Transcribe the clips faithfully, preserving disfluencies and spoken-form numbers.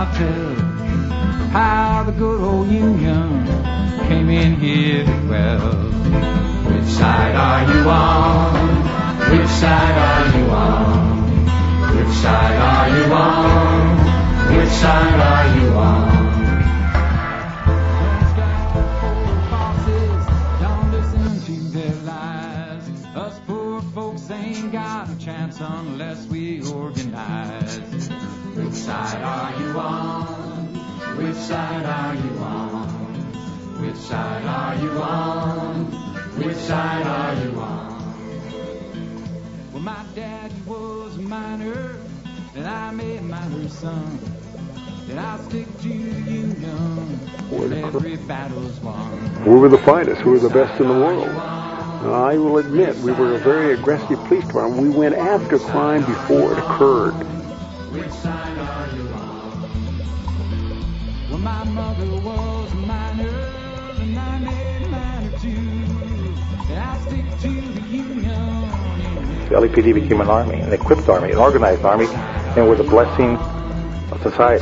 I'll tell how the good old Union came in here to dwell. Which side are you on? Which side are you on? Which side are you on? Which side are you on? Don't listen to their lies. Us poor folks ain't got a chance unless we organize. Which side are you on? Which side are you on? Which side are you on? Which side are you on? Well, my dad was a miner, and I'm a miner's son. And I'll stick to the Union till every battle's won. We were the finest. We were the best in the world. Uh, I will admit, we were a very aggressive police department. We went after crime before it occurred. Which side are you on? Well, my mother was a miner, and I'm a miner too. And I'll stick to the Union. The L A P D became an army, an equipped army, an organized army, and was a blessing of society.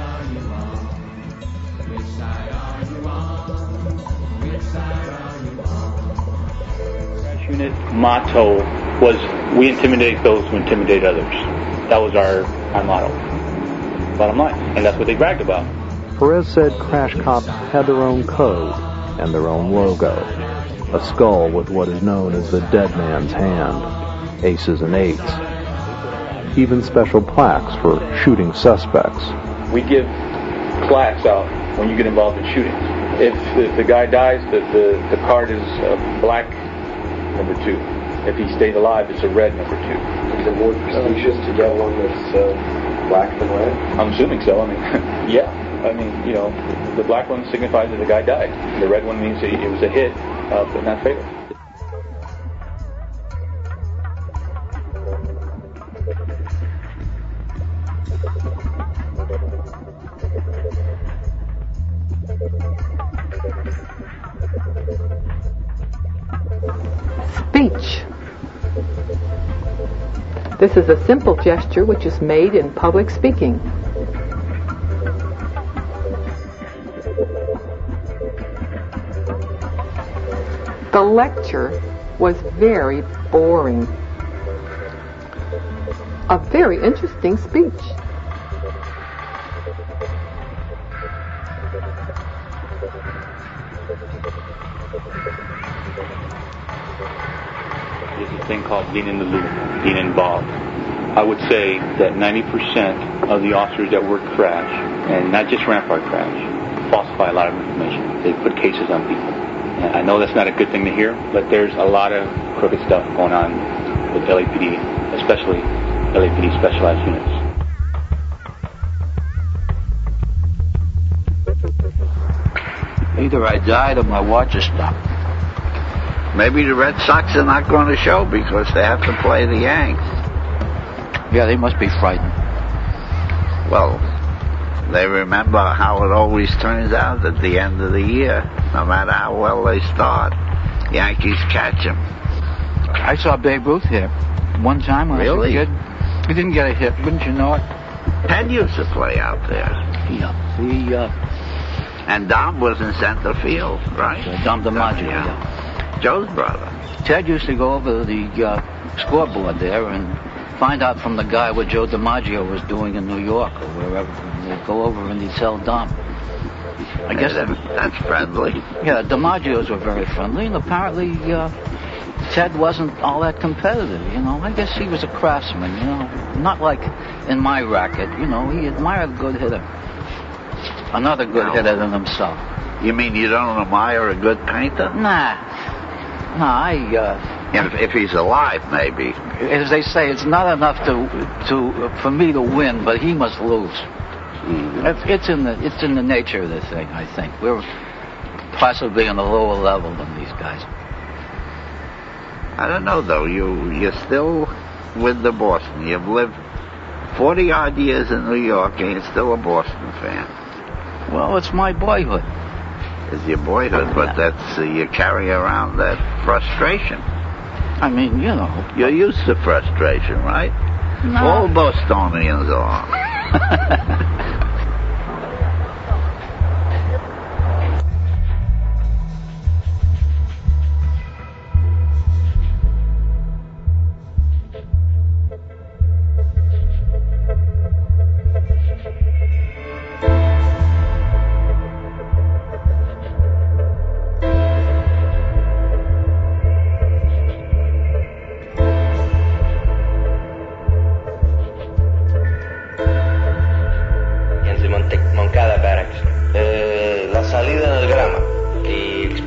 Unit motto was, we intimidate those who intimidate others. That was our, our motto. Bottom line. And that's what they bragged about. Perez said crash cops had their own code and their own logo. A skull with what is known as the dead man's hand, aces and eights. Even special plaques for shooting suspects. We give plaques out when you get involved in shootings. If, if the guy dies, the, the, the card is uh, black, number two. If he stayed alive, it's a red, number two. Is it more prestigious to get one that's uh, black than red? I'm assuming so. I mean, yeah. I mean, you know, the black one signifies that the guy died. The red one means it was a hit, uh, but not fatal. Speech. This is a simple gesture which is made in public speaking. The lecture was very boring. A very interesting speech. There's a thing called being in the loop, being involved. I would say that ninety percent of the officers that work crash, and not just Rampart crash, falsify a lot of information. They put cases on people. And I know that's not a good thing to hear, but there's a lot of crooked stuff going on with L A P D, especially L A P D specialized units. Either I died or my watch is stopped. Maybe the Red Sox are not going to show because they have to play the Yanks. Yeah, they must be frightened. Well, they remember how it always turns out at the end of the year. No matter how well they start, Yankees catch them. I saw Babe Ruth hit one time when really? I was a kid. He didn't get a hit, wouldn't you know it? Ted used to play out there. Yeah. He, uh... And Dom was in center field, right? Uh, Dom DiMaggio, yeah. yeah. Joe's brother. Ted used to go over the uh, scoreboard there and find out from the guy what Joe DiMaggio was doing in New York or wherever. They'd go over and he'd tell Dom. I guess yeah, that, that's friendly. Yeah, DiMaggios were very friendly, and apparently uh, Ted wasn't all that competitive, you know. I guess he was a craftsman, you know. Not like in my racket, you know. He admired a good hitter. Another good no. hitter than himself. You mean you don't admire a good painter? Nah. Nah, I... Uh, if, if he's alive, maybe. As they say, it's not enough to to for me to win, but he must lose. Mm-hmm. It's, it's in the it's in the nature of the thing, I think. We're possibly on a lower level than these guys. I don't know, though. You, you're still with the Boston. You've lived forty odd years in New York, and you're still a Boston fan. Well, it's my boyhood. It's your boyhood, but that's uh, you carry around that frustration. I mean, you know. You're used to frustration, right? No. All Bostonians are.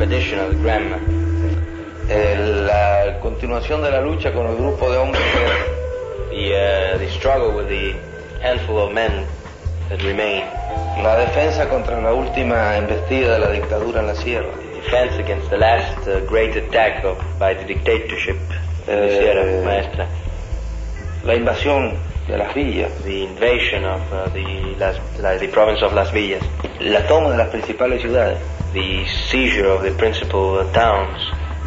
expedition of the Grandman. Eh, la continuación de la lucha con el grupo de hombres, the, uh, the struggle with the handful of men that remain. La defensa contra la última embestida de la dictadura en la sierra. Defense against the last uh, great attack of, by the dictatorship in the Sierra Maestra. La invasión de las villas. The invasion of uh, the, las, la, the province of Las Villas. La toma de las principales ciudades. The seizure of the principal uh, towns.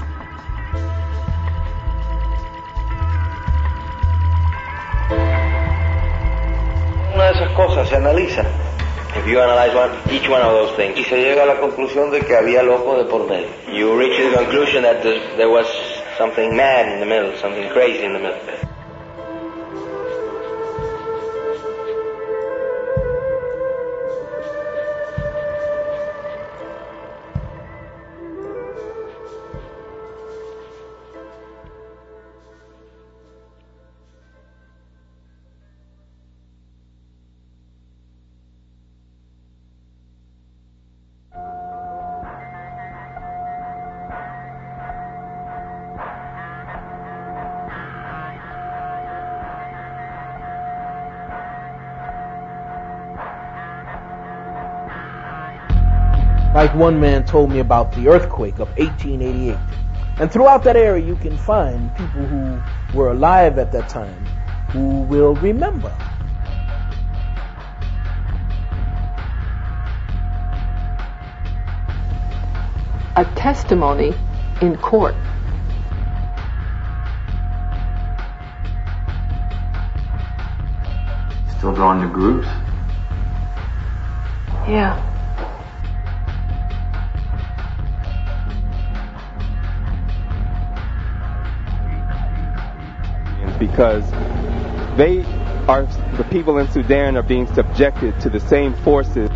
Una de esas cosas se analiza. If you analyze one, each one of those things, y se llega a la conclusión de que había loco de por medio. You reach the conclusion that there was something mad in the middle, something crazy in the middle. Like one man told me about the earthquake of eighteen eighty-eight. And throughout that area you can find people who were alive at that time who will remember. A testimony in court. Still drawn to groups? Yeah. Because they are, the people in Sudan are being subjected to the same forces.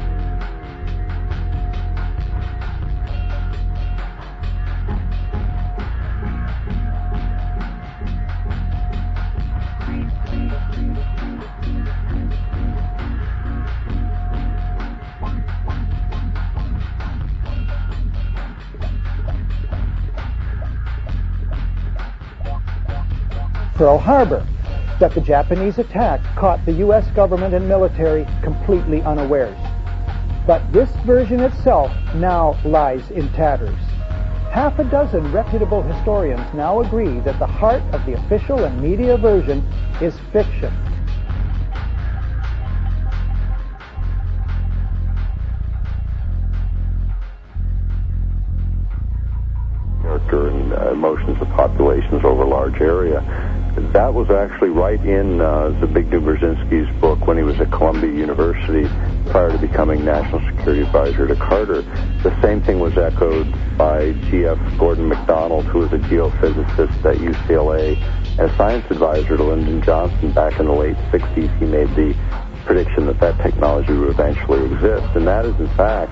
Pearl Harbor, that the Japanese attack caught the U S government and military completely unawares. But this version itself now lies in tatters. Half a dozen reputable historians now agree that the heart of the official and media version is fiction. Character and uh, emotions of populations over a large area. That was actually right in uh, Zbigniew Brzezinski's book when he was at Columbia University prior to becoming National Security Advisor to Carter. The same thing was echoed by G F Gordon MacDonald, who was a geophysicist at U C L A and a science advisor to Lyndon Johnson back in the late sixties. He made the prediction that that technology would eventually exist, and that is, in fact,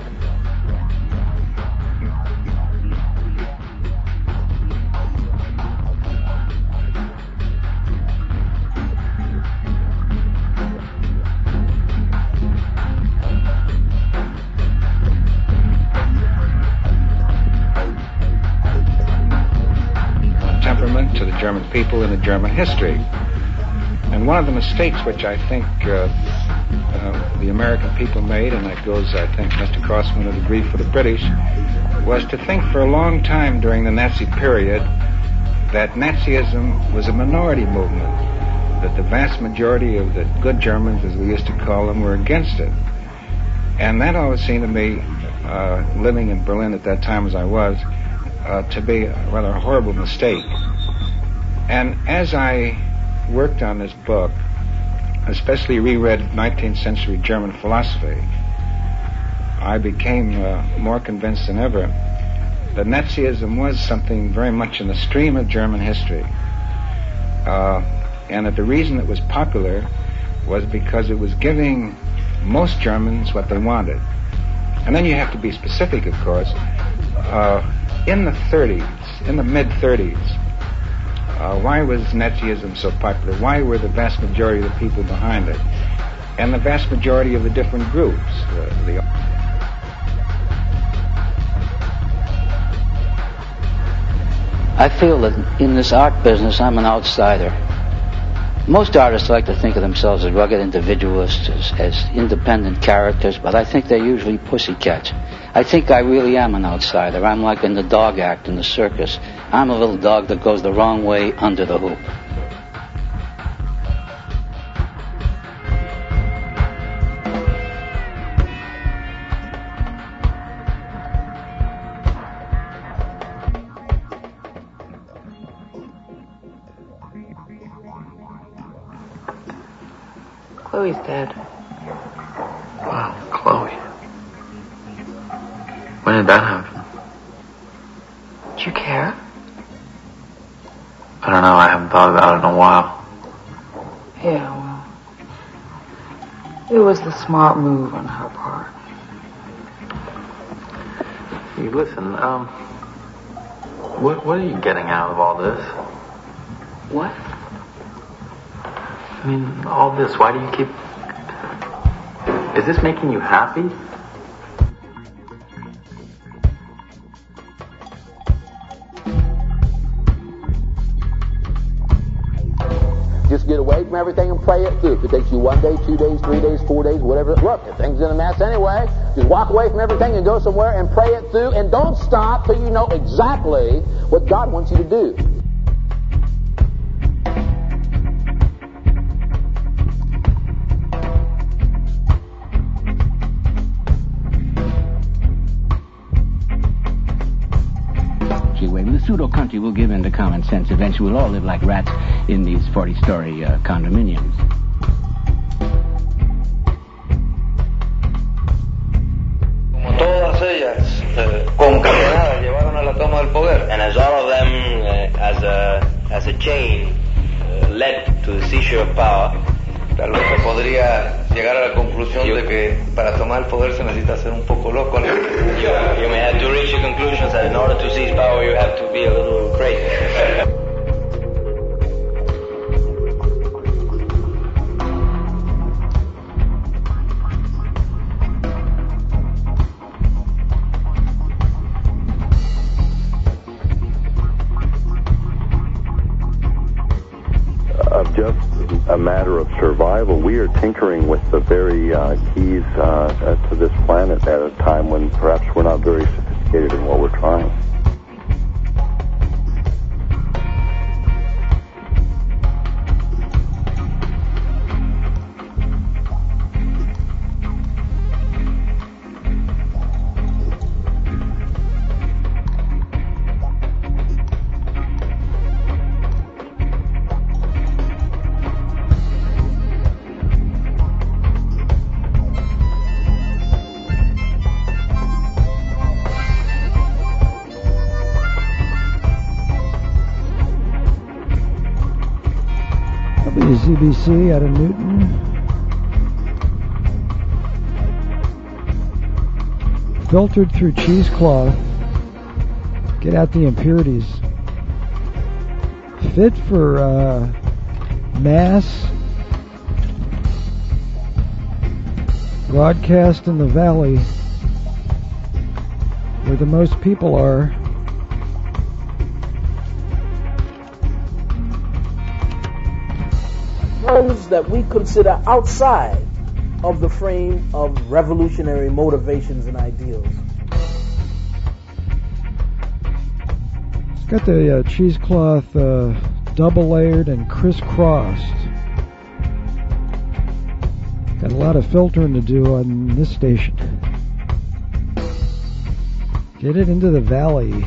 to the German people and the German history. And one of the mistakes which I think uh, uh, the American people made, and that goes, I think, Mister Crossman would agree for the British, was to think for a long time during the Nazi period that Nazism was a minority movement, that the vast majority of the good Germans, as we used to call them, were against it. And that always seemed to me, uh, living in Berlin at that time as I was, uh, to be a rather horrible mistake. And as I worked on this book, especially reread nineteenth century German philosophy, I became uh, more convinced than ever that Nazism was something very much in the stream of German history. Uh, and that the reason it was popular was because it was giving most Germans what they wanted. And then you have to be specific, of course. Uh, in the thirties, in the mid-thirties, Uh, why was Nazism so popular? Why were the vast majority of the people behind it? And the vast majority of the different groups. Uh, the I feel that in this art business, I'm an outsider. Most artists like to think of themselves as rugged individualists, as, as independent characters, but I think they're usually pussycats. I think I really am an outsider. I'm like in the dog act in the circus. I'm a little dog that goes the wrong way under the hoop. Chloe's dead. Wow, Chloe. When did that happen? Do you care? I don't know, I haven't thought about it in a while. Yeah, well, it was the smart move on her part. Hey, listen, um, what, what are you getting out of all this? What? I mean, all this, why do you keep... Is this making you happy? Just get away from everything and pray it through. If it takes you one day, two days, three days, four days, whatever. Look, if things in a mess anyway, just walk away from everything and go somewhere and pray it through. And don't stop till you know exactly what God wants you to do. The pseudo country will give in to common sense. Eventually we'll all live like rats in these forty-story uh, condominiums. Como todas ellas, eh, concatenadas, llevaron a la toma del poder. And as all of them, uh, as a as a chain, uh, led to the seizure of power. Tal vez se podría llegar a la conclusión de que para tomar el poder se necesita ser un poco loco. You, you may have to reach the conclusion that in order to seize power you have to be a little crazy. Of just a matter of survival, we are tinkering with the very uh, keys uh, to this planet at a time when perhaps we're not very sophisticated in what we're trying. Z B C out of Newton. Filtered through cheesecloth. Get out the impurities. Fit for uh, mass broadcast in the valley where the most people are. Ones that we consider outside of the frame of revolutionary motivations and ideals. It's got the uh, cheesecloth uh, double layered and crisscrossed. Got a lot of filtering to do on this station. Get it into the valley.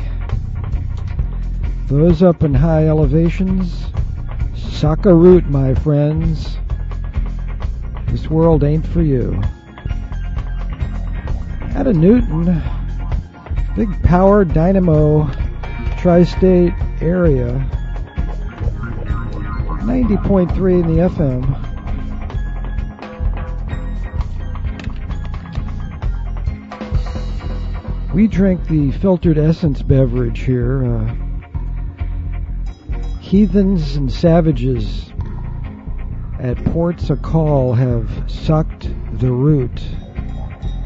Those up in high elevations, suck a root, my friends. This world ain't for you. Out of Newton, big power dynamo tri-state area. ninety point three in the F M. We drink the filtered essence beverage here. Uh, Heathens and savages at Port Sakal have sucked the root,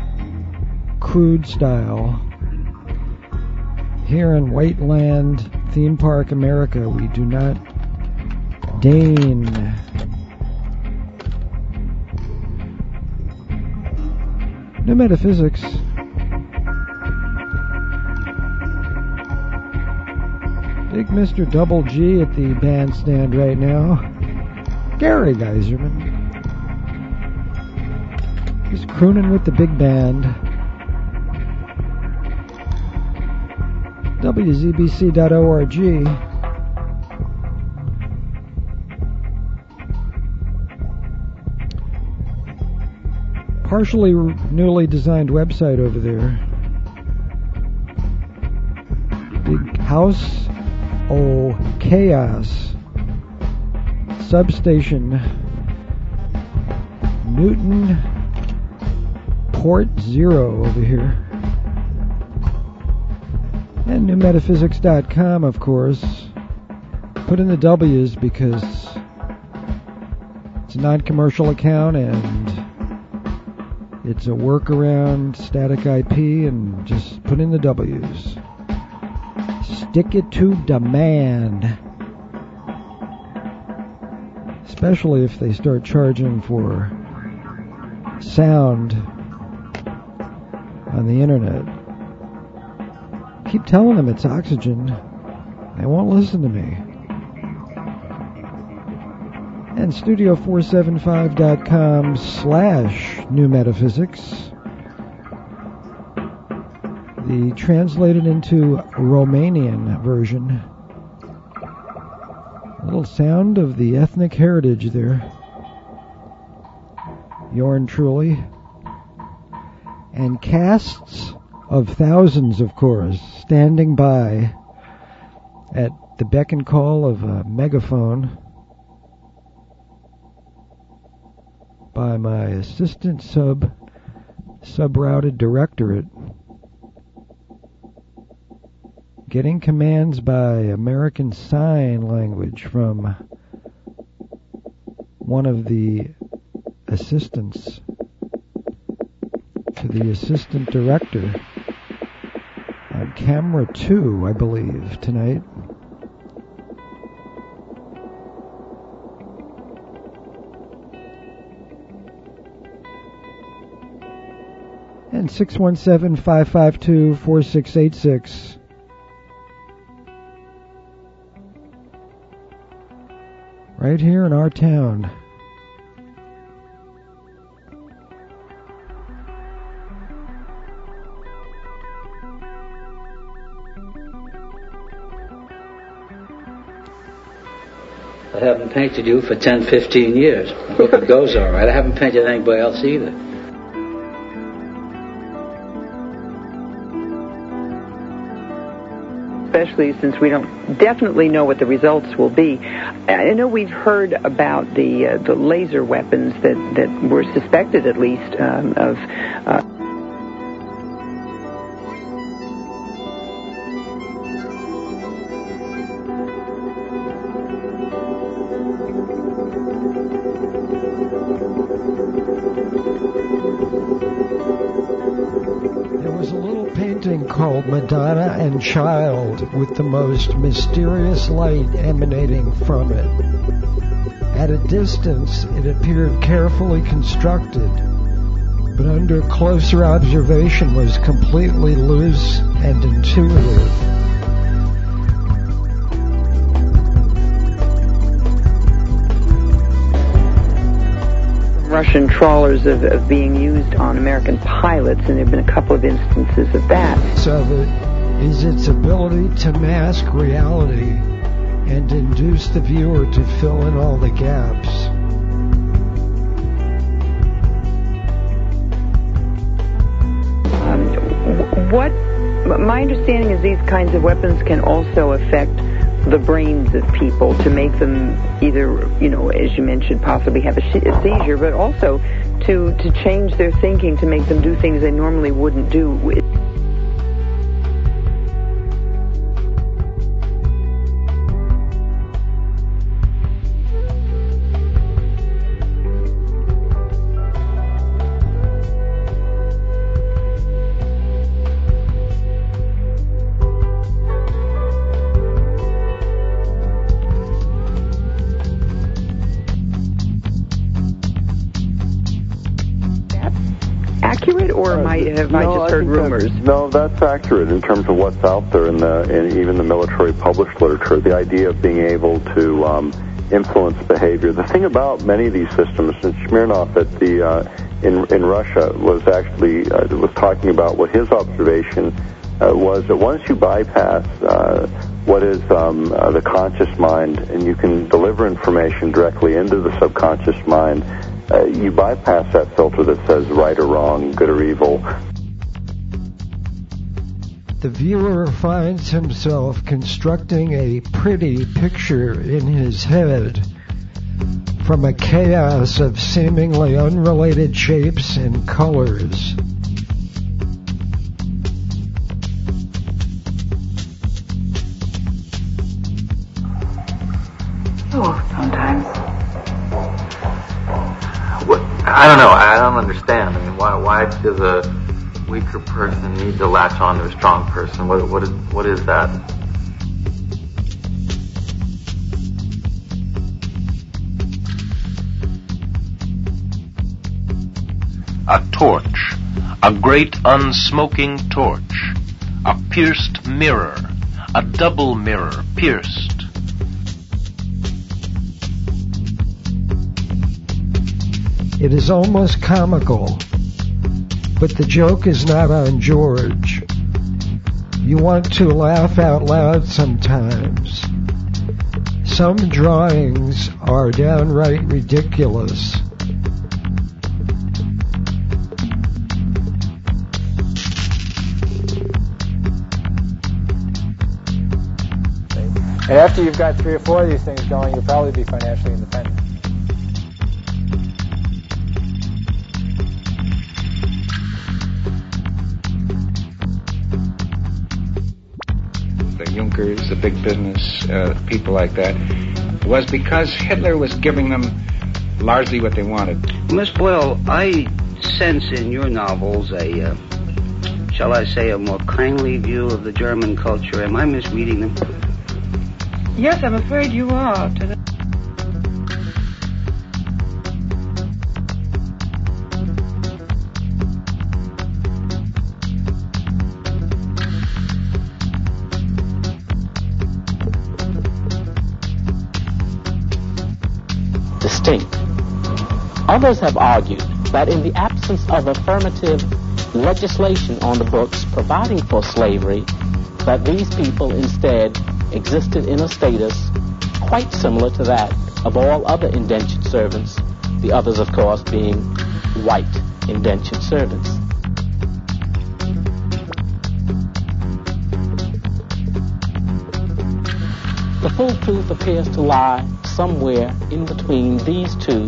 crude style. Here in Whiteland, Theme Park America, we do not deign. New Metaphysics. Big Mister Double G at the bandstand right now. Gary Geiserman. He's crooning with the big band. W Z B C dot org. Partially newly designed website over there. Big House O Chaos. Substation Newton Port Zero over here. And new metaphysics dot com, of course. Put in the W's because it's a non-commercial account and it's a workaround static I P, and just put in the W's. Stick it to demand. Especially if they start charging for sound on the internet. Keep telling them it's oxygen. They won't listen to me. And studio four seventy-five dot com slash new metaphysics. The translated into Romanian version. A little sound of the ethnic heritage there. Yourn truly. And casts of thousands, of course, standing by at the beck and call of a megaphone by my assistant sub subrouted directorate, getting commands by American Sign Language from one of the assistants to the assistant director on camera two, I believe, tonight. And six one seven, five five two, four six eight six. Right here in our town. I haven't painted you for ten, fifteen years. I hope it goes all right. I haven't painted anybody else either. Especially since we don't definitely know what the results will be. I know we've heard about the uh, the laser weapons that, that were suspected, at least, um, of... Uh, called Madonna and Child, with the most mysterious light emanating from it. At a distance, it appeared carefully constructed, but under closer observation was completely loose and intuitive. Russian trawlers of, of being used on American pilots, and there have been a couple of instances of that. So that is its ability to mask reality and induce the viewer to fill in all the gaps. Um, what my understanding is these kinds of weapons can also affect the brains of people to make them either, you know, as you mentioned, possibly have a, sh- a seizure, but also to, to change their thinking, to make them do things they normally wouldn't do. I have I no, just I heard think rumors? That, no, that's accurate in terms of what's out there in the in even the military published literature. The idea of being able to um, influence behavior. The thing about many of these systems, and Smirnov at the uh, in in Russia was actually uh, was talking about what his observation uh, was that once you bypass uh, what is um, uh, the conscious mind, and you can deliver information directly into the subconscious mind, uh, you bypass that filter that says right or wrong, good or evil. The viewer finds himself constructing a pretty picture in his head from a chaos of seemingly unrelated shapes and colors. Oh, sometimes. What, I don't know. I don't understand. I mean, why why does a weaker person need to latch on to a strong person? What what is what is that? A torch, a great unsmoking torch, a pierced mirror, a double mirror pierced. It is almost comical, but the joke is not on George. You want to laugh out loud sometimes. Some drawings are downright ridiculous. And after you've got three or four of these things going, you'll probably be financially independent. The Junkers, the big business uh, people like that, was because Hitler was giving them largely what they wanted. Miss Boyle, I sense in your novels a, uh, shall I say, a more kindly view of the German culture. Am I misreading them? Yes, I'm afraid you are. To the distinct. Others have argued that in the absence of affirmative legislation on the books providing for slavery, that these people instead existed in a status quite similar to that of all other indentured servants, the others, of course, being white indentured servants. The full truth appears to lie somewhere in between these two.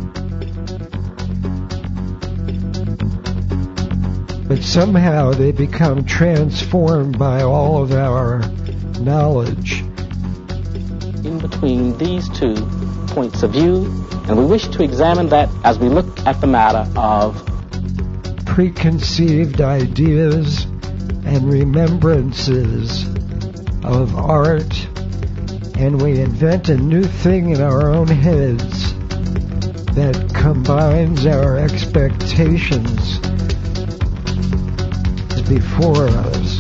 But somehow they become transformed by all of our knowledge. In between these two points of view, and we wish to examine that as we look at the matter of preconceived ideas and remembrances of art, and we invent a new thing in our own heads that combines our expectations before us.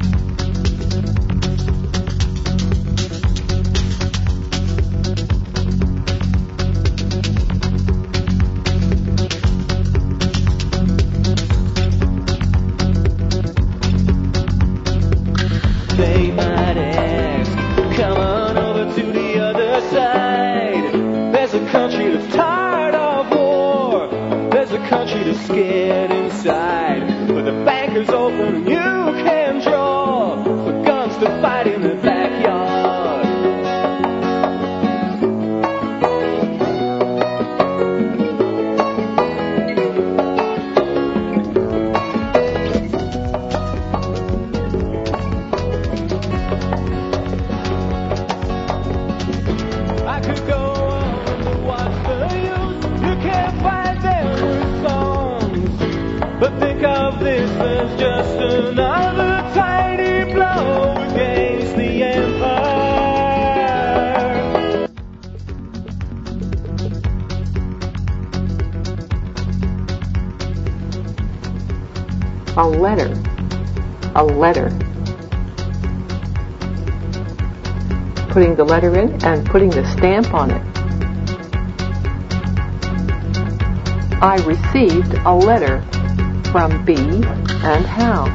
They might ask, come on over to the other side. There's a country that's tired of war. There's a country that's scared inside. But the bankers open and you can draw for guns to fight in the backyard. I could go on to watch the youth. You can't find them with songs. But think of this as just another tiny blow against the empire. a letter, a letter, putting the letter in and putting the stamp on it. I received a letter from B and Hal.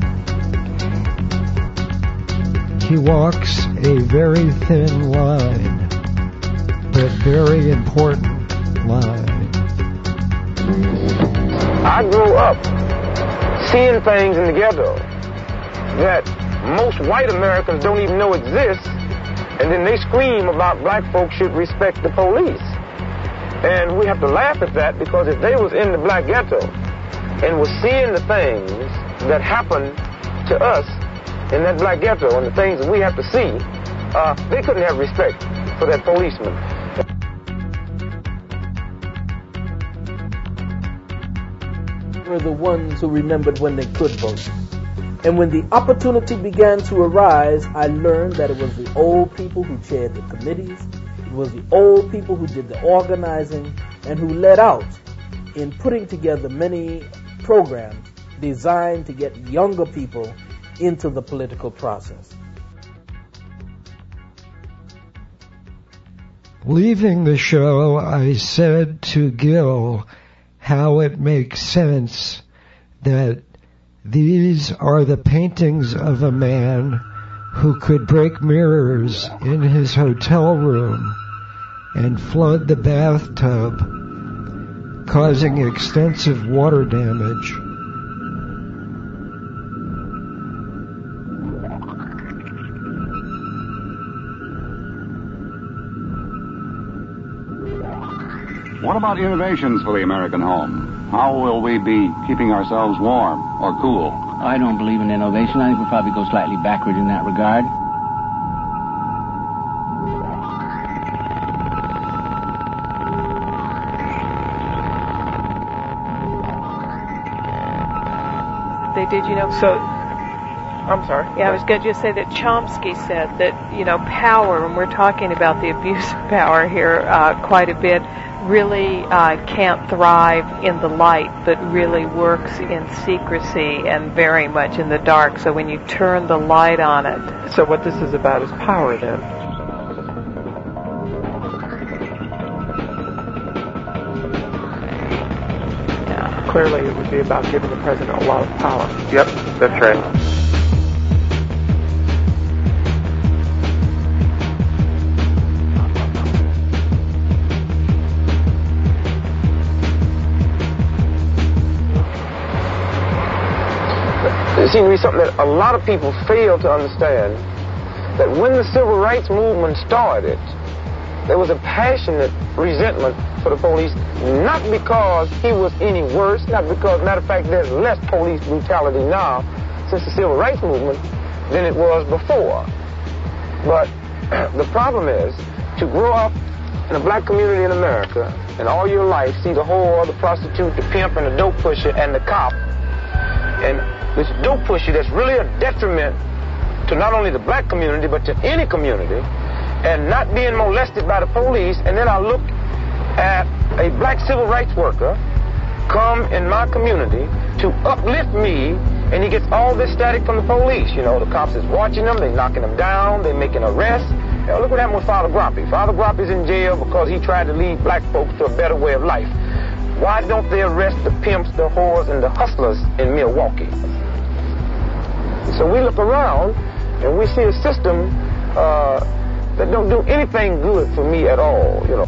He walks a very thin line, but very important line. I grew up seeing things in the ghetto that most white Americans don't even know exist, and then they scream about black folks should respect the police. And we have to laugh at that, because if they was in the black ghetto and was seeing the things that happen to us in that black ghetto and the things that we have to see, uh, they couldn't have respect for that policeman. Were the ones who remembered when they could vote. And when the opportunity began to arise, I learned that it was the old people who chaired the committees, it was the old people who did the organizing, and who led out in putting together many programs designed to get younger people into the political process. Leaving the show, I said to Gil how it makes sense that these are the paintings of a man who could break mirrors in his hotel room and flood the bathtub, causing extensive water damage. What about innovations for the American home? How will we be keeping ourselves warm or cool? I don't believe in innovation. I think we'll probably go slightly backward in that regard. They did, you know. So, I'm sorry. Yeah, I was going to just say that Chomsky said that, you know, power, and we're talking about the abuse of power here uh, quite a bit, really uh, can't thrive in the light, but really works in secrecy and very much in the dark. So when you turn the light on it. So what this is about is power, then. Yeah. Clearly it would be about giving the president a lot of power. Yep, that's right. It seems to be something that a lot of people fail to understand, that when the civil rights movement started, there was a passionate resentment for the police, not because he was any worse, not because, matter of fact, there's less police brutality now since the civil rights movement than it was before. But the problem is, to grow up in a black community in America, and all your life see the whore, the prostitute, the pimp, and the dope pusher, and the cop, and this dope pusher that's really a detriment to not only the black community, but to any community, and not being molested by the police, and then I look at a black civil rights worker come in my community to uplift me, and he gets all this static from the police. You know, the cops is watching him, they knocking him down, they making arrests. You know, look what happened with Father Groppe. Father Groppe's in jail because he tried to lead black folks to a better way of life. Why don't they arrest the pimps, the whores, and the hustlers in Milwaukee? So we look around and we see a system uh, that don't do anything good for me at all, you know.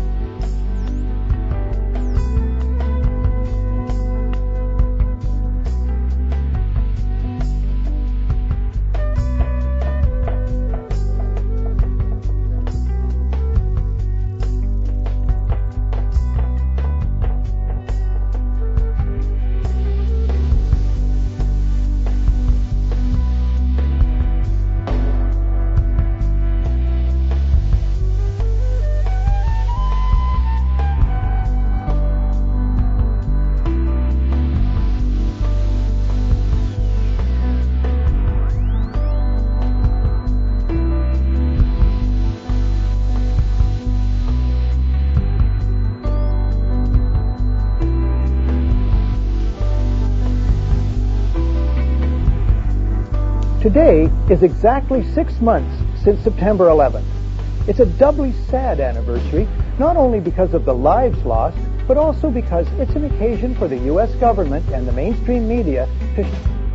Today is exactly six months since September eleventh. It's a doubly sad anniversary, not only because of the lives lost, but also because it's an occasion for the U S government and the mainstream media to...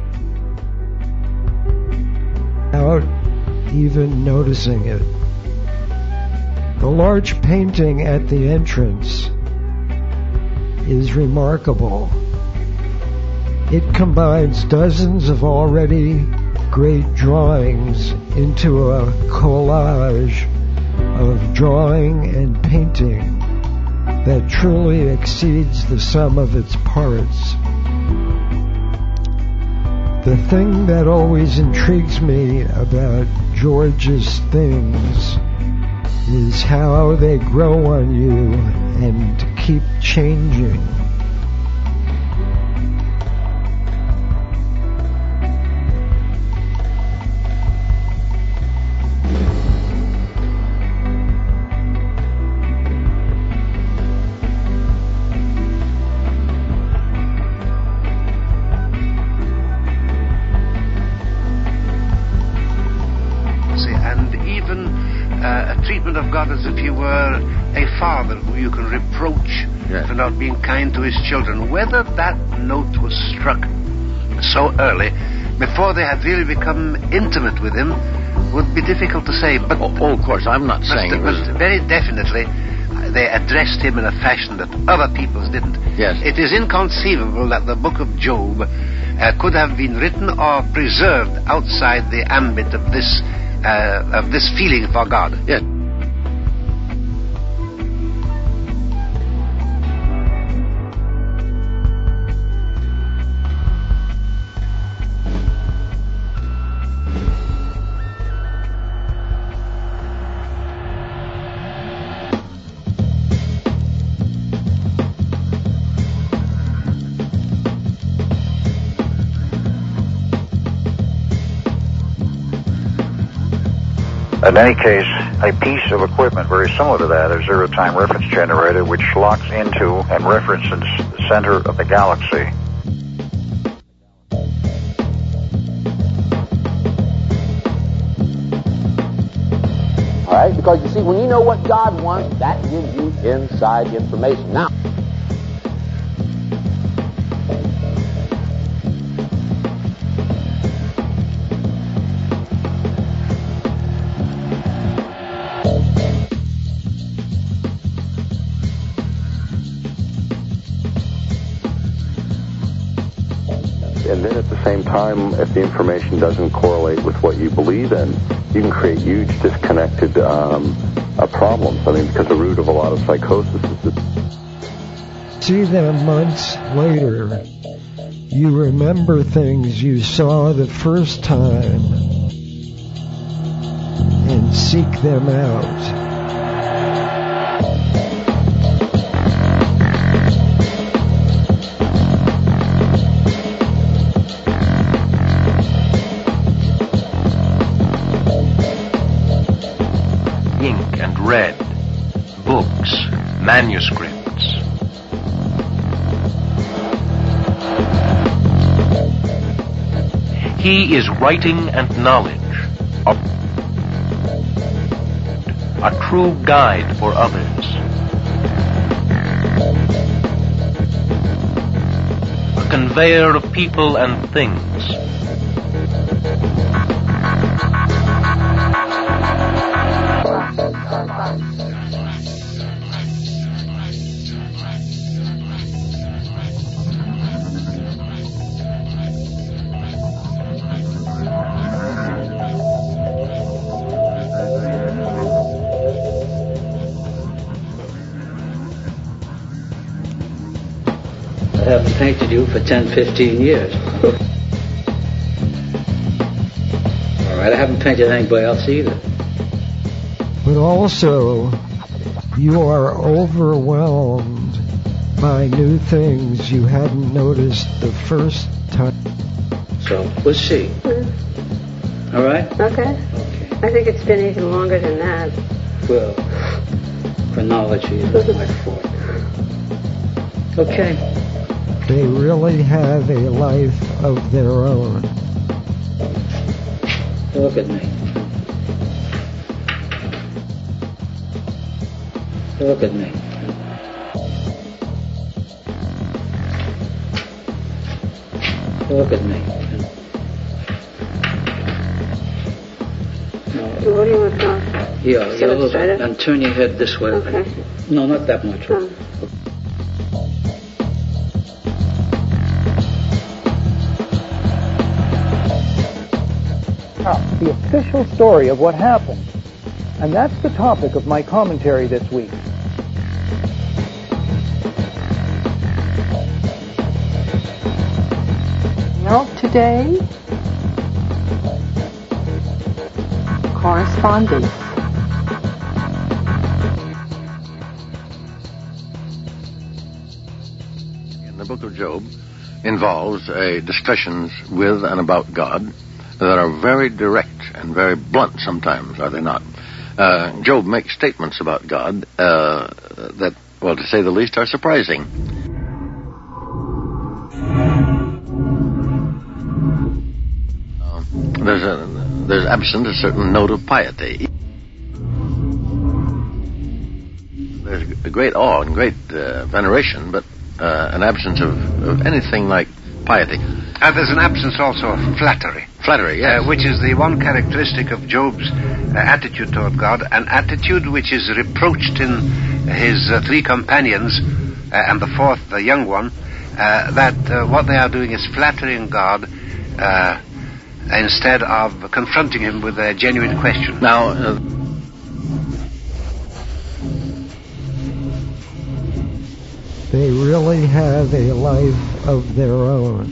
Without even noticing it. The large painting at the entrance is remarkable. It combines dozens of already great drawings into a collage of drawing and painting that truly exceeds the sum of its parts. The thing that always intrigues me about George's things is how they grow on you and keep changing. Of God as if he were a father who you can reproach yes. for not being kind to his children. Whether that note was struck so early, before they had really become intimate with him, would be difficult to say. But oh, oh of course, I'm not saying but, it was... but very definitely, they addressed him in a fashion that other people's didn't. Yes. It is inconceivable that the book of Job uh, could have been written or preserved outside the ambit of this uh, of this feeling for God. Yes. In any case, a piece of equipment very similar to that, a zero-time reference generator, which locks into and references the center of the galaxy. All right, because you see, when you know what God wants, that gives you inside information. Now, and then at the same time, if the information doesn't correlate with what you believe in, you can create huge disconnected um, uh, problems. I mean, because the root of a lot of psychosis is this. See them months later. You remember things you saw the first time and seek them out. Read, books, manuscripts. He is writing and knowledge, a, a true guide for others, a conveyor of people and things. I haven't painted you for ten, fifteen years. All right, I haven't painted anybody else either. But also, you are overwhelmed by new things you hadn't noticed the first time. So, let's see. Mm. All right? Okay. Okay. I think it's been even longer than that. Well, chronology is my forte. Okay. They really have a life of their own. Look at me. Look at me. Look at me. So what do you want to do? Yeah, yeah, look, and turn your head this way. Okay. No, not that much. Oh. Now, the official story of what happened. And that's the topic of my commentary this week. Well, today, correspondence. In the book of Job involves a discussions with and about God that are very direct and very blunt sometimes, are they not? Uh, Job makes statements about God uh, that, well, to say the least, are surprising. Uh, there's a there's absent a certain note of piety. There's a great awe and great uh, veneration, but uh, an absence of, of anything like piety. Uh, there's an absence also of flattery. Flattery, yes. Uh, which is the one characteristic of Job's uh, attitude toward God, an attitude which is reproached in his uh, three companions, uh, and the fourth, the young one, uh, that uh, what they are doing is flattering God uh, instead of confronting him with a genuine question. Now, uh, they really have a life of their own.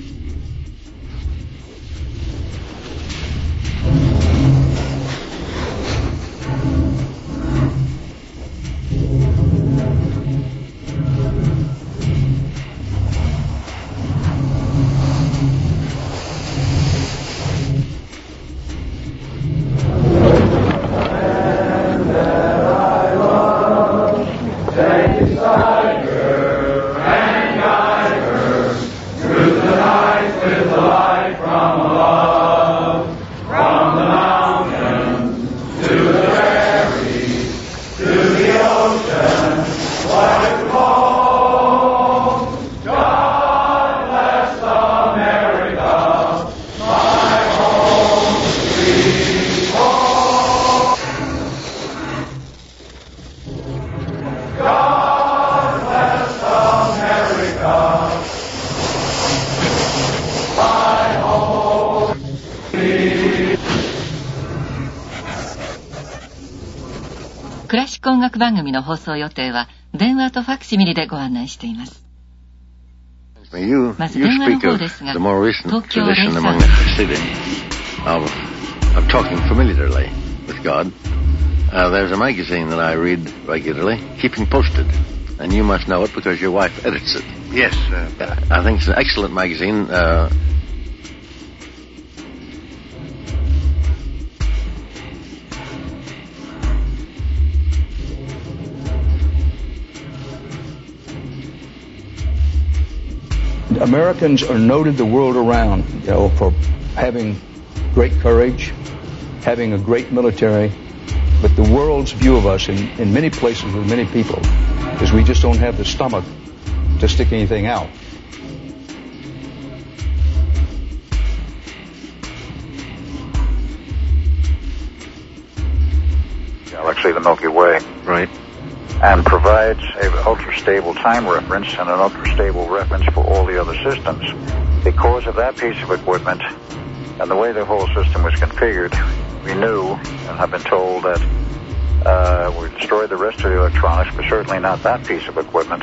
クラシック音楽番組の放送予定は電話とファクシミリでご案内しています。まず電話の方ですが、東京零三 of, of talking familiarly with God. Uh, there's a magazine that I read regularly, Keeping Posted, and you must know it because your wife edits it. Yes. Uh, I think it's an excellent magazine. Uh, Americans are noted the world around, you know, for having great courage, having a great military, but the world's view of us in, in many places with many people is we just don't have the stomach to stick anything out. Galaxy, the Milky Way. Right. And provides an ultra-stable time reference and an ultra-stable reference for all the other systems. Because of that piece of equipment and the way the whole system was configured, we knew and have been told that uh, we destroyed the rest of the electronics, but certainly not that piece of equipment.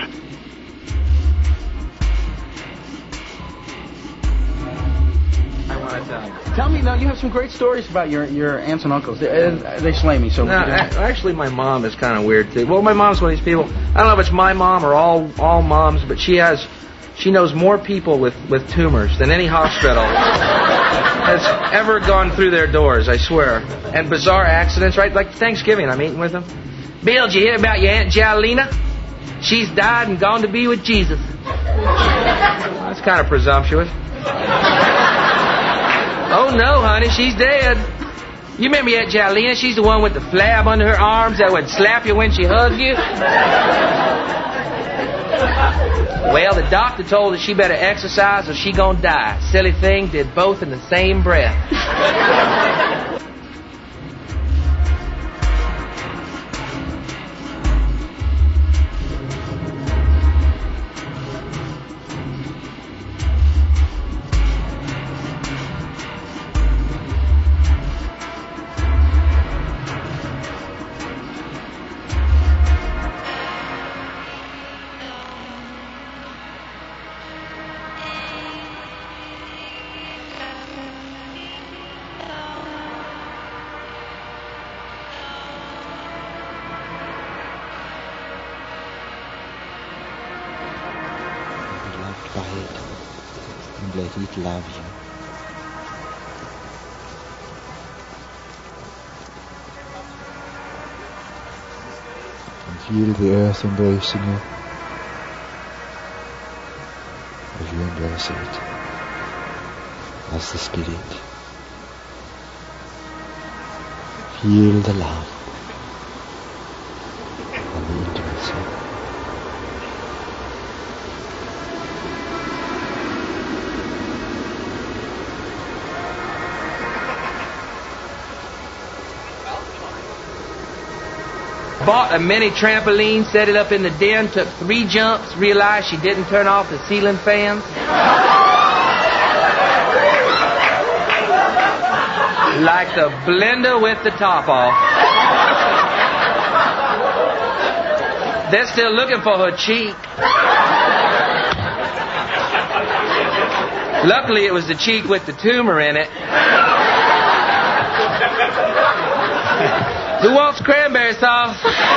Tell me, now, you have some great stories about your, your aunts and uncles. They, they slay me. So no, actually, my mom is kind of weird, too. Well, my mom's one of these people. I don't know if it's my mom or all all moms, but she has, she knows more people with, with tumors than any hospital has ever gone through their doors, I swear. And bizarre accidents, right? Like Thanksgiving, I'm eating with them. Bill, did you hear about your Aunt Jalina? She's died and gone to be with Jesus. That's kind of presumptuous. Oh, no, honey, she's dead. You remember Aunt Jalina? She's the one with the flab under her arms that would slap you when she hugged you. Well, the doctor told her she better exercise or she gonna die. Silly thing, did both in the same breath. Let it love you. And feel the earth embracing you as you embrace it, as the Spirit. Feel the love and the intimacy. Bought a mini trampoline, set it up in the den, took three jumps, realized she didn't turn off the ceiling fans. Like the blender with the top off. They're still looking for her cheek. Luckily, it was the cheek with the tumor in it. Who wants cranberry sauce?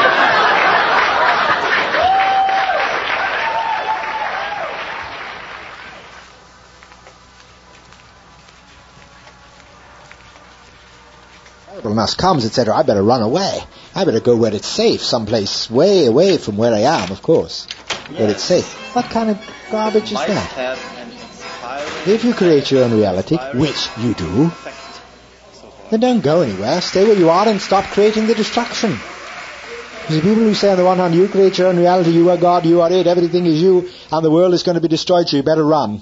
Terrible mass comes, et cetera. I better run away. I better go where it's safe, someplace way away from where I am, of course. Yes. Where it's safe. What kind of garbage is that? If you create your own reality, which you do, then don't go anywhere. Stay where you are and stop creating the destruction. Because the people who say on the one hand, you create your own reality, you are God, you are it, everything is you, and the world is going to be destroyed, so you better run.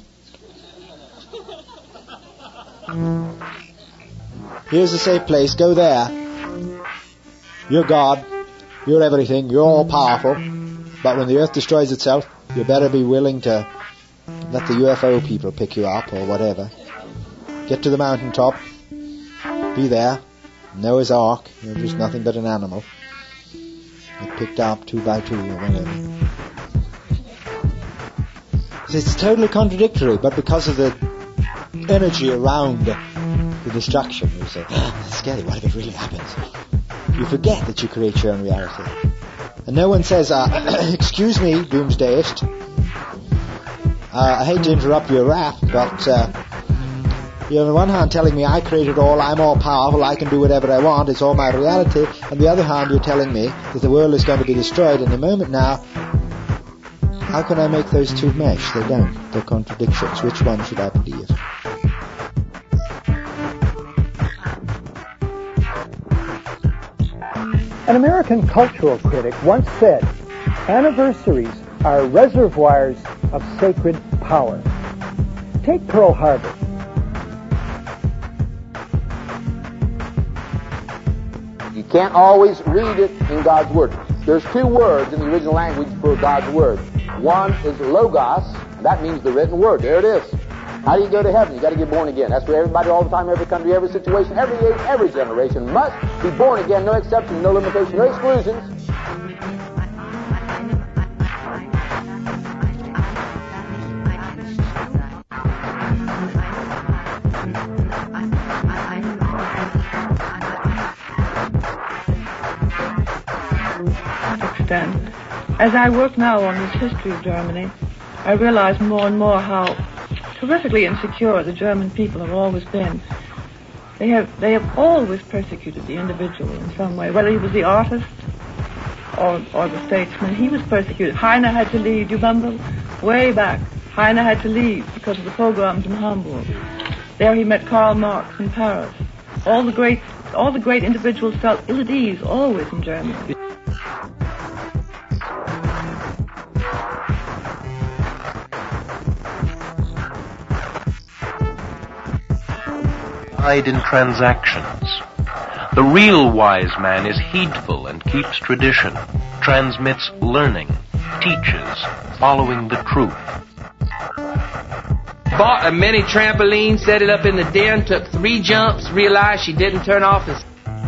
Here's a safe place, go there. You're God, you're everything, you're all powerful, but when the earth destroys itself, you better be willing to let the U F O people pick you up or whatever. Get to the mountaintop. Be there. Noah's Ark. You're just nothing but an animal. Get picked up two by two or whatever. It's totally contradictory, but because of the energy around the destruction, you say, ah, it's scary, what if it really happens? You forget that you create your own reality. And no one says, uh, excuse me, doomsdayist. Uh, I hate to interrupt your rap, but... Uh, You're on the one hand telling me I created all, I'm all powerful, I can do whatever I want, it's all my reality. On the other hand, you're telling me that the world is going to be destroyed in a moment now. How can I make those two mesh? They don't. They're contradictions. Which one should I believe? An American cultural critic once said, anniversaries are reservoirs of sacred power. Take Pearl Harbor. You can't always read it in God's Word. There's two words in the original language for God's Word. One is logos, and that means the written Word. There it is. How do you go to heaven? You got to get born again. That's where everybody, all the time, every country, every situation, every age, every generation must be born again. No exceptions, no limitations, no exclusions. As I work now on this history of Germany, I realize more and more how terrifically insecure the German people have always been. They have they have always persecuted the individual in some way, whether he was the artist or or the statesman. He was persecuted. Heine had to leave. You remember? Way back, Heine had to leave because of the pogroms in Hamburg. There he met Karl Marx in Paris. All the great all the great individuals felt ill at ease always in Germany. In transactions. The real wise man is heedful and keeps tradition, transmits learning, teaches, following the truth. Bought a mini trampoline, set it up in the den, took three jumps, realized she didn't turn off the...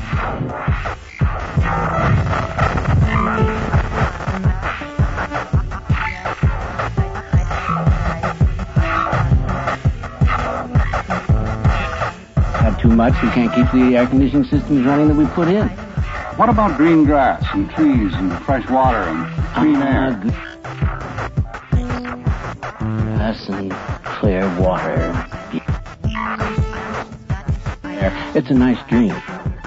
Too much, we can't keep the air conditioning systems running that we put in. What about green grass and trees and fresh water and clean uh, air? Grass and clear water. It's a nice dream.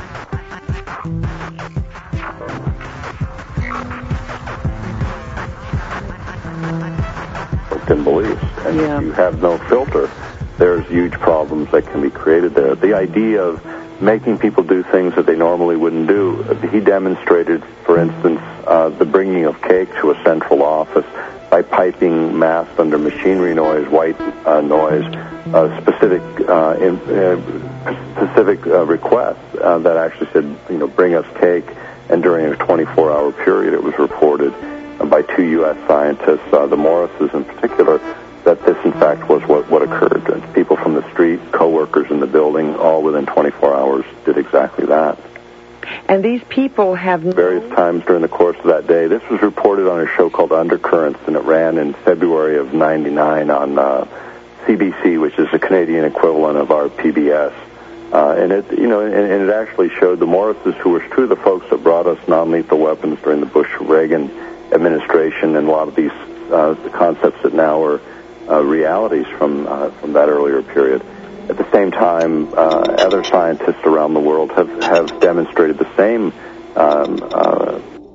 And beliefs, and yeah. if you have no filter, there's huge problems that can be created there. The idea of making people do things that they normally wouldn't do. He demonstrated, for instance, uh, the bringing of cake to a central office by piping masked under machinery noise, white uh, noise, uh, specific uh, in, uh, specific uh, requests uh, that actually said, you know, bring us cake. And during a twenty-four hour period, it was reported uh, by two U S scientists, uh, the Morrises in particular, that this, in fact, was what, what occurred. And people from the street, co-workers in the building, all within twenty-four hours did exactly that. And these people have... No... Various times during the course of that day. This was reported on a show called Undercurrents, and it ran in February of ninety-nine on uh, C B C, which is the Canadian equivalent of our P B S. Uh, and it, you know, and, and it actually showed the Morrises, who were two of the folks that brought us non-lethal weapons during the Bush-Reagan administration, and a lot of these uh, concepts that now are Uh, realities from uh, from that earlier period. At the same time, uh, other scientists around the world have, have demonstrated the same um, uh,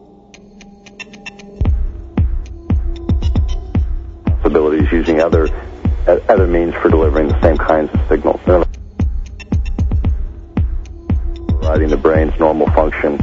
possibilities using other uh, other means for delivering the same kinds of signals. Providing the brain's normal function.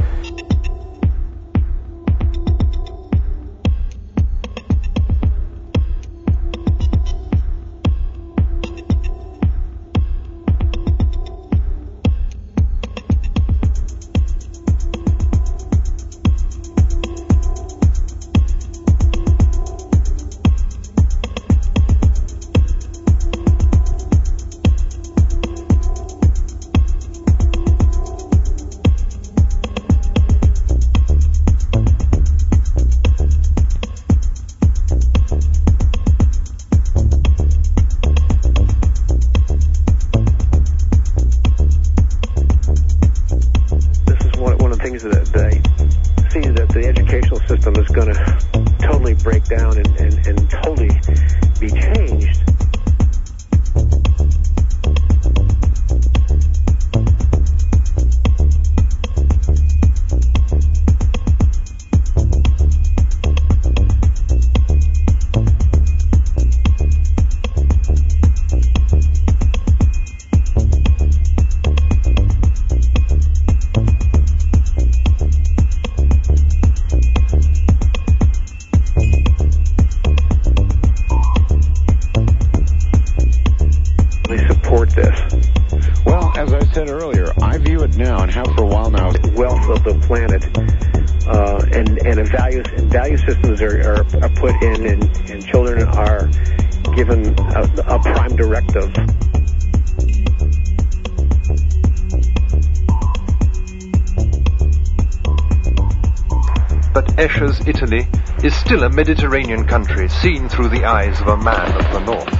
Italy is still a Mediterranean country seen through the eyes of a man of the north.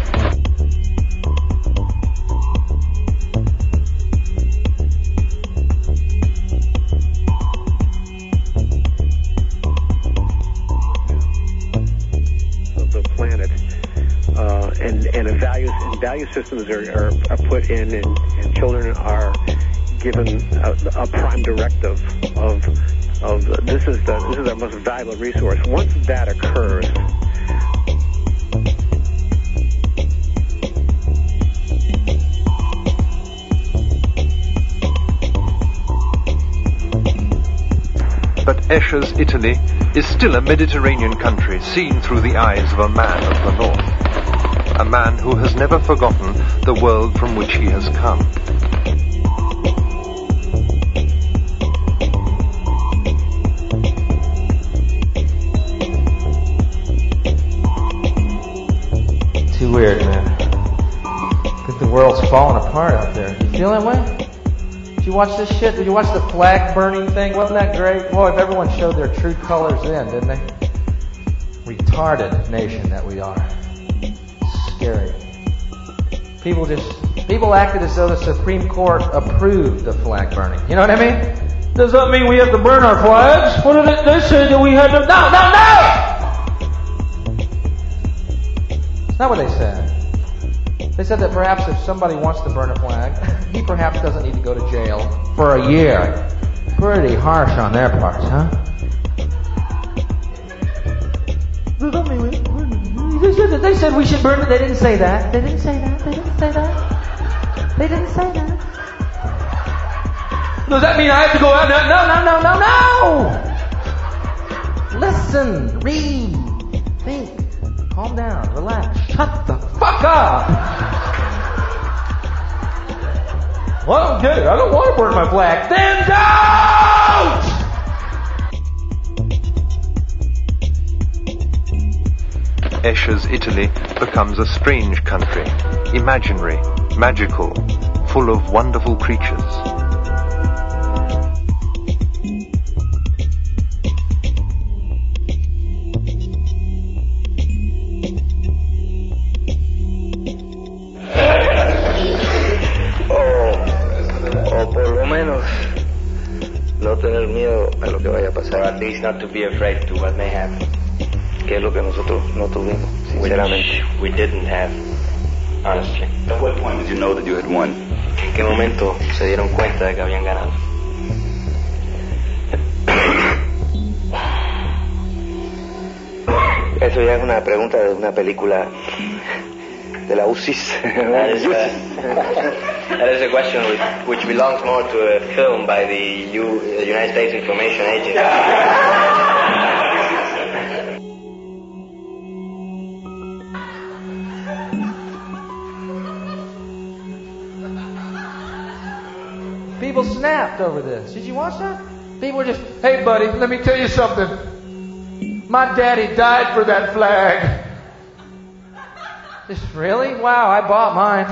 Of the planet, uh, and and a values and value systems are, are, are put in, and, and children are given a, a prime directive of. Of the, this is the this is our most valuable resource. Once that occurs, But Escher's Italy is still a Mediterranean country seen through the eyes of a man of the north. A man who has never forgotten the world from which he has come. Too weird, man. Because the world's falling apart out there. You feel that way? Did you watch this shit? Did you watch the flag burning thing? Wasn't that great? Boy, if everyone showed their true colors then, didn't they? Retarded nation that we are. Scary. People just, people acted as though the Supreme Court approved of flag burning. You know what I mean? Does that mean we have to burn our flags? What did it, they said that we had to, no, no, no! That's not what they said. They said that perhaps if somebody wants to burn a flag, he perhaps doesn't need to go to jail for a year. Pretty harsh on their parts, huh? They said, that they said we should burn it. They didn't say that. They didn't say that. They didn't say that. They didn't say that. Does that mean I have to go out? No, no, no, no, no, no! Listen, read, think, calm down, relax. Shut the fuck up! Well, I don't get it. I don't want to burn my flag. Then don't! Escher's Italy becomes a strange country, imaginary, magical, full of wonderful creatures. Tener miedo a lo que vaya a pasar. Or at least not to be afraid to what may happen. Que es lo que nosotros no tuvimos, sinceramente. Which we didn't have, honestly. At what point did you know that you had won? ¿En qué momento se dieron cuenta de que habían ganado? Eso ya es una pregunta de una película de la U C I S. That is, uh, that is a question which, which belongs more to a film by the U, uh, United States Information Agency. People snapped over this. Did you watch that? People were just, hey buddy, let me tell you something. My daddy died for that flag. Just really? Wow, I bought mine.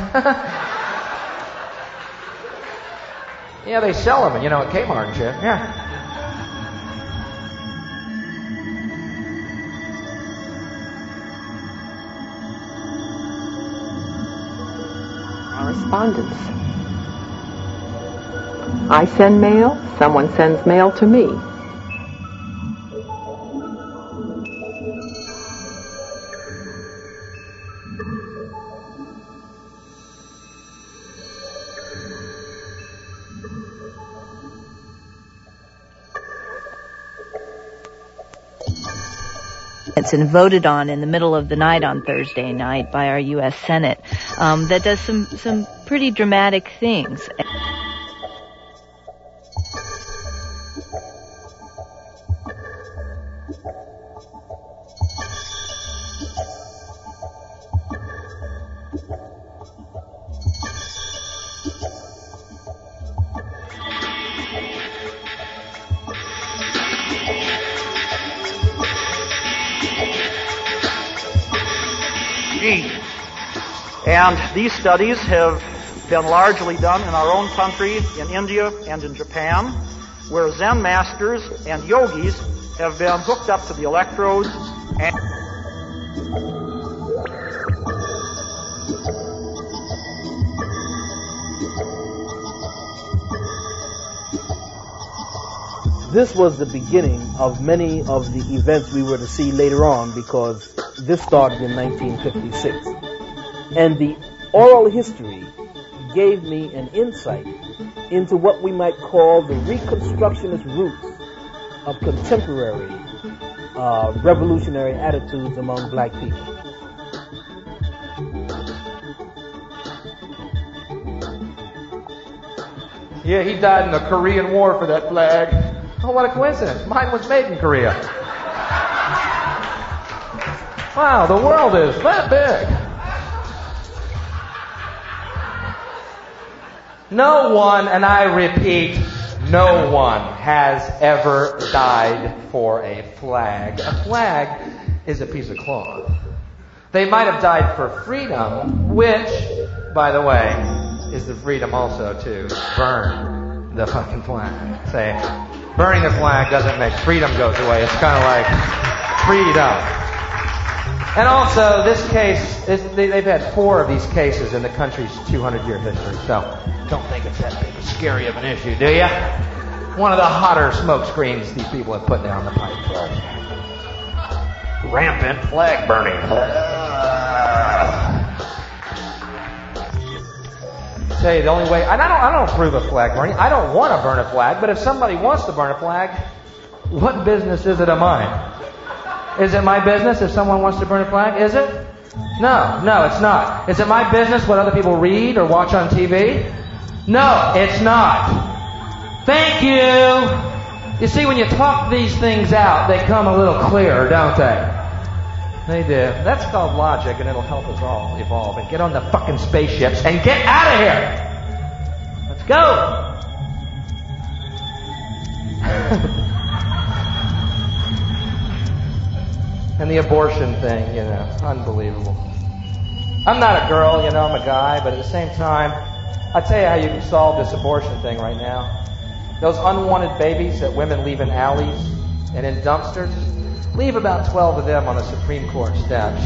Yeah, they sell them, you know, at Kmart and shit. Yeah. Correspondence. I send mail, someone sends mail to me. It's been voted on in the middle of the night on Thursday night by our U S Senate um, that does some, some pretty dramatic things. And these studies have been largely done in our own country, in India and in Japan, where Zen masters and yogis have been hooked up to the electrodes and this was the beginning of many of the events we were to see later on, because this started in nineteen fifty-six. And the oral history gave me an insight into what we might call the reconstructionist roots of contemporary uh, revolutionary attitudes among black people. Yeah, he died in the Korean War for that flag. Oh, what a coincidence. Mine was made in Korea. Wow, the world is that big. No one, and I repeat, no one has ever died for a flag. A flag is a piece of cloth. They might have died for freedom, which, by the way, is the freedom also to burn the fucking flag. Say, burning the flag doesn't make freedom goes away. It's kind of like freedom. And also, this case, is, they, they've had four of these cases in the country's two hundred year history, so don't think it's that big, scary of an issue, do you? One of the hotter smoke screens these people have put down the pipe. Rampant flag burning. Tell you the only way, and I don't, I don't approve of flag burning. I don't want to burn a flag, but if somebody wants to burn a flag, what business is it of mine? Is it my business if someone wants to burn a flag? Is it? No, no, it's not. Is it my business what other people read or watch on T V? No, it's not. Thank you. You see, when you talk these things out, they come a little clearer, don't they? They do. That's called logic, and it'll help us all evolve and get on the fucking spaceships and get out of here. Let's go. And the abortion thing, you know, unbelievable. I'm not a girl, you know, I'm a guy, but at the same time, I'll tell you how you can solve this abortion thing right now. Those unwanted babies that women leave in alleys and in dumpsters, leave about twelve of them on the Supreme Court steps.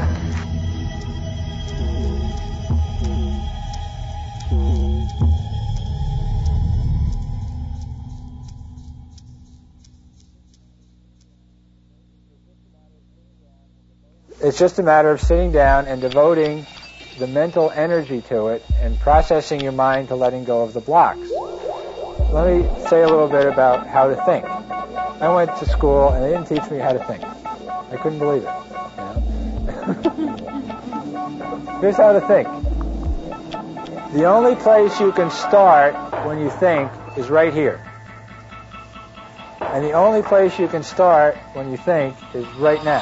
It's just a matter of sitting down and devoting the mental energy to it and processing your mind to letting go of the blocks. Let me say a little bit about how to think. I went to school and they didn't teach me how to think. I couldn't believe it. You know? Here's how to think. The only place you can start when you think is right here. And the only place you can start when you think is right now.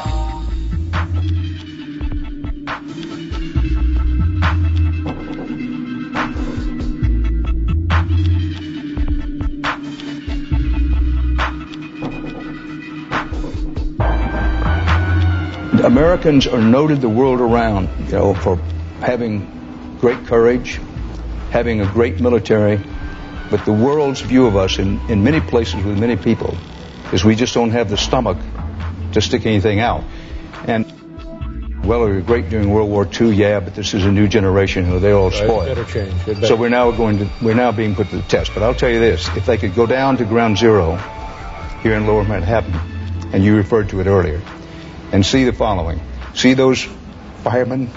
Americans are noted the world around, you know, for having great courage, having a great military, but the world's view of us in, in many places with many people is we just don't have the stomach to stick anything out. And, well, we were great during World War Two, yeah, but this is a new generation, you know, they all spoiled. It better change. It better. So we're now going to, we're now being put to the test. But I'll tell you this, if they could go down to ground zero here in Lower Manhattan, and you referred to it earlier, and see the following. See those firemen?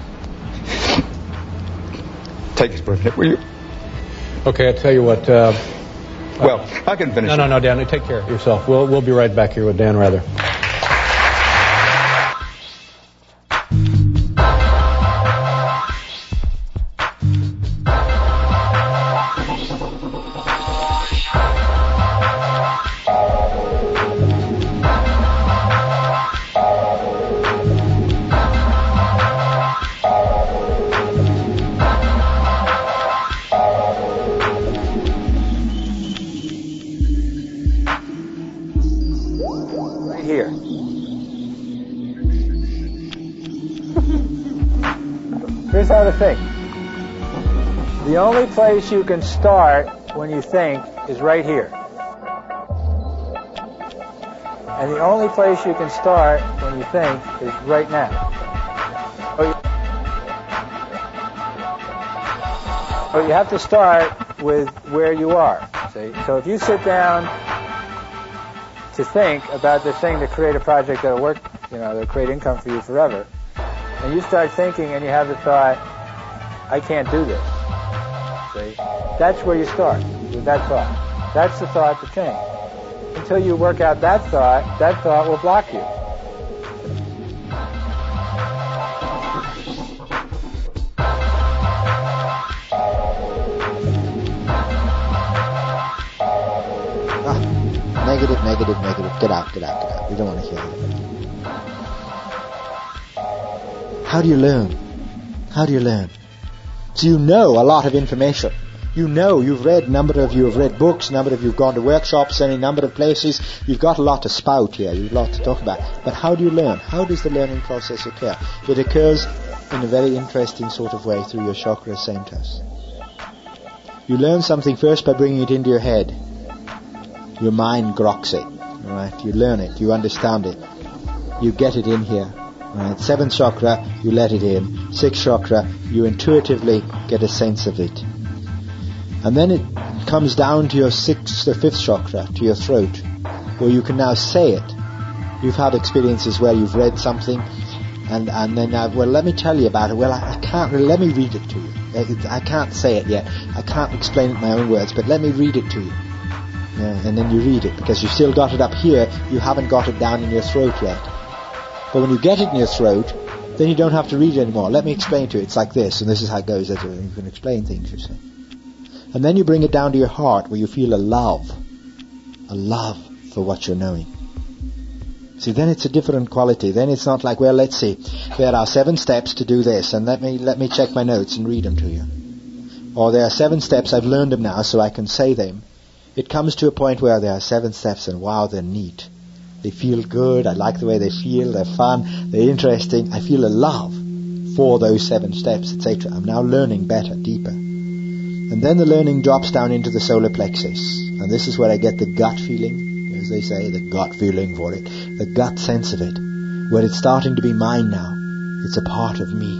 Take it, Bernadette, will you? Okay, I'll tell you what. Uh, well, I can finish. No, no, no, Dan, take care of yourself. We'll, we'll be right back here with Dan Rather. The only place you can start when you think is right here. And the only place you can start when you think is right now. But you have to start with where you are. See? So if you sit down to think about the thing to create a project that'll work, you know, that'll create income for you forever, and you start thinking and you have the thought, I can't do this. See? That's where you start, with that thought. That's the thought to change. Until you work out that thought, that thought will block you. negative, negative, negative. Get out, get out, get out. We don't want to hear it. How do you learn? How do you learn? So you know a lot of information. You know, you've read, a number of you have read books, a number of you have gone to workshops, any number of places. You've got a lot to spout here, you've a lot to talk about. But how do you learn? How does the learning process occur? It occurs in a very interesting sort of way through your chakra centers. You learn something first by bringing it into your head. Your mind groks it, right? You learn it, you understand it. You get it in here, right? Seventh chakra, you let it in. Sixth chakra, you intuitively get a sense of it. And then it comes down to your sixth or fifth chakra, to your throat, where you can now say it. You've had experiences where you've read something, and, and then, uh, well, let me tell you about it. Well, I, I can't really, let me read it to you. I, I can't say it yet. I can't explain it in my own words, but let me read it to you. Yeah, and then you read it, because you've still got it up here, you haven't got it down in your throat yet. But when you get it in your throat, then you don't have to read it anymore. Let me explain to you. It's like this, and this is how it goes. You can explain things, you see. And then you bring it down to your heart, where you feel a love, a love for what you're knowing. See, then it's a different quality. Then it's not like, well, let's see, there are seven steps to do this, and let me let me check my notes and read them to you. Or there are seven steps, I've learned them now, so I can say them. It comes to a point where there are seven steps, and wow, they're neat. They feel good, I like the way they feel, they're fun, they're interesting. I feel a love for those seven steps, et cetera. I'm now learning better, deeper. And then the learning drops down into the solar plexus. And this is where I get the gut feeling, as they say, the gut feeling for it, the gut sense of it, where it's starting to be mine now. It's a part of me.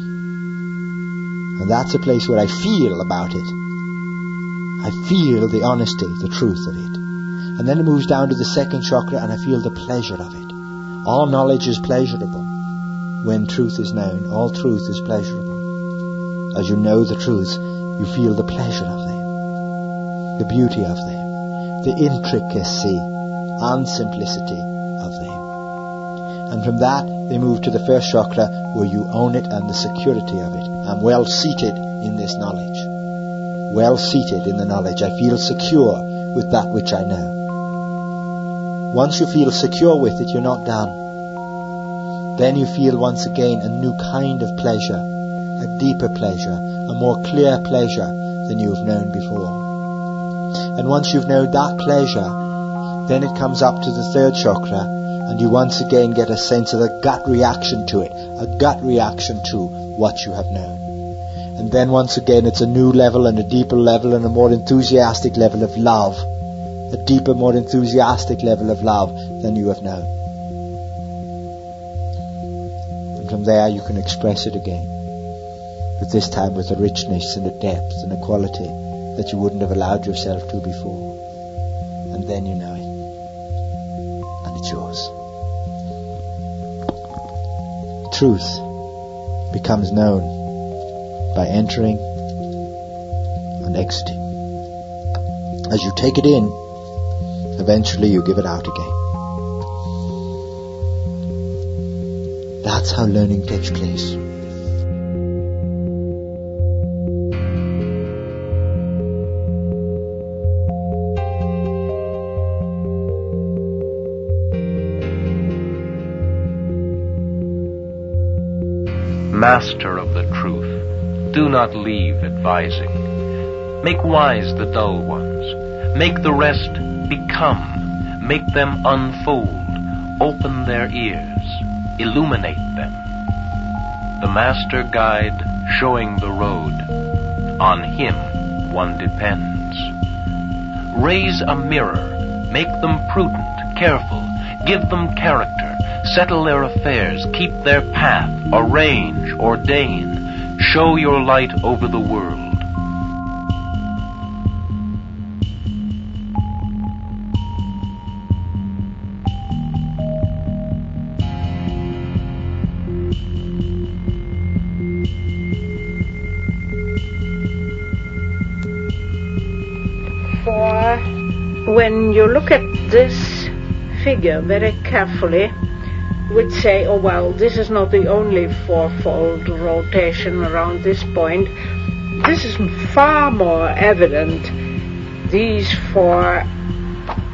And that's a place where I feel about it. I feel the honesty, the truth of it. And then it moves down to the second chakra, and I feel the pleasure of it. All knowledge is pleasurable when truth is known. All truth is pleasurable. As you know the truths, you feel the pleasure of them, the beauty of them, the intricacy and simplicity of them. And from that, they move to the first chakra, where you own it and the security of it. I'm well seated in this knowledge. Well seated in the knowledge. I feel secure with that which I know. Once you feel secure with it, you're not done. Then you feel once again a new kind of pleasure, a deeper pleasure, a more clear pleasure than you've known before. And once you've known that pleasure, then it comes up to the third chakra, and you once again get a sense of a gut reaction to it, a gut reaction to what you have known. And then once again it's a new level and a deeper level and a more enthusiastic level of love, a deeper, more enthusiastic level of love than you have known. And from there you can express it again, but this time with a richness and a depth and a quality that you wouldn't have allowed yourself to before. And then you know it, and it's yours. Truth becomes known by entering and exiting. As you take it in, eventually you give it out again. That's how learning takes place. Master of the truth, do not leave advising. Make wise the dull ones. Make the rest become. Make them unfold. Open their ears. Illuminate them. The master guide showing the road. On him one depends. Raise a mirror. Make them prudent, careful. Give them character. Settle their affairs. Keep their path. Arrange, ordain. Show your light over the world. For when you look at this figure very carefully, would say, oh well, this is not the only fourfold rotation around this point. This is far more evident. These four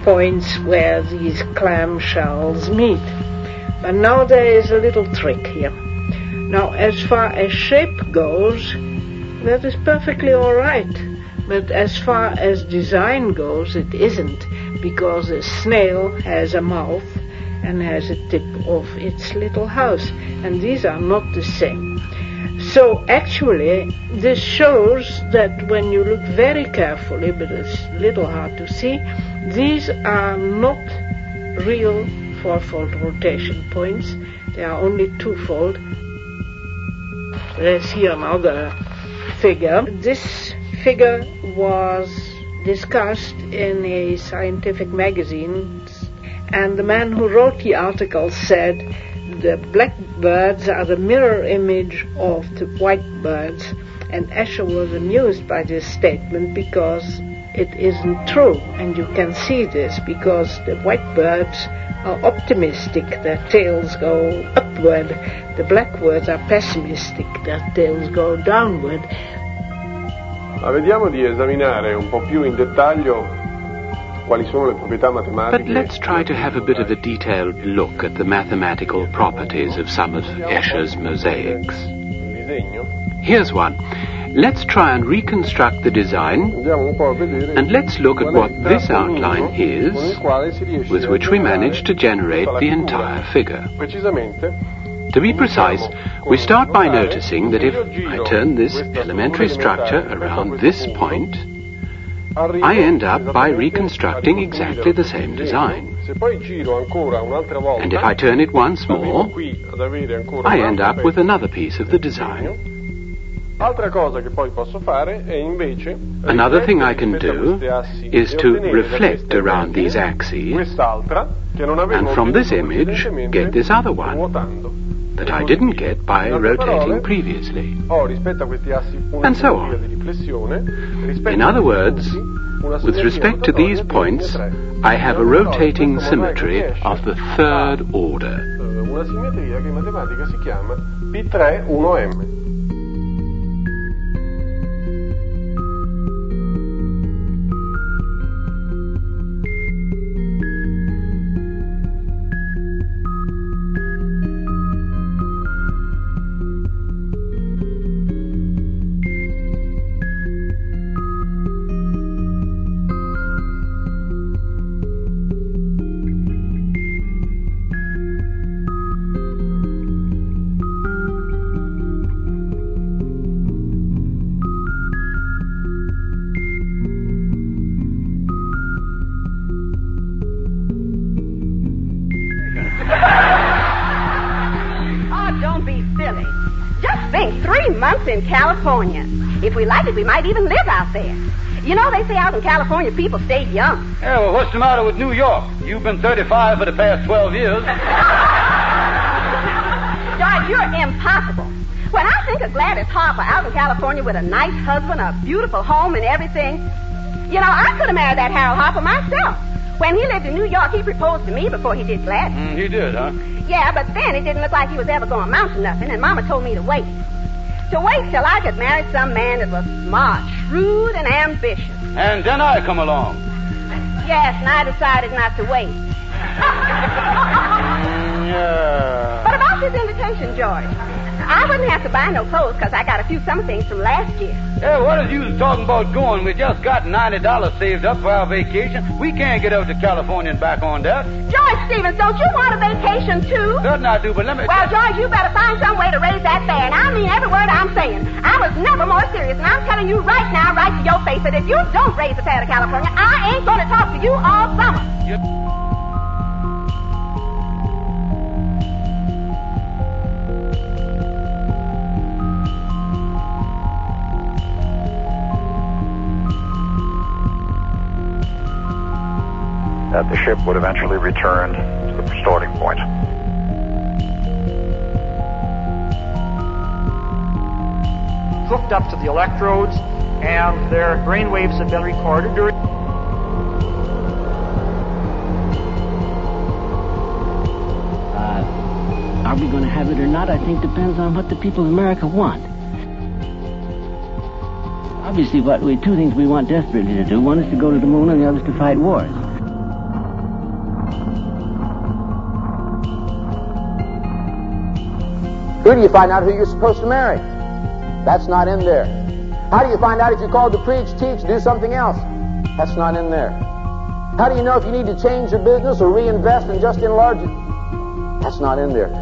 points where these clamshells meet. But now there is a little trick here. Now, as far as shape goes, that is perfectly all right. But as far as design goes, it isn't, because a snail has a mouth and has a tip of its little house, and these are not the same. So actually, this shows that when you look very carefully, but it's a little hard to see, these are not real fourfold rotation points. They are only twofold. Let's see another figure. This figure was discussed in a scientific magazine, and the man who wrote the article said the black birds are the mirror image of the white birds, and Escher was amused by this statement because it isn't true, and you can see this because the white birds are optimistic, their tails go upward, the black birds are pessimistic, their tails go downward. Ma vediamo di esaminare un po' più in dettaglio quali sono le proprietà matematiche. But let's try to have a bit of a detailed look at the mathematical properties of some of Escher's mosaics. Here's one. Let's try and reconstruct the design, and let's look at what this outline is, with which we managed to generate the entire figure. To be precise, we start by noticing that if I turn this elementary structure around this point, I end up by reconstructing exactly the same design. And if I turn it once more, I end up with another piece of the design. Another thing I can do is to reflect around these axes, and from this image get this other one that I didn't get by rotating previously, and so on. In other words, with respect to these points, I have a rotating symmetry of the third order. Una simmetria che in matematica si chiama P tre uno M. In California. If we like it, we might even live out there. You know, they say out in California people stay young. Yeah, well, what's the matter with New York? You've been thirty-five for the past twelve years. George, you're impossible. When I think of Gladys Harper out in California with a nice husband, a beautiful home and everything, you know, I could have married that Harold Harper myself. When he lived in New York, he proposed to me before he did Gladys. Mm, he did, huh? Yeah, but then it didn't look like he was ever going to amount to nothing, and Mama told me to wait. To wait till I could marry some man that was smart, shrewd, and ambitious. And then I come along. Yes, and I decided not to wait. Yeah. But about this invitation, George, I wouldn't have to buy no clothes because I got a few summer things from last year. Yeah, what is you talking about going? We just got ninety dollars saved up for our vacation. We can't get out to California and back on that. George Stevens, don't you want a vacation, too? Certain I do, but let me... Well, George, you better find some way to raise that fare, and I mean every word I'm saying. I was never more serious, and I'm telling you right now, right to your face, that if you don't raise the fare to California, I ain't going to talk to you all summer. Yep. That the ship would eventually return to the starting point. Hooked up to the electrodes, and their brain waves have been recorded during. Uh, are we going to have it or not? I think depends on what the people of America want. Obviously, what we two things we want desperately to do. One is to go to the moon, and the other is to fight wars. Who do you find out who you're supposed to marry? That's not in there. How do you find out if you're called to preach, teach, do something else? That's not in there. How do you know if you need to change your business or reinvest and just enlarge it? That's not in there.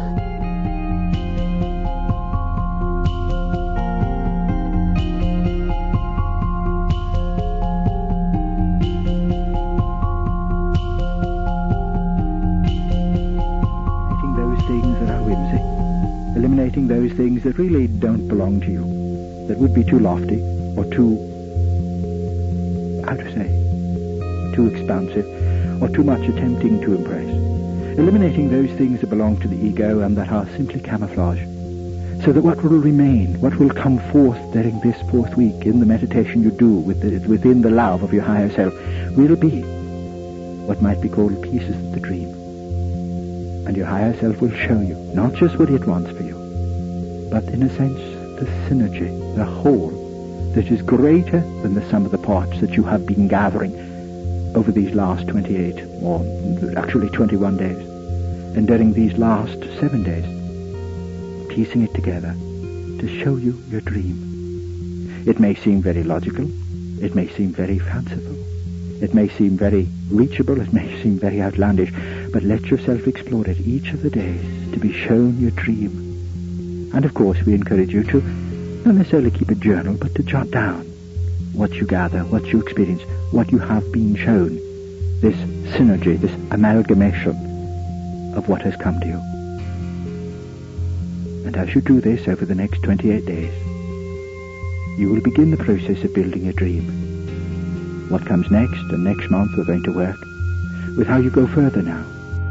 Eliminating those things that really don't belong to you, that would be too lofty or too, how to say, too expansive or too much attempting to impress. Eliminating those things that belong to the ego and that are simply camouflage, so that what will remain, what will come forth during this fourth week in the meditation you do with the, within the love of your higher self will be what might be called pieces of the dream. And your higher self will show you not just what it wants for you, but in a sense the synergy, the whole, that is greater than the sum of the parts that you have been gathering over these last twenty-eight, or actually twenty-one days, and during these last seven days, piecing it together to show you your dream. It may seem very logical, it may seem very fanciful, it may seem very reachable, it may seem very outlandish, but let yourself explore it each of the days to be shown your dream. And of course we encourage you to not necessarily keep a journal, but to jot down what you gather, what you experience, what you have been shown, this synergy, this amalgamation of what has come to you. And as you do this over the next twenty-eight days, you will begin the process of building a dream. What comes next and next month we're going to work with how you go further now.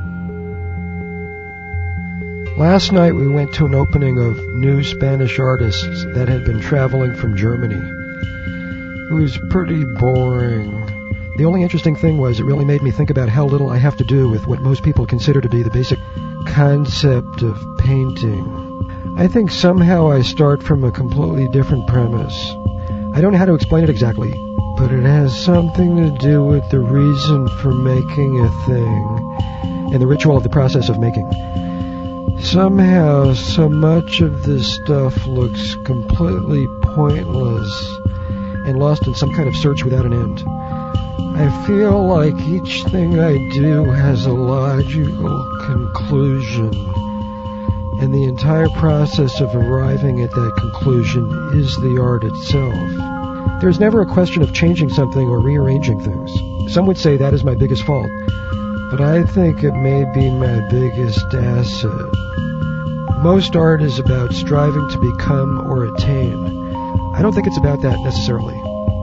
Last night we went to an opening of new Spanish artists that had been traveling from Germany. It was pretty boring. The only interesting thing was it really made me think about how little I have to do with what most people consider to be the basic concept of painting. I think somehow I start from a completely different premise. I don't know how to explain it exactly, but it has something to do with the reason for making a thing and the ritual of the process of making. Somehow, so much of this stuff looks completely pointless and lost in some kind of search without an end. I feel like each thing I do has a logical conclusion, and the entire process of arriving at that conclusion is the art itself. There's never a question of changing something or rearranging things. Some would say that is my biggest fault, but I think it may be my biggest asset. Most art is about striving to become or attain. I don't think it's about that necessarily.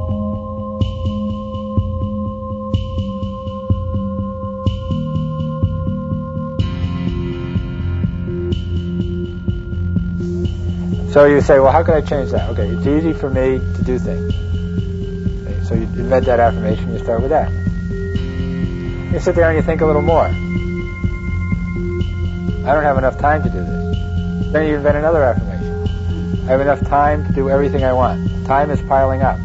So you say, well, how can I change that? Okay, it's easy for me to do things. Okay, so you invent that affirmation, you start with that. You sit there and you think a little more. I don't have enough time to do this. Then you invent another affirmation. I have enough time to do everything I want. Time is piling up.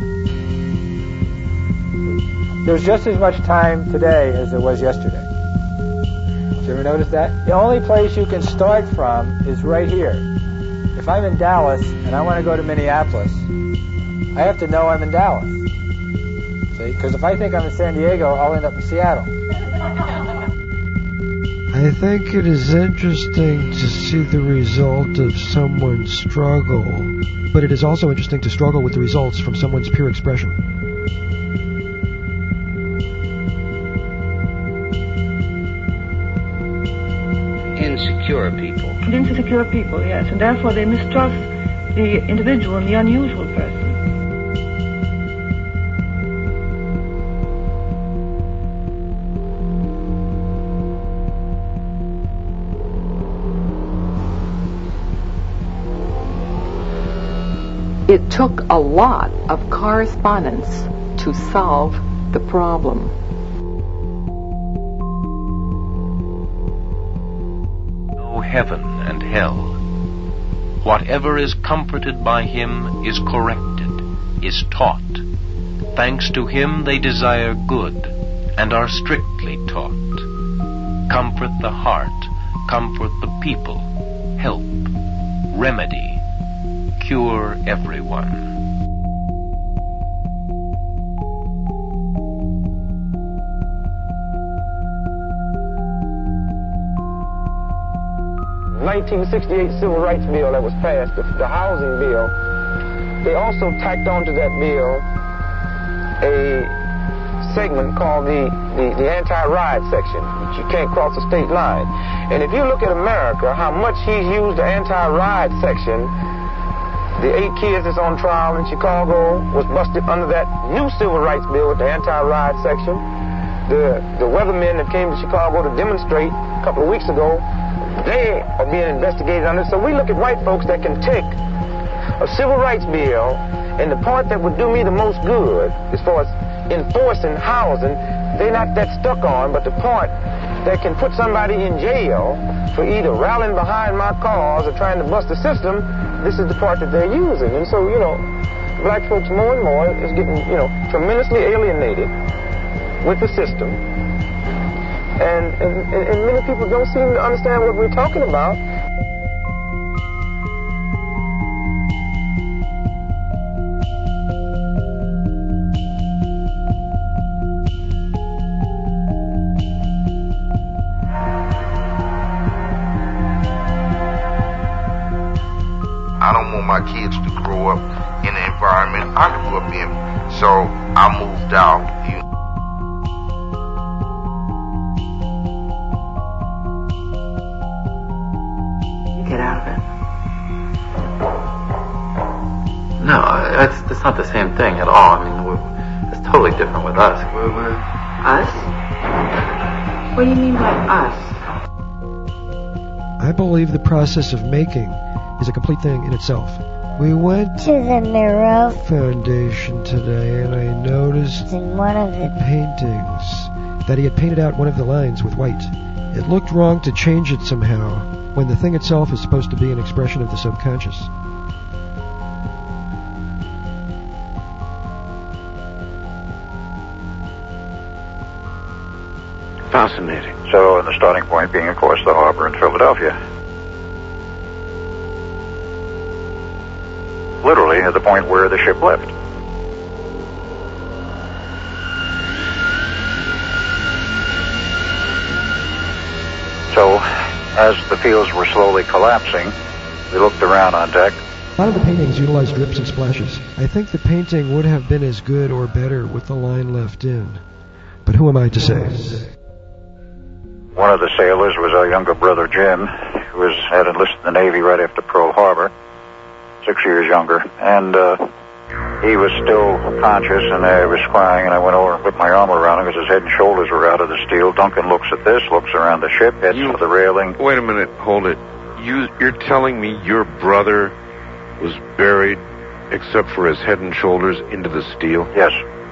There's just as much time today as there was yesterday. Did you ever notice that? The only place you can start from is right here. If I'm in Dallas and I want to go to Minneapolis, I have to know I'm in Dallas. See? Because if I think I'm in San Diego, I'll end up in Seattle. I think it is interesting to see the result of someone's struggle, but it is also interesting to struggle with the results from someone's pure expression. Insecure people. Insecure people, yes, and therefore they mistrust the individual and the unusual person. It took a lot of correspondence to solve the problem. No heaven and hell. Whatever is comforted by him is corrected, is taught. Thanks to him they desire good, and are strictly taught. Comfort the heart, comfort the people, help. remedy, cure everyone. nineteen sixty-eight Civil Rights Bill that was passed, the, the housing bill, they also tacked onto that bill a segment called the, the, the anti-riot section, which you can't cross the state line. And if you look at America, how much he's used the anti-riot section, the eight kids that's on trial in Chicago was busted under that new Civil Rights Bill with the anti-riot section. The, the weathermen that came to Chicago to demonstrate a couple of weeks ago, they are being investigated under. So we look at white folks that can take a civil rights bill, and the part that would do me the most good as far as enforcing housing, they're not that stuck on, but the part that can put somebody in jail for either rallying behind my cause or trying to bust the system, this is the part that they're using. And so, you know, black folks more and more is getting, you know, tremendously alienated with the system. And, and, and many people don't seem to understand what we're talking about. I don't want my kids to grow up in the environment I grew up in, so I moved out. You Get out of it. No, it's, it's not the same thing at all. I mean, we're, it's totally different with us. We're, we're Us? What do you mean by us? I believe the process of making is a complete thing in itself. We went to the Miro Foundation today, and I noticed in one of the paintings that he had painted out one of the lines with white. It looked wrong to change it somehow, when the thing itself is supposed to be an expression of the subconscious. Fascinating. So, and the starting point being, of course, the harbor in Philadelphia. Literally at the point where the ship left. So, as the fields were slowly collapsing, we looked around on deck. A lot of the paintings utilize drips and splashes. I think the painting would have been as good or better with the line left in. But who am I to say? One of the sailors was our younger brother Jim, who was, had enlisted in the Navy right after Pearl Harbor, six years younger. And uh, he was still conscious, and I was crying, and I went over and put my arm around him because his head and shoulders were out of the steel. Duncan looks at this, looks around the ship, heads You, for the railing. Wait a minute, hold it. You, you're telling me your brother was buried, except for his head and shoulders, into the steel? Yes.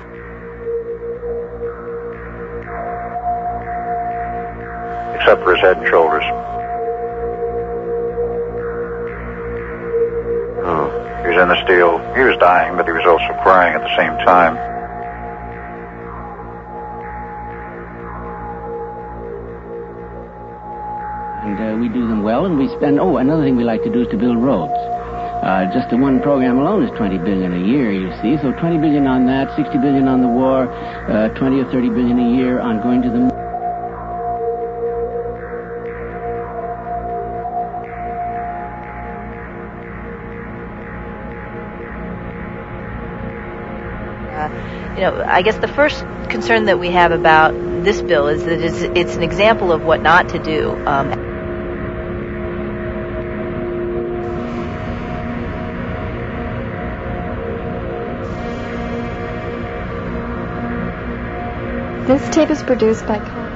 Except for his head and shoulders. Oh. He was in the steel. He was dying, but he was also crying at the same time. And uh, we do them well, and we spend, oh, another thing we like to do is to build roads. Uh, just the one program alone is twenty billion a year, you see. So twenty billion on that, sixty billion on the war, uh, twenty or thirty billion a year on going to the moon. You know, I guess the first concern that we have about this bill is that it's, it's an example of what not to do. Um, This tape is produced by Colin.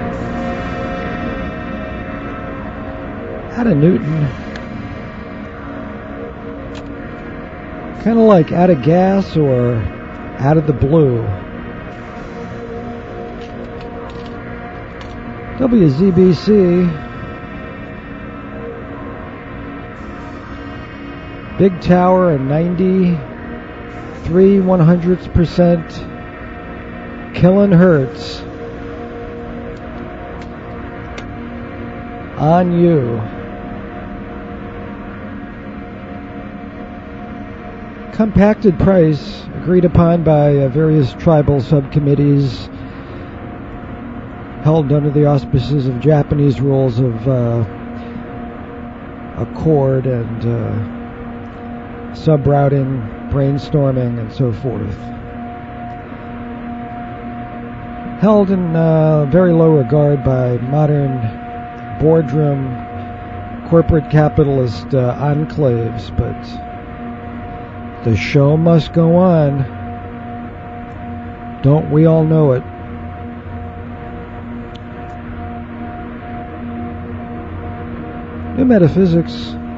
Ada Newton Kind of like out of gas or out of the blue. W Z B C. Big tower and ninety-three one hundredths percent kilohertz on you. Compacted price agreed upon by uh, various tribal subcommittees held under the auspices of Japanese rules of uh, accord and uh, subrouting, brainstorming, and so forth. Held in uh, very low regard by modern boardroom corporate capitalist uh, enclaves, but the show must go on. Don't we all know it? New Metaphysics.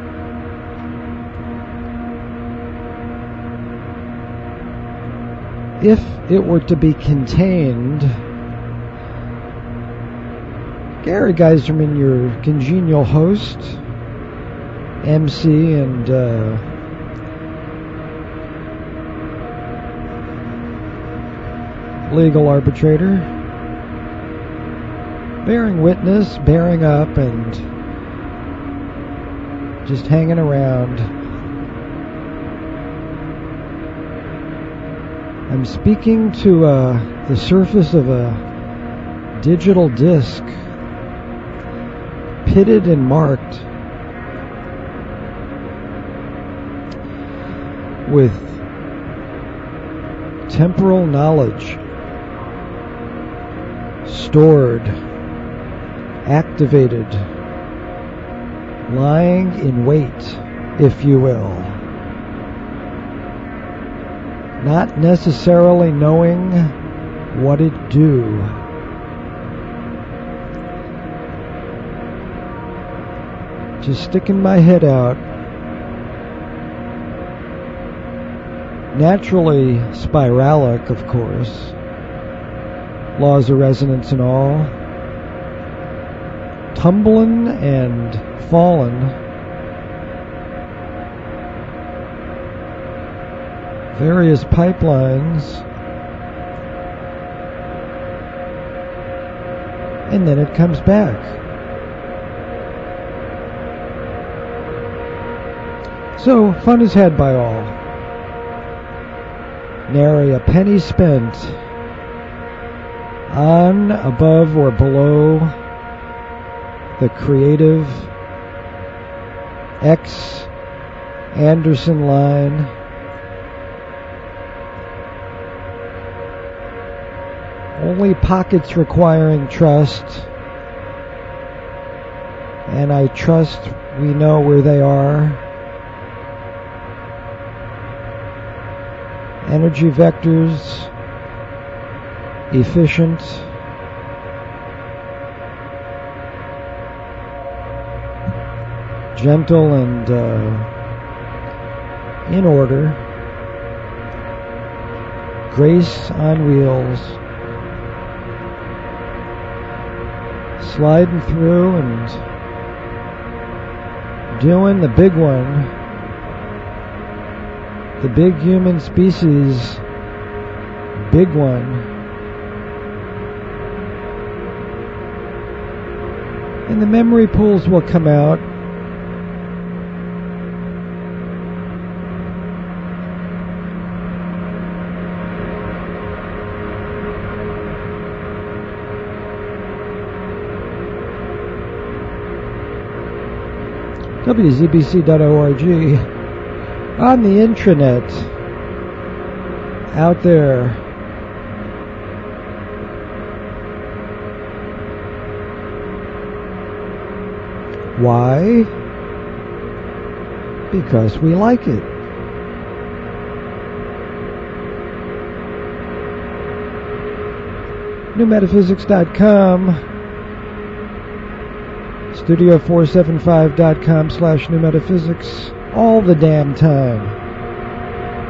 If it were to be contained, Gary Geiserman, your congenial host, M C, and uh, legal arbitrator, bearing witness, bearing up, and just hanging around. I'm speaking to uh, the surface of a digital disc, pitted and marked with temporal knowledge, stored, activated, lying in wait, if you will. Not necessarily knowing what it do. Just sticking my head out. Naturally spiralic, of course. Laws of resonance and all. Tumbling and falling. Various pipelines. And then it comes back. So, fun is had by all. Nary a penny spent on, above, or below the creative X Anderson line. Only pockets requiring trust, and I trust we know where they are. Energy vectors, efficient, gentle, and uh, in order. Grace on wheels. Sliding through and doing the big one. The big human species, big one. And the memory pools will come out. W Z B C dot org, on the intranet, out there. Why? Because we like it. New Metaphysics dot com, studio four seventy-five dot com slash New Metaphysics, all the damn time.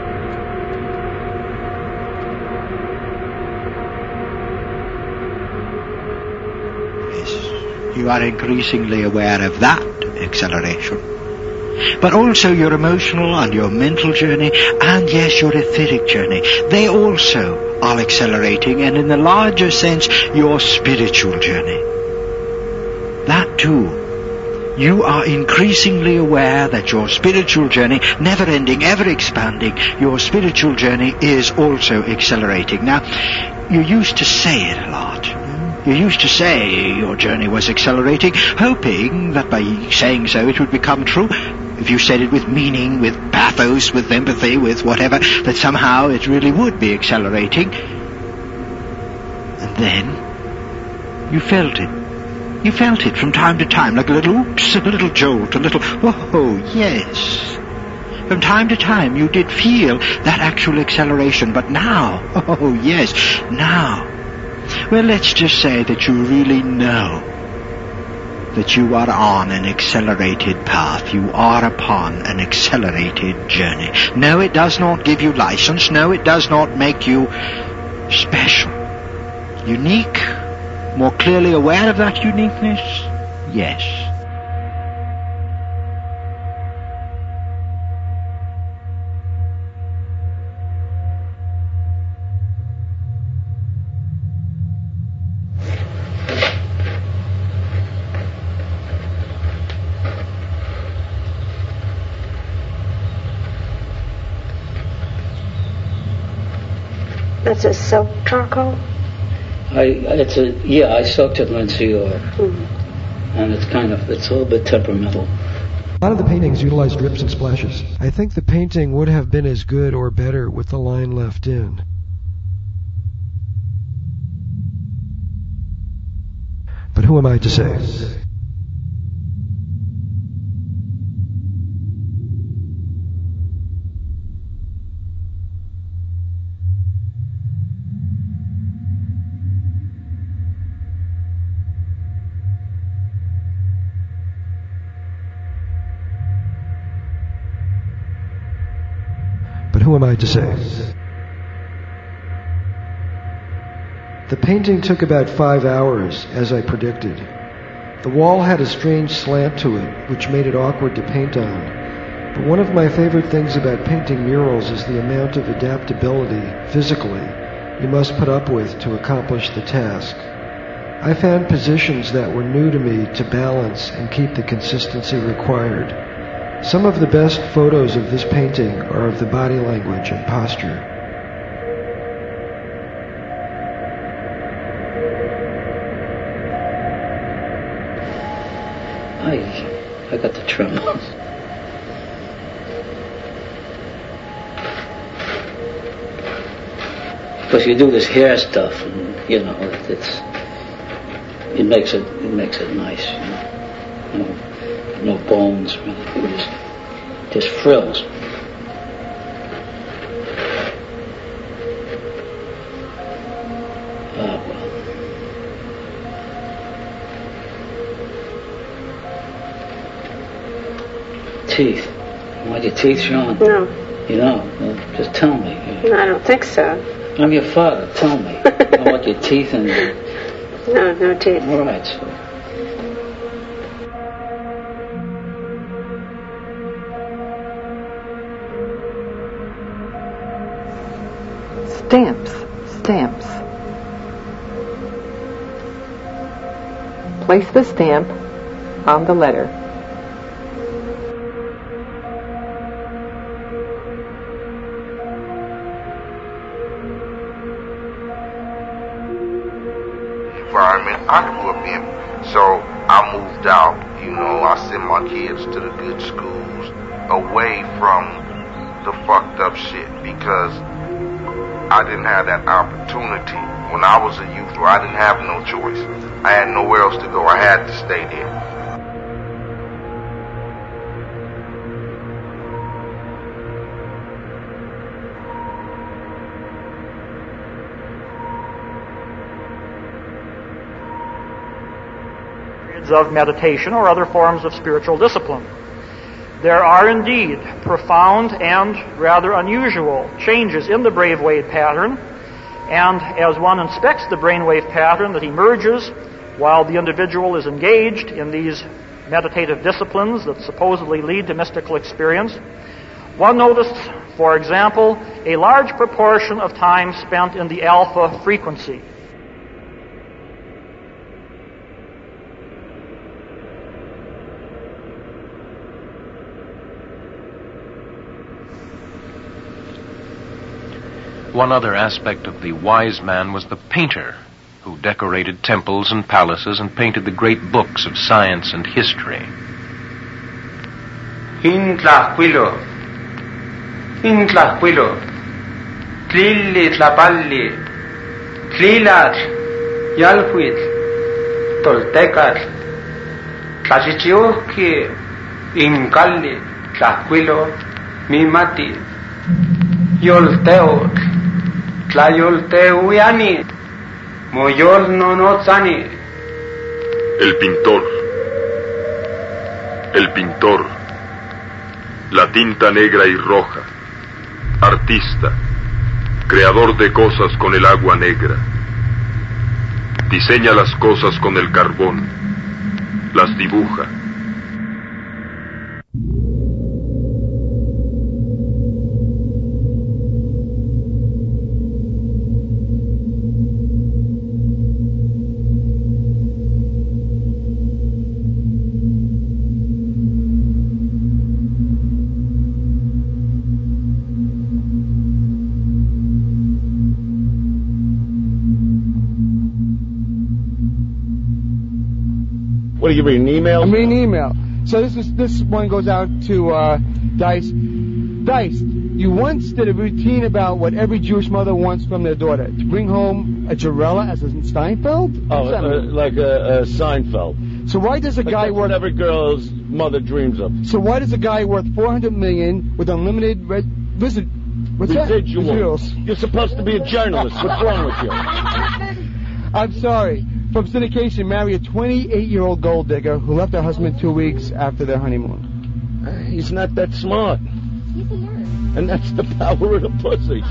You are increasingly aware of that acceleration. But also your emotional and your mental journey, and yes, your etheric journey. They also are accelerating, and in the larger sense, your spiritual journey. That too. You are increasingly aware that your spiritual journey, never ending, ever expanding, your spiritual journey is also accelerating. Now, you used to say it a lot. You used to say your journey was accelerating, hoping that by saying so it would become true. If you said it with meaning, with pathos, with empathy, with whatever, that somehow it really would be accelerating. And then you felt it. You felt it from time to time, like a little oops, a little jolt, a little whoa, yes. From time to time you did feel that actual acceleration, but now, oh yes, now, well, let's just say that you really know that you are on an accelerated path. You are upon an accelerated journey. No, it does not give you license. No, it does not make you special, unique, more clearly aware of that uniqueness? Yes. That's a soaked charcoal? I, it's a, yeah, I soaked it linseed oil. Mm. And it's kind of, it's a little bit temperamental. A lot of the paintings utilize drips and splashes. I think the painting would have been as good or better with the line left in. But who am I to say? But who am I to say? The painting took about five hours, as I predicted. The wall had a strange slant to it, which made it awkward to paint on. But one of my favorite things about painting murals is the amount of adaptability, physically, you must put up with to accomplish the task. I found positions that were new to me to balance and keep the consistency required. Some of the best photos of this painting are of the body language and posture. I, I got the tremors. Because you do this hair stuff, and you know, it's it makes it it makes it nice. You know? You know, no bones, just, just frills. Oh, well. Teeth. You want your teeth shown? No. You don't? Well, just tell me. No, I don't think so. I'm your father. Tell me. I want your teeth and... No, no teeth. All right, so... Stamps, stamps. Place the stamp on the letter. Environment I grew up in, so I moved out. You know, I sent my kids to the good schools, away from the fucked up shit, because I didn't have that opportunity. When I was a youth, I didn't have no choice. I had nowhere else to go. I had to stay there. Periods of meditation or other forms of spiritual discipline. There are indeed profound and rather unusual changes in the brainwave pattern, and as one inspects the brainwave pattern that emerges while the individual is engaged in these meditative disciplines that supposedly lead to mystical experience, one noticed, for example, a large proportion of time spent in the alpha frequency. One other aspect of the wise man was the painter, who decorated temples and palaces and painted the great books of science and history. In tlahuilo, in tlahuilo, tlili tlapalli, tlilat, yalhuit, toltecat, tlachichiuhki, incalli, tlahuilo, mimati, yolteot, tlayolteuiani, moyol nonotzani. El pintor, el pintor, la tinta negra y roja, artista, creador de cosas con el agua negra, diseña las cosas con el carbón, las dibuja. What are you reading, an email? I'm reading an email. So this is this one goes out to uh, Dice. Dice, you once did a routine about what every Jewish mother wants from their daughter, to bring home a Jarella as a Steinfeld? Oh, uh, like a, a Seinfeld. So why does a like guy that's worth... what every girl's mother dreams of. So why does a guy worth four hundred million with unlimited red... Visit... What's Residuals. that? Residuals. You're supposed to be a journalist. What's wrong with you? I'm sorry. From syndication, marry a twenty-eight-year-old gold digger who left her husband two weeks after their honeymoon. Uh, he's not that smart. He's a nerd. And that's the power of the pussy.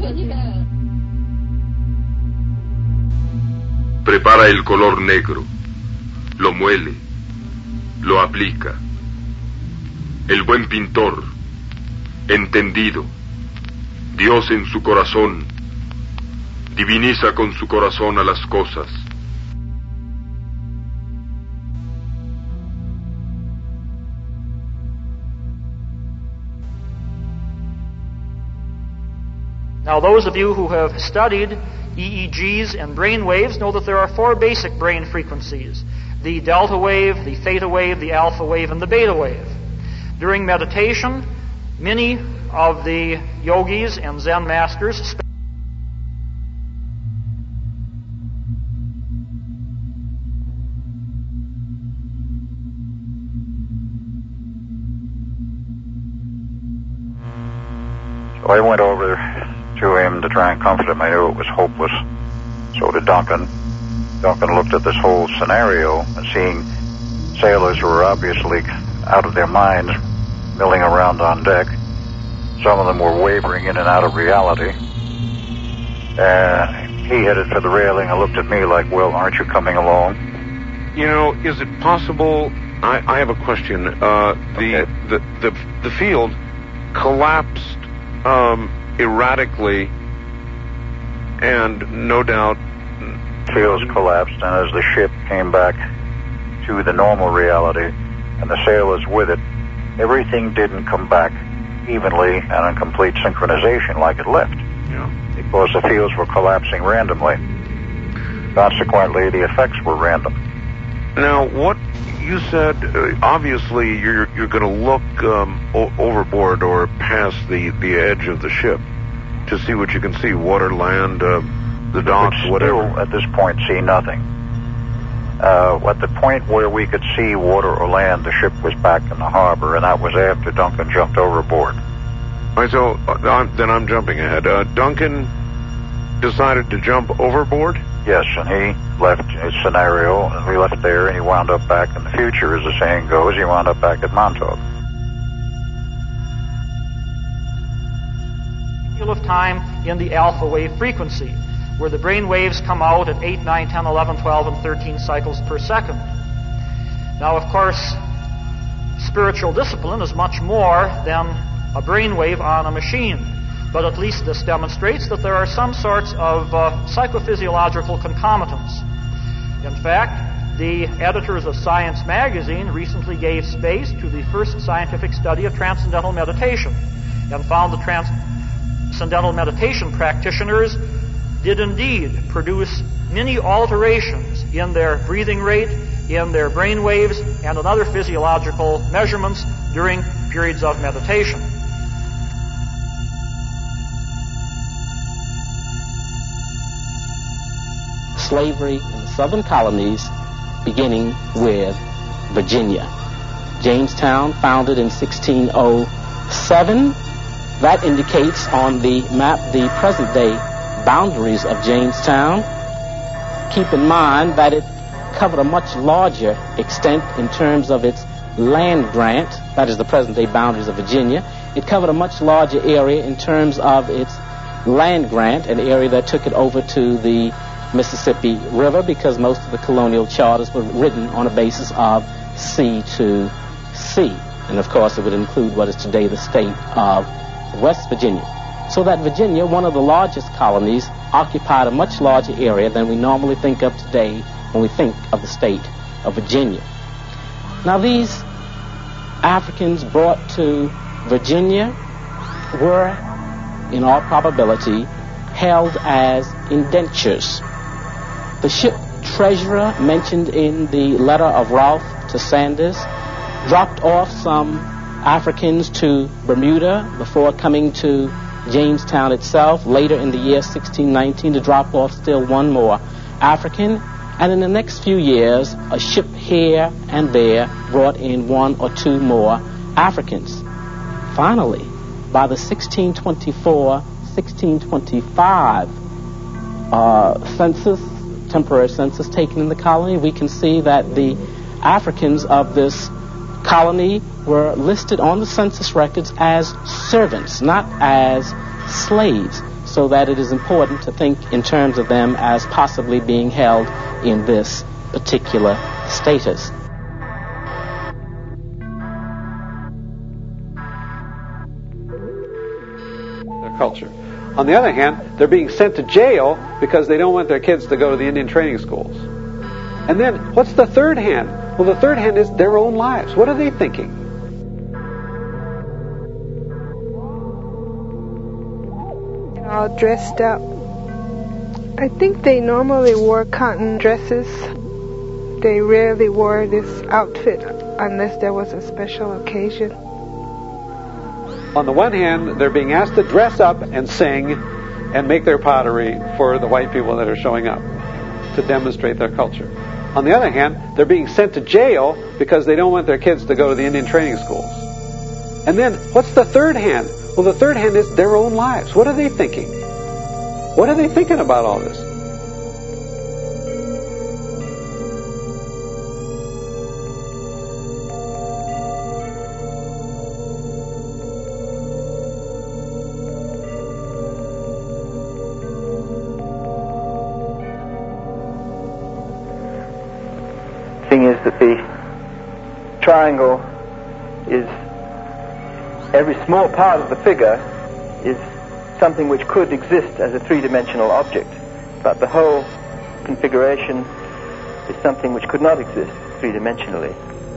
Prepara el color negro, lo muele, lo aplica. El buen pintor, entendido, Dios en su corazón, diviniza con su corazón a las cosas. Now, those of you who have studied E E Gs and brain waves know that there are four basic brain frequencies: the delta wave, the theta wave, the alpha wave, and the beta wave. During meditation, many of the yogis and Zen masters spend So I went over to him to try and comfort him. I knew it was hopeless. So did Duncan. Duncan looked at this whole scenario and seeing sailors who were obviously out of their minds milling around on deck. Some of them were wavering in and out of reality. Uh, he headed for the railing and looked at me like, well, aren't you coming along? You know, is it possible... I, I have a question. Uh, the, okay. the, the, the field collapsed um, erratically, and no doubt... Fields collapsed, and as the ship came back to the normal reality, and the sailors with it, everything didn't come back evenly and in complete synchronization like it left. Yeah. Because the fields were collapsing randomly. Consequently, the effects were random. Now, what you said, uh, obviously you're you're going to look um, o- overboard or past the, the edge of the ship to see what you can see, water, land, uh, the docks, we whatever. Still, at this point, see nothing. Uh, at the point where we could see water or land, the ship was back in the harbor, and that was after Duncan jumped overboard. All right, so uh, I'm, then I'm jumping ahead. Uh, Duncan decided to jump overboard? Yes, and he left his scenario, and we left there, and he wound up back in the future, as the saying goes. He wound up back at Montauk. Deal of time in the alpha wave frequency. where the brain waves come out at eight, nine, ten, eleven, twelve, and thirteen cycles per second. Now, of course, spiritual discipline is much more than a brainwave on a machine, but at least this demonstrates that there are some sorts of uh, psychophysiological concomitants. In fact, the editors of Science magazine recently gave space to the first scientific study of transcendental meditation and found the transcendental meditation practitioners did indeed produce many alterations in their breathing rate, in their brain waves, and in other physiological measurements during periods of meditation. Slavery in the southern colonies, beginning with Virginia. Jamestown, founded in sixteen oh seven. That indicates on the map the present-day boundaries of Jamestown. Keep in mind that it covered a much larger extent in terms of its land grant, that is the present-day boundaries of Virginia. It covered a much larger area in terms of its land grant, an area that took it over to the Mississippi River, because most of the colonial charters were written on a basis of sea to sea. And of course it would include what is today the state of West Virginia. So that Virginia, one of the largest colonies, occupied a much larger area than we normally think of today when we think of the state of Virginia. Now, these Africans brought to Virginia were, in all probability, held as indentures. The ship Treasurer, mentioned in the letter of Rolfe to Sanders, dropped off some Africans to Bermuda before coming to Jamestown itself, later in the year sixteen nineteen, to drop off still one more African. And in the next few years, a ship here and there brought in one or two more Africans. Finally, by the sixteen twenty-four sixteen twenty-five uh, census, temporary census taken in the colony, we can see that the Africans of this colony were listed on the census records as servants, not as slaves, so that it is important to think in terms of them as possibly being held in this particular status. Their culture. On the other hand, they're being sent to jail because they don't want their kids to go to the Indian training schools. And then, what's the third hand? Well, the third hand is their own lives. What are they thinking? All dressed up. I think they normally wore cotton dresses. They rarely wore this outfit unless there was a special occasion. On the one hand, they're being asked to dress up and sing and make their pottery for the white people that are showing up to demonstrate their culture. On the other hand, they're being sent to jail because they don't want their kids to go to the Indian training schools. And then, what's the third hand? Well, the third hand is their own lives. What are they thinking? What are they thinking about all this? Thing is that the triangle is, every small part of the figure is something which could exist as a three-dimensional object, but the whole configuration is something which could not exist three-dimensionally.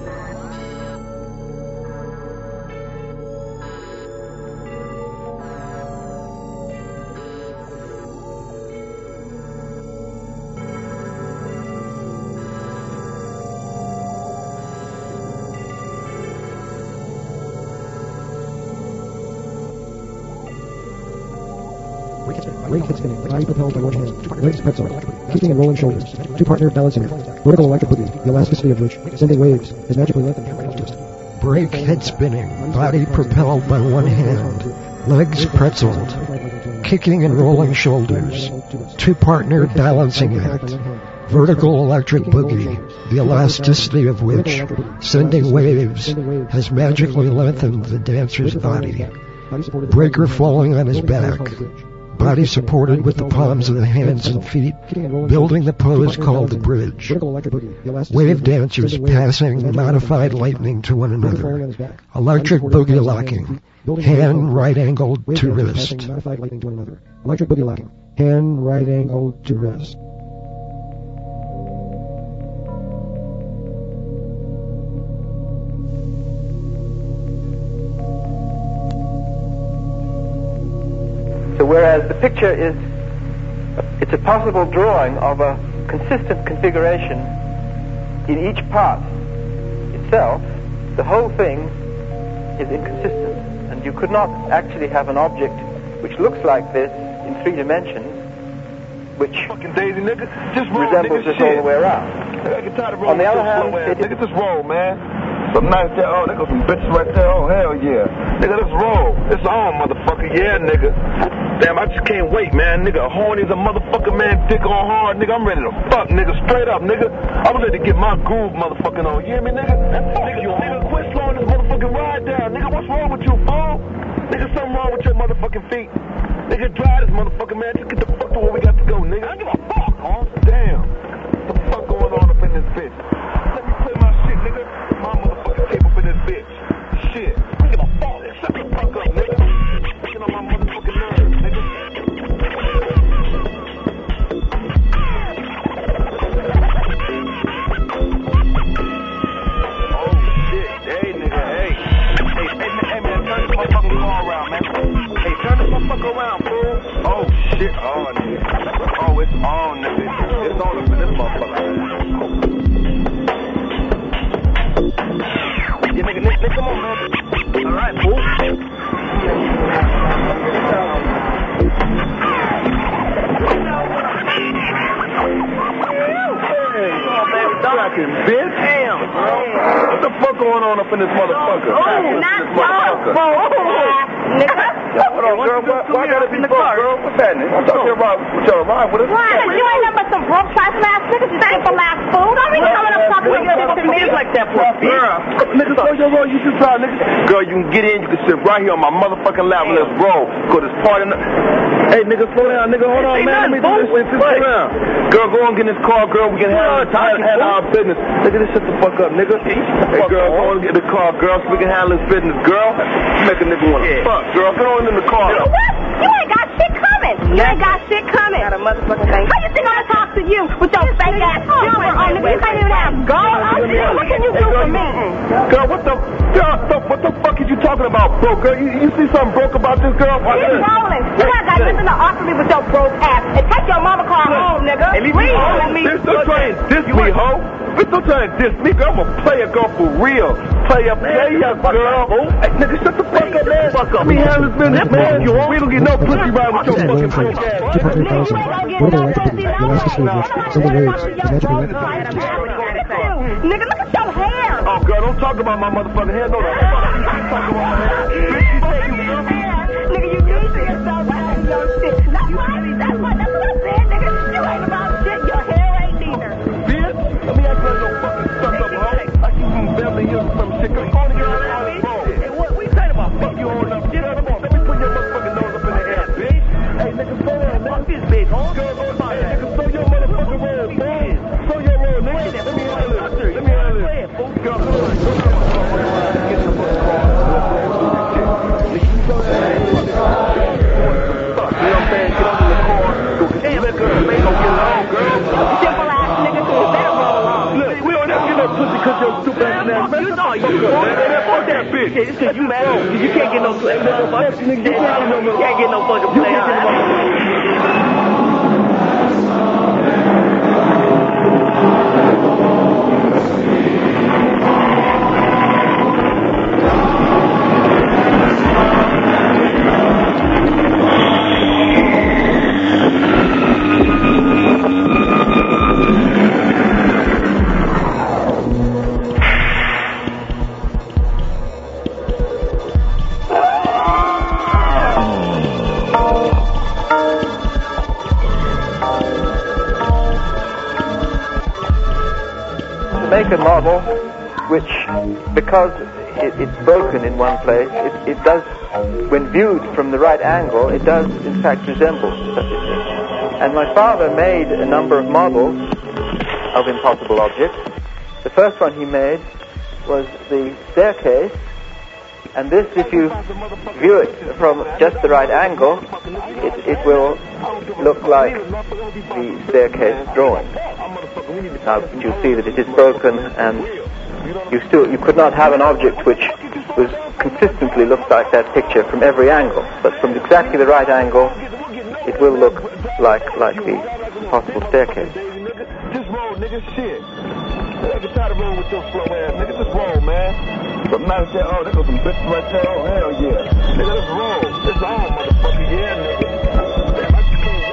Ray head spinning, body propelled by one hand, legs pretzel, kicking and rolling shoulders, two-partner balancing act, vertical electric boogie, the elasticity of which, sending waves, is magically lengthened. Break head spinning, body propelled by one hand, legs pretzeled, kicking and rolling shoulders, two-partner balancing act, vertical electric boogie, the elasticity of which, sending waves, has magically lengthened the dancer's body. Breaker falling on his back, body supported with the palms of the hands and feet, building the pose called the bridge. Wave dancers passing modified lightning to one another. Electric boogie locking, hand right-angled to wrist. Electric boogie locking, hand right-angled to wrist. So whereas the picture is, it's a possible drawing of a consistent configuration in each part itself, the whole thing is inconsistent. And you could not actually have an object which looks like this in three dimensions, which fucking daisy, nigga. Just roll, resembles nigga, this all the way around. I get tired of On the other so hand, slow ass. it- nigga, just roll, man. Some nice there. Oh, there go some bitches right there. Oh, hell yeah. Nigga, let's roll. It's on, motherfucker. Yeah, nigga. Damn, I just can't wait, man. Nigga, horny as a motherfucker, man. Dick on hard, nigga. I'm ready to fuck, nigga. Straight up, nigga. I'm ready to get my groove, motherfucking on. You hear me, nigga? Nigga, you nigga, quit slowing this motherfucking ride down. Nigga, what's wrong with you, fool? Nigga, something wrong with your motherfucking feet. Nigga, drive this motherfucker, man. Just get the fuck to where we got to go, nigga. I don't give a fuck, huh? Damn. What the fuck going on up in this bitch? Let me play my shit, nigga. My motherfucking tape up in this bitch. Shit. I don't give a fuck. Shut the fuck up, nigga. Fucking on my motherfucking nerves, nigga. Oh, shit. Hey, nigga, hey. Hey, hey, man, hey, man, turn this motherfucking car around, man. Hey, turn this motherfucker around, fool. Oh, shit. Oh, nigga. Oh, it's on, nigga. It's on up in this motherfucker. Yeah, nigga, nigga, nigga, come on, man. All right, fool. Fucking bitch. Damn, bro. What the fuck going on up in this motherfucker? Oh, not motherfucker. nigga. Hold on, girl. Why, why gotta be broke, girl? What's happening? I'm talking about with y'all ride with us. Why? You ain't nothing but some broke trifling ass niggas. You think for last food? Don't be coming up talking with shit to me. like that for girl. Nigga, slow your roll. You too proud, nigga. Girl, you can get in. You can sit right here on my motherfucking lap and let's roll. Cause it's part of the... Hey, nigga, slow down, nigga. Hold on, man. Let me do this shit. Sit around. Girl, go and get in this car, girl. We can handle our business. Nigga, just shut the fuck up, nigga. Hey, girl, go on and get in the car, girl, so we can handle this business, girl. Make a nigga wanna fuck, girl. Get on in the car. You know what? You ain't got shit coming. You ain't got shit coming. Got a motherfucking thing. How you think I'm gonna talk to you with your fake ass jumper on, nigga? You can't even have gold on you. What can you do for me? Girl, what the, girl, what the fuck is you talking about, bro? Girl, you, you see something broke about this girl? Keep rolling. You ain't got nothing to offer me with your broke ass. And take your mama car home, nigga. Hey, leave me Please alone. let me. Bitch, don't try and diss me, ho. Bitch, don't try and diss me, girl. I'm a player girl for real. Player, player, girl. Hey, nigga, shut the fuck up, man. Fuck up. Me handle this business, man. We don't get no pussy ride with your fucking broke ass. Two hundred thousand. What about electric boogie? The last stage, some of the waves, the magic of Nigga, look at your hair. Oh, girl, don't talk about my motherfucking hair. No, no. Talk about my hair. Nigga, you do see yourself having your shit. That's why, that's what, that's what I said, nigga. You ain't about shit, your hair ain't neither. Bitch, let me ask you no fucking stuck up, ho. Like you from Beverly Hills or some shit. Come on, girl. Hey, what, what you saying about fuck you holding up? Get up, come on. Let me put your motherfucking nose up in the air, bitch. Hey, nigga, slow down, fuck this bitch, huh? Girl, go by that. Nigga, slow your motherfucking roll, man. Slow your roll, nigga. Let me handle it. Let me handle it. Girl, come on. Go down, motherfucker. Get in the fucking car. Nigga, you slow down. You know what I'm saying? Get up in the car. Go get that girl, man. Go get it on, girl. Simple ass nigga, so you better roll along. Look, we don't ever get no pussy because you're stupid ass man. You know you. Fuck that bitch. It's because you mad. You can't get no play. You can't get no fucking play. Make a model which, because it, it's broken in one place, it, it does, when viewed from the right angle, it does in fact resemble such a thing. And my father made a number of models of impossible objects. The first one he made was the staircase, and this, if you view it from just the right angle, it, it will look like the staircase drawing. Now you see that it is broken, and you still you could not have an object which was consistently looked like that picture from every angle, but from exactly the right angle, it will look like like the possible staircase. Just roll, nigga, shit. I get tired of rolling with your slow ass, nigga. Just roll, man. But now there, oh, there goes some bitches right there. Oh, hell yeah. Nigga, let's roll. It's on, motherfucker. Yeah, nigga. Damn, I just can't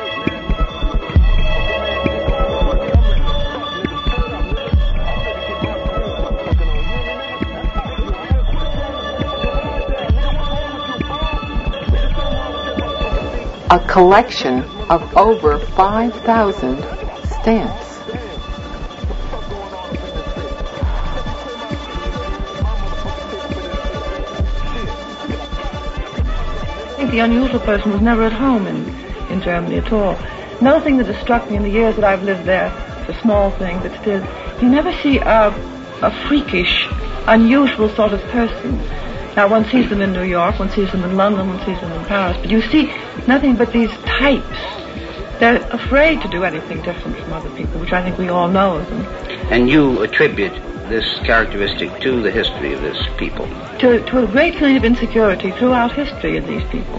wait, man. A collection of over five thousand stamps. I think the unusual person was never at home in, in Germany at all. Another thing that has struck me in the years that I've lived there, it's a small thing, but still, you never see a, a freakish, unusual sort of person. Now, one sees them in New York, one sees them in London, one sees them in Paris, but you see nothing but these types. They're afraid to do anything different from other people, which I think we all know of them. And you attribute this characteristic to the history of this people? To, to a great kind of insecurity throughout history in these people.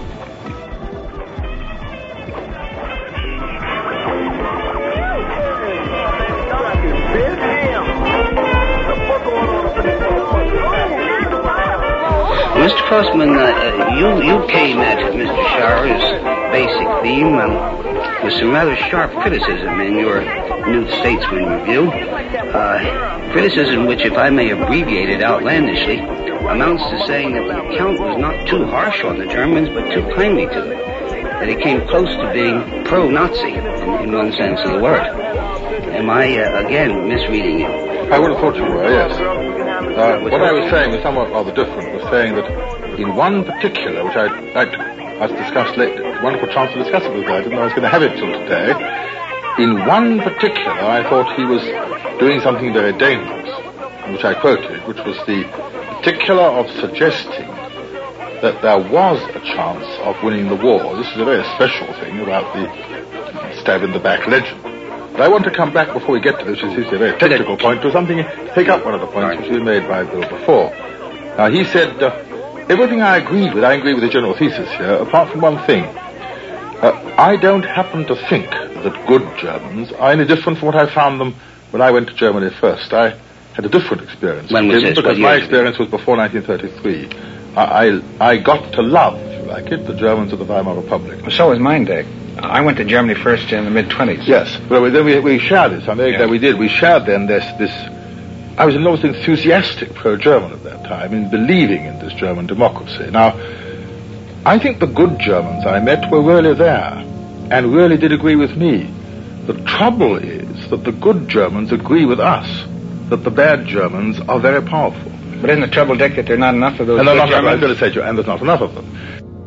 Mister Crossman, uh, you, you came at Mister Shower's basic theme um, with some rather sharp criticism in your New Statesman review. Uh, criticism which, if I may abbreviate it outlandishly, amounts to saying that the account was not too harsh on the Germans, but too kindly to them. That it came close to being pro-Nazi, in, in one sense of the word. Am I, uh, again, misreading you? I would have thought you were, yes. Uh, what I was saying was somewhat rather different, was saying that in one particular, which I'd like to us discuss later, wonderful chance to discuss it with you, I didn't know I was going to have it till today. In one particular, I thought he was doing something very dangerous, which I quoted, which was the particular of suggesting that there was a chance of winning the war. This is a very special thing about the stab in the back legend. But I want to come back before we get to this, which is a very technical point, to something, pick up one of the points which was made by Bill before. Now, he said, uh, everything I agreed with, I agree with the general thesis here, apart from one thing. Uh, I don't happen to think that good Germans are any different from what I found them when I went to Germany first. I had a different experience. When was this? Because my experience was before nineteen thirty-three. I, I, I got to love, if you like it, the Germans of the Weimar Republic. Well, so was mine, Dick. I went to Germany first in the mid-twenties. Yes. Well, then we, we shared this. I'm very glad we did. We shared then this, this... I was enormously enthusiastic pro-German at that time in believing in this German democracy. Now, I think the good Germans I met were really there and really did agree with me. The trouble is that the good Germans agree with us, that the bad Germans are very powerful. But isn't the trouble, Dick, that there are not enough of those and good not, Germans? I'm going to say to you, and there's not enough of them.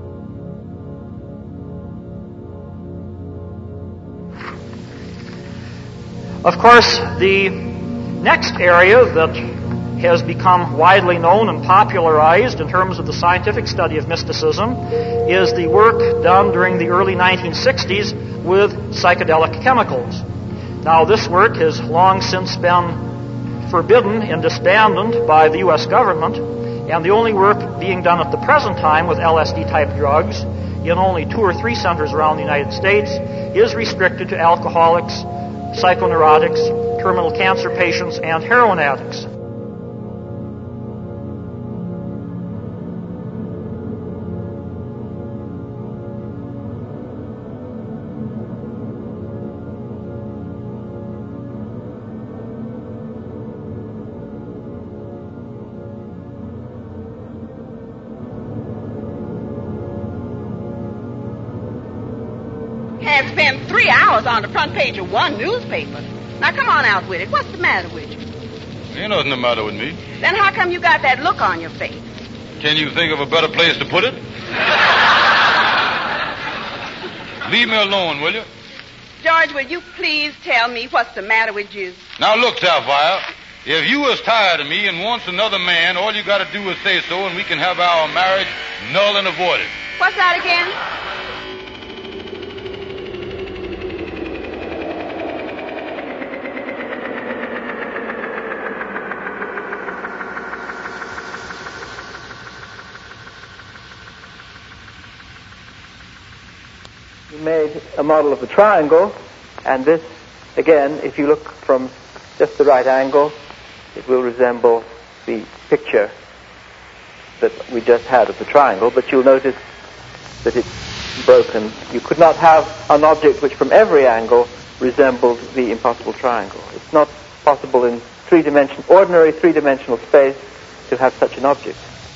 Of course, the next area that has become widely known and popularized in terms of the scientific study of mysticism is the work done during the early nineteen sixties with psychedelic chemicals. Now, this work has long since been forbidden and disbanded by the U S government, and the only work being done at the present time with L S D-type drugs in only two or three centers around the United States is restricted to alcoholics, psychoneurotics, terminal cancer patients, and heroin addicts. Has spent three hours on the front page of one newspaper. Now, come on out with it. What's the matter with you? Ain't nothing the matter with me. Then how come you got that look on your face? Can you think of a better place to put it? Leave me alone, will you? George, will you please tell me what's the matter with you? Now look, Sapphire, if you was tired of me and wants another man, all you gotta do is say so and we can have our marriage null and avoided. What's that again? We made a model of the triangle, and this, again, if you look from just the right angle, it will resemble the picture that we just had of the triangle, but you'll notice that it's broken. You could not have an object which from every angle resembled the impossible triangle. It's not possible in three-dimension, ordinary three-dimensional space to have such an object.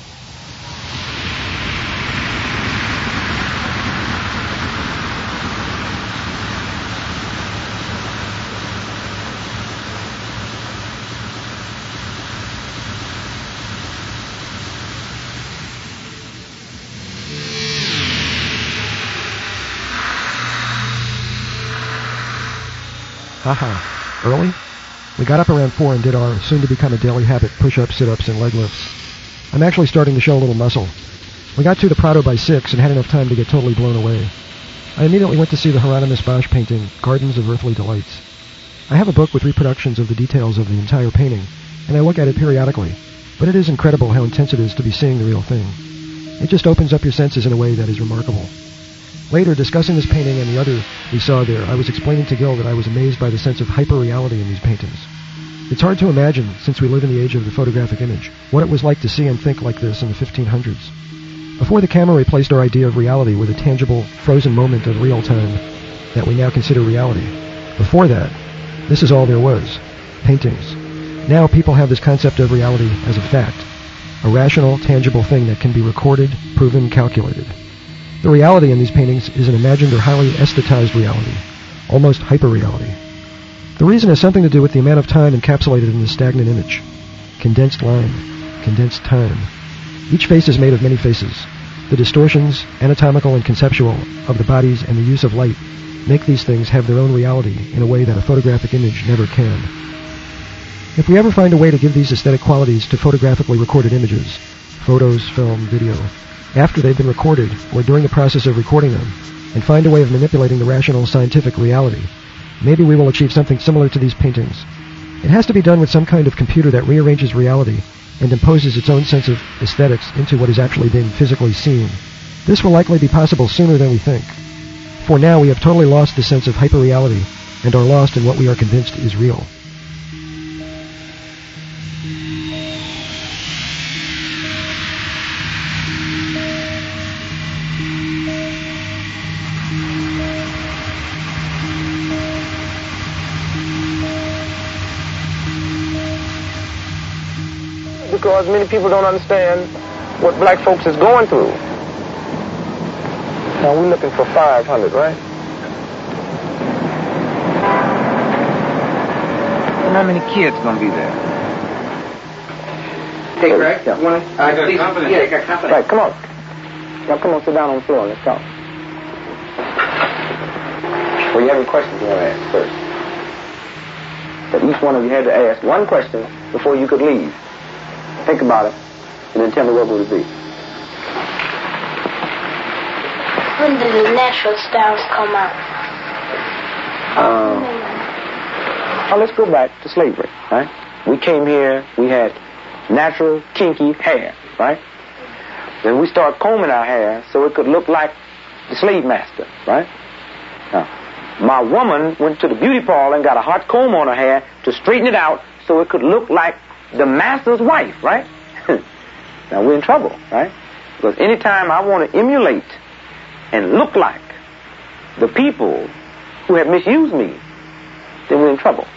Haha. Early? We got up around four and did our soon-to-become a daily habit push-ups, sit-ups, and leg lifts. I'm actually starting to show a little muscle. We got to the Prado by six and had enough time to get totally blown away. I immediately went to see the Hieronymus Bosch painting, Gardens of Earthly Delights. I have a book with reproductions of the details of the entire painting, and I look at it periodically, but it is incredible how intense it is to be seeing the real thing. It just opens up your senses in a way that is remarkable. Later, discussing this painting and the other we saw there, I was explaining to Gil that I was amazed by the sense of hyper-reality in these paintings. It's hard to imagine, since we live in the age of the photographic image, what it was like to see and think like this in the fifteen hundreds. Before the camera replaced our idea of reality with a tangible, frozen moment of real time that we now consider reality. Before that, this is all there was, paintings. Now people have this concept of reality as a fact, a rational, tangible thing that can be recorded, proven, calculated. The reality in these paintings is an imagined or highly aesthetized reality, almost hyper-reality. The reason has something to do with the amount of time encapsulated in the stagnant image. Condensed line, condensed time. Each face is made of many faces. The distortions, anatomical and conceptual, of the bodies and the use of light make these things have their own reality in a way that a photographic image never can. If we ever find a way to give these aesthetic qualities to photographically recorded images, photos, film, video, after they've been recorded or during the process of recording them, and find a way of manipulating the rational scientific reality, maybe we will achieve something similar to these paintings. It has to be done with some kind of computer that rearranges reality and imposes its own sense of aesthetics into what is actually being physically seen. This will likely be possible sooner than we think. For now, we have totally lost the sense of hyper-reality and are lost in what we are convinced is real. Because many people don't understand what black folks is going through. Now we're looking for five hundred, right? And how many kids gonna be there? Hey, Greg, yeah. wanna, uh, I got please, confidence. Yeah, you got confidence. Right, come on. Now come on, sit down on the floor. Let's talk. Well, you have any questions you want to ask first? But each one of you had to ask one question before you could leave. Think about it, and then tell me what would it be. When did the natural styles come out? Um, now let's go back to slavery, right? We came here, we had natural, kinky hair, right? Then we started combing our hair so it could look like the slave master, right? Now, my woman went to the beauty parlor and got a hot comb on her hair to straighten it out so it could look like the master's wife, right? Now we're in trouble, right? Because anytime I want to emulate and look like the people who have misused me, then we're in trouble.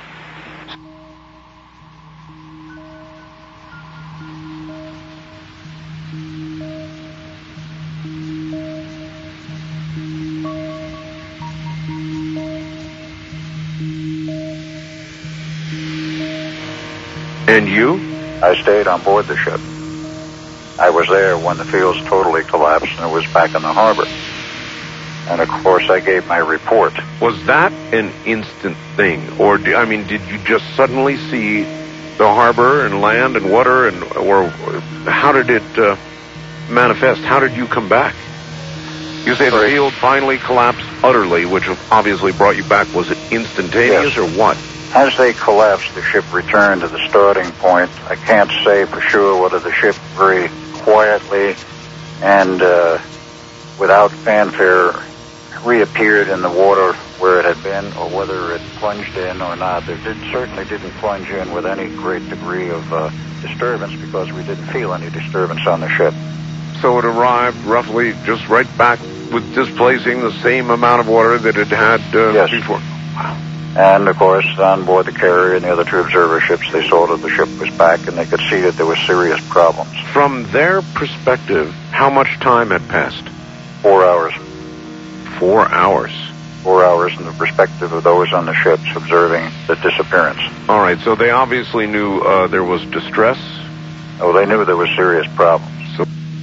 And you? I stayed on board the ship. I was there when the fields totally collapsed and it was back in the harbor. And of course I gave my report. Was that an instant thing? Or, I mean, did you just suddenly see the harbor and land and water, and or how did it uh, manifest? How did you come back? You say the field finally collapsed utterly, which obviously brought you back. Was it instantaneous, yes, or what? As they collapsed, the ship returned to the starting point. I can't say for sure whether the ship very quietly and uh, without fanfare reappeared in the water where it had been, or whether it plunged in or not. It did, certainly didn't plunge in with any great degree of uh, disturbance, because we didn't feel any disturbance on the ship. So it arrived roughly just right back with displacing the same amount of water that it had uh, yes. before. Wow. And, of course, on board the carrier and the other two observer ships, they saw that the ship was back, and they could see that there were serious problems. From their perspective, how much time had passed? Four hours. Four hours? Four hours in the perspective of those on the ships observing the disappearance. All right, so they obviously knew uh, there was distress? Oh, they knew there was serious problems. So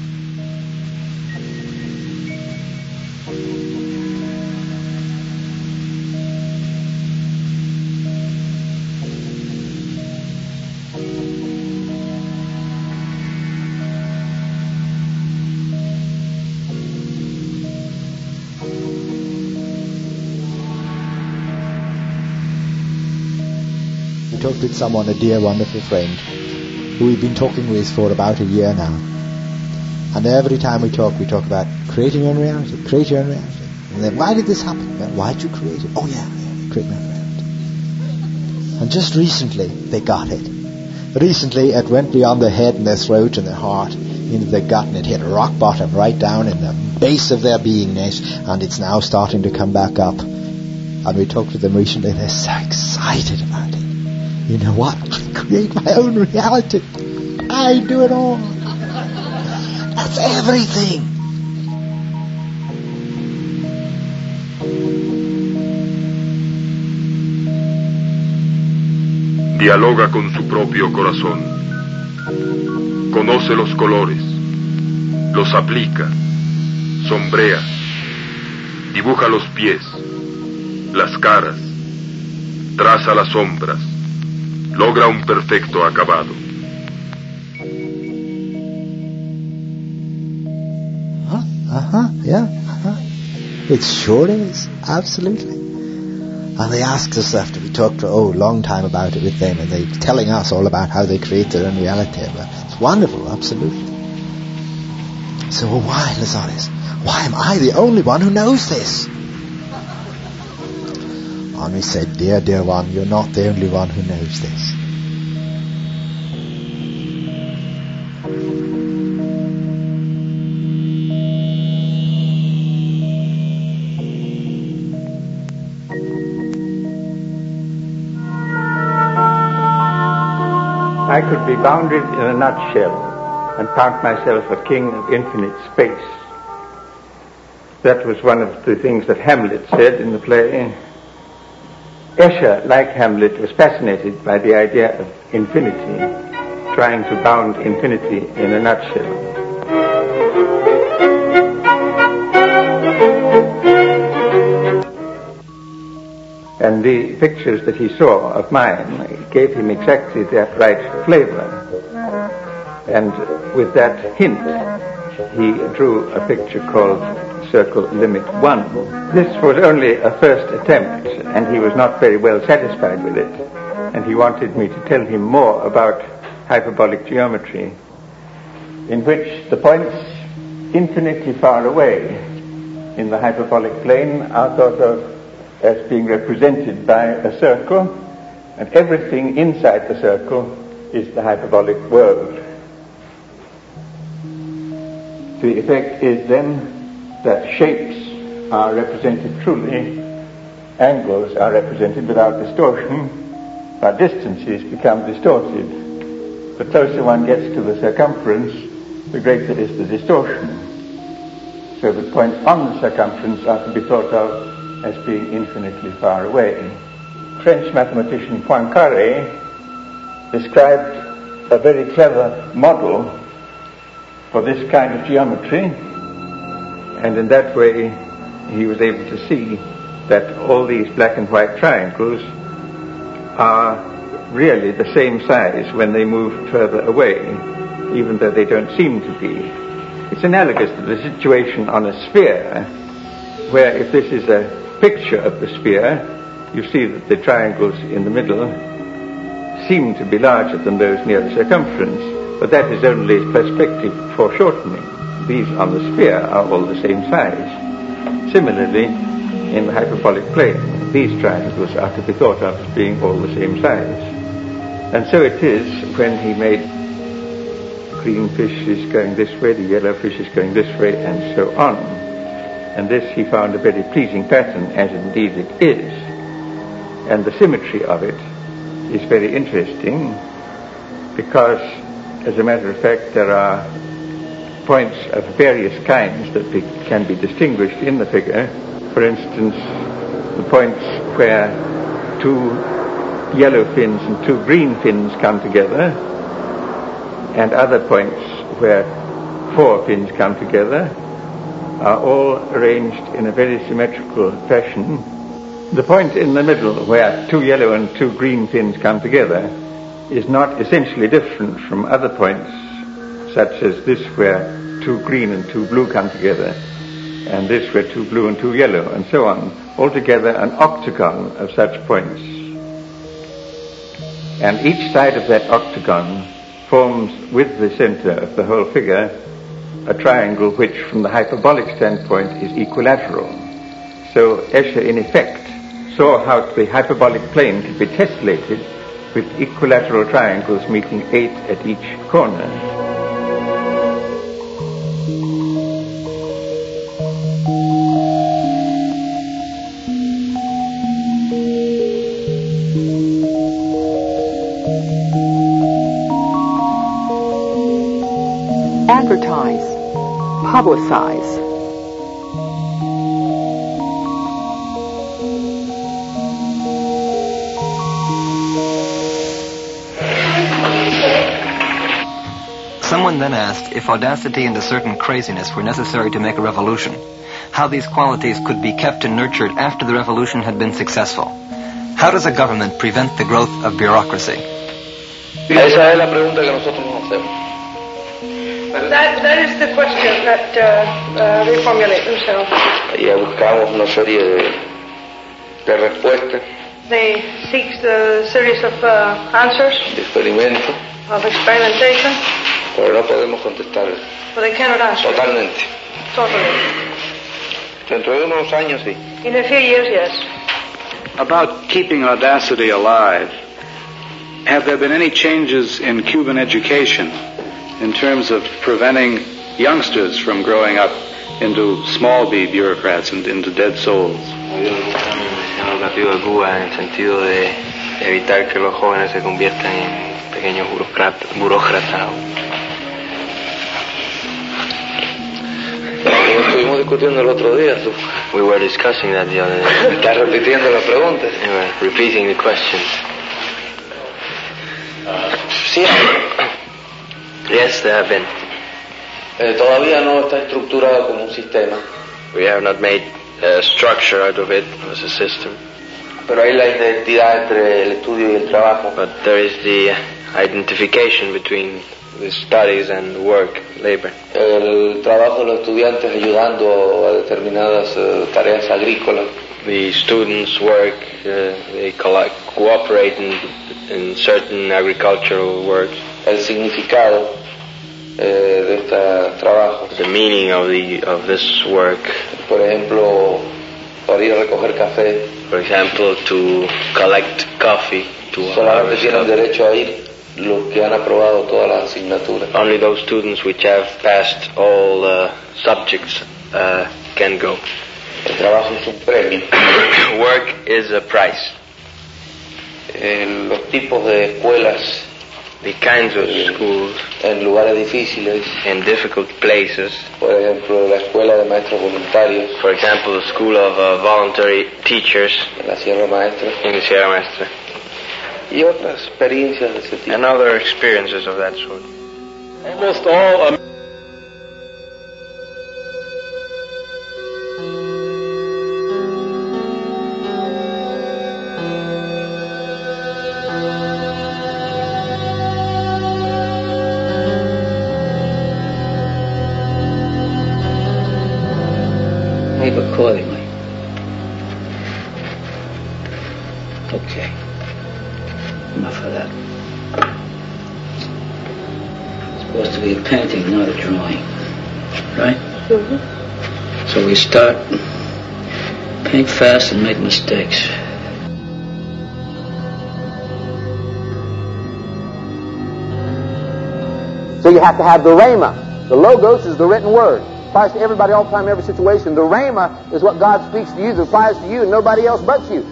talked with someone, a dear, wonderful friend, who we've been talking with for about a year now. And every time we talk, we talk about creating your own reality, create your own reality. And then, why did this happen? Well, why did you create it? Oh, yeah, yeah, create my own reality. And just recently, they got it. Recently, it went beyond their head and their throat and their heart into their gut, and it hit rock bottom right down in the base of their beingness, and it's now starting to come back up. And we talked to them recently, and they're so excited about it. You know what? I create my own reality. I do it all. That's everything. Dialoga con su propio corazón. Conoce los colores. Los aplica. Sombrea. Dibuja los pies. Las caras. Traza las sombras. Logra un perfecto acabado. Uh-huh, uh-huh, yeah, uh-huh. It sure is, absolutely. And they asked us after we talked for, oh, a long time about it with them, and they're telling us all about how they create their own reality. It's wonderful, absolutely. So, well, why, Lazaris? Why am I the only one who knows this? And we said, dear, dear one, you're not the only one who knows this. I could be bounded in a nutshell and count myself a king of infinite space. That was one of the things that Hamlet said in the play. Escher, like Hamlet, was fascinated by the idea of infinity, trying to bound infinity in a nutshell. And the pictures that he saw of mine gave him exactly that right flavor. And with that hint, he drew a picture called Circle Limit One. This was only a first attempt, and he was not very well satisfied with it. And he wanted me to tell him more about hyperbolic geometry, in which the points infinitely far away in the hyperbolic plane are thought of as being represented by a circle, and everything inside the circle is the hyperbolic world. The effect is then that shapes are represented truly, angles are represented without distortion, but distances become distorted. The closer one gets to the circumference, the greater is the distortion. So the points on the circumference are to be thought of as being infinitely far away. French mathematician Poincaré described a very clever model for this kind of geometry, and in that way he was able to see that all these black and white triangles are really the same size when they move further away, even though they don't seem to be. It's analogous to the situation on a sphere, where if this is a picture of the sphere, you see that the triangles in the middle seem to be larger than those near the circumference, but that is only perspective foreshortening. These on the sphere are all the same size. Similarly, in the hyperbolic plane, these triangles are to be thought of as being all the same size. And so it is when he made green fish is going this way, the yellow fish is going this way, and so on. And this he found a very pleasing pattern, as indeed it is. And the symmetry of it is very interesting, because, as a matter of fact, there are points of various kinds that be, can be distinguished in the figure. For instance, the points where two yellow fins and two green fins come together, and other points where four fins come together, are all arranged in a very symmetrical fashion. The point in the middle where two yellow and two green fins come together is not essentially different from other points, such as this where two green and two blue come together, and this where two blue and two yellow, and so on. Altogether an octagon of such points. And each side of that octagon forms, with the center of the whole figure, a triangle which, from the hyperbolic standpoint, is equilateral. So Escher, in effect, saw how the hyperbolic plane could be tessellated with equilateral triangles meeting eight at each corner. Advertise. Publicize. Someone then asked if audacity and a certain craziness were necessary to make a revolution, how these qualities could be kept and nurtured after the revolution had been successful. How does a government prevent the growth of bureaucracy? Esa es la pregunta que nosotros nos hacemos. That, that is the question that uh, uh, they formulate themselves. Y buscamos una serie de, de respuestas, They seek the series of uh, answers, de experimentos, of experimentation, pero no podemos contestar but they cannot answer. totalmente. Totally. Dentro de unos años sí. In a few years, yes. About keeping audacity alive, have there been any changes in Cuban education in terms of preventing youngsters from growing up into small b bureaucrats and into dead souls? Ha habido un cambio en el sistema educativo de Cuba en el sentido de evitar que los jóvenes se conviertan en pequeños burócratas. burócratas. Lo estuvimos discutiendo el otro día. Tú. We were discussing that the other day. Estás repitiendo la pregunta. We were repeating the question. Sí. Yes, there have been. Eh, todavía no está estructurado como un sistema. We have not made a structure out of it as a system. Pero hay la identidad entre el estudio y el trabajo. But there is the identification between the studies and work, labor. El trabajo de los estudiantes ayudando a determinadas uh, tareas agrícolas. The students work, uh, they collect, cooperate in, in certain agricultural works. El significado eh, de este trabajo. The meaning of the of this work. Por ejemplo, para ir a recoger café. For example, to collect coffee. To solamente tienen derecho a ir los que han aprobado todas las asignaturas. Only those students which have passed all uh, subjects uh, can go. El trabajo es un premio. Work is a prize. En los tipos de escuelas, the kinds of schools, en lugares difíciles, in difficult places. Por ejemplo, la escuela de maestros voluntarios. For example, the school of uh, voluntary teachers. En la Sierra Maestra. In the Sierra Maestra. Y otras experiencias de ese tipo. And other experiences of that sort. Almost all um, accordingly. Okay. Enough of that. It's supposed to be a painting, not a drawing. Right? Mm-hmm. So we start, paint fast and make mistakes. So you have to have the rhema. The logos is the written word. Applies to everybody all the time, every situation. The rhema is what God speaks to you, that applies to you and nobody else but you.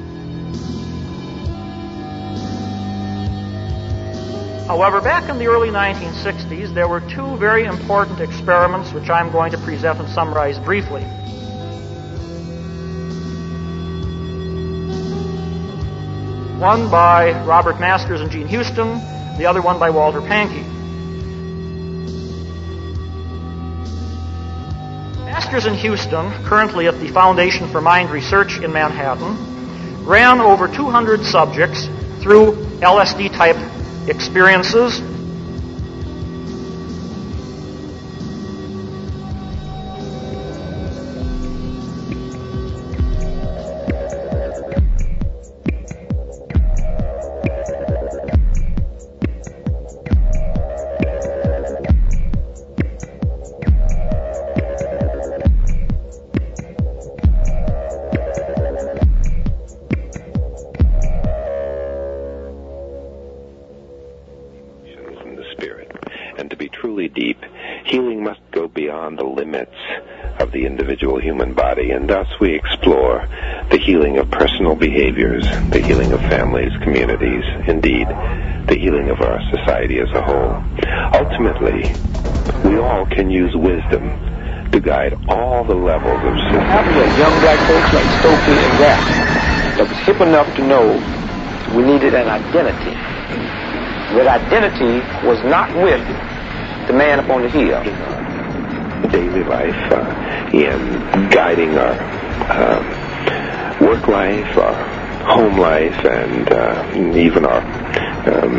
However, back in the early nineteen sixties, there were two very important experiments which I'm going to present and summarize briefly. One by Robert Masters and Gene Houston, the other one by Walter Pankey. Masters and Houston, currently at the Foundation for Mind Research in Manhattan, ran over two hundred subjects through L S D-type experiences. And thus we explore the healing of personal behaviors, the healing of families, communities, indeed, the healing of our society as a whole. Ultimately, we all can use wisdom to guide all the levels of systems. Happened to young black folks like Stokely and Rapp that was hip enough to know we needed an identity. That identity was not with the man up on the hill. Daily life, uh, in guiding our uh, work life, our home life, and uh, even our um,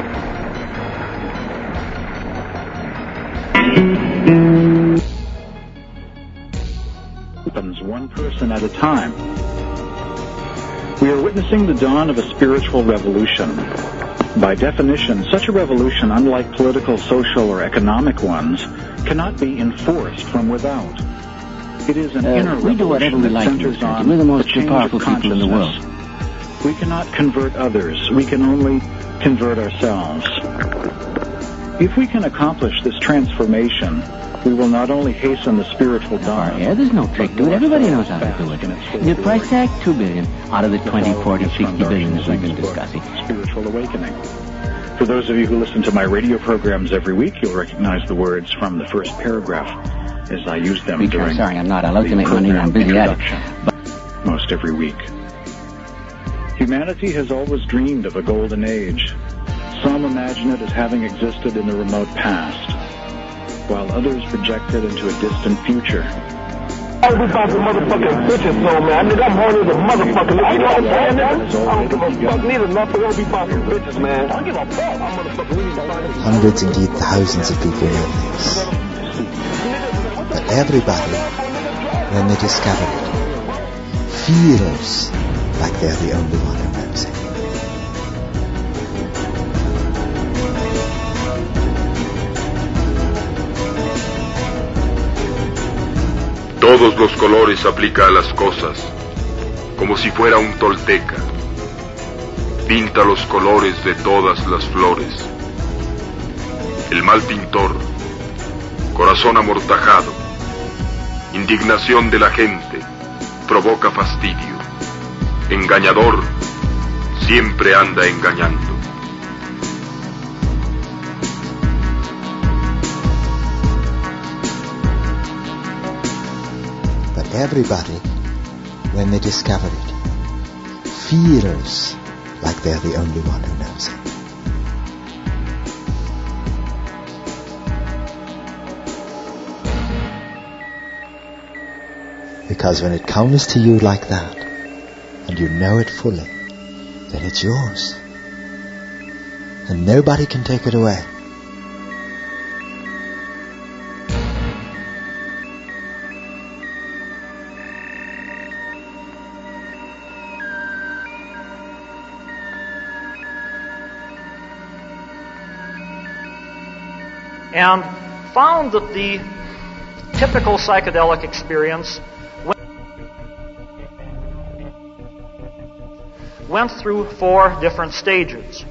happens one person at a time. We are witnessing the dawn of a spiritual revolution. By definition, such a revolution, unlike political, social, or economic ones, cannot be enforced from without. It is an uh, inner we do whatever we like in this country. We're the most powerful people in the world. We cannot convert others. We can only convert ourselves. If we can accomplish this transformation, we will not only hasten the spiritual dawn. Yeah, there's no trick to it. Everybody knows how to do it. The price tag, two billion out of the twenty, forty, sixty billion that we've been discussing. Spiritual awakening. For those of you who listen to my radio programs every week, you'll recognize the words from the first paragraph as I use them Because, during sorry, I'm not. I love to make money and I'm busy at it. But most every week. Humanity has always dreamed of a golden age. Some imagine it as having existed in the remote past, while others project it into a distant future. I be about some motherfucking bitches, so man. Nigga, I'm horny as a motherfucker. You know what I'm saying, nigga? I don't give a fuck neither. Nothing. I be about some bitches, man. I don't give a fuck. I'm motherfucking. We need to find it. Hundreds, indeed thousands of people know this. But everybody, when they discover it, feels like they're the only one who knows it. Todos los colores aplica a las cosas, como si fuera un tolteca. Pinta los colores de todas las flores. El mal pintor, corazón amortajado, indignación de la gente, provoca fastidio. Engañador, siempre anda engañando. Everybody, when they discover it, feels like they're the only one who knows it. Because when it comes to you like that, and you know it fully, then it's yours. And nobody can take it away. And found that the typical psychedelic experience went through four different stages.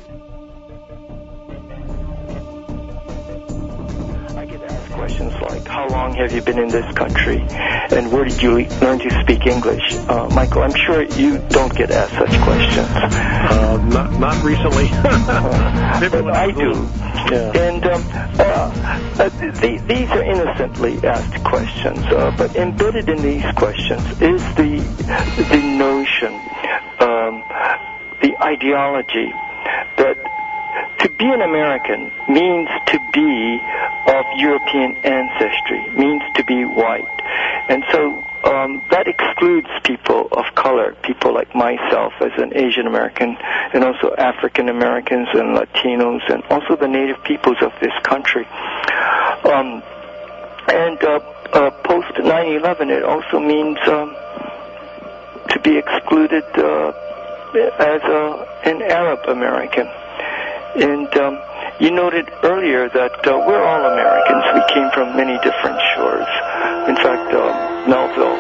I get asked questions like, how long have you been in this country? And where did you learn to speak English? Uh, Michael, I'm sure you don't get asked such questions. Uh, not, not recently. But I do. Yeah. And um, uh, uh, th- these are innocently asked questions, uh, but embedded in these questions is the the notion, um, the ideology that to be an American means to be of European ancestry, means to be white. And so um, that excludes people of color, people like myself as an Asian American, and also African Americans and Latinos, and also the native peoples of this country. Um, and uh, uh, post nine eleven, it also means um, to be excluded uh, as a, an Arab American. And um, you noted earlier that uh, we're all Americans. We came from many different shores. In fact, uh, Melville,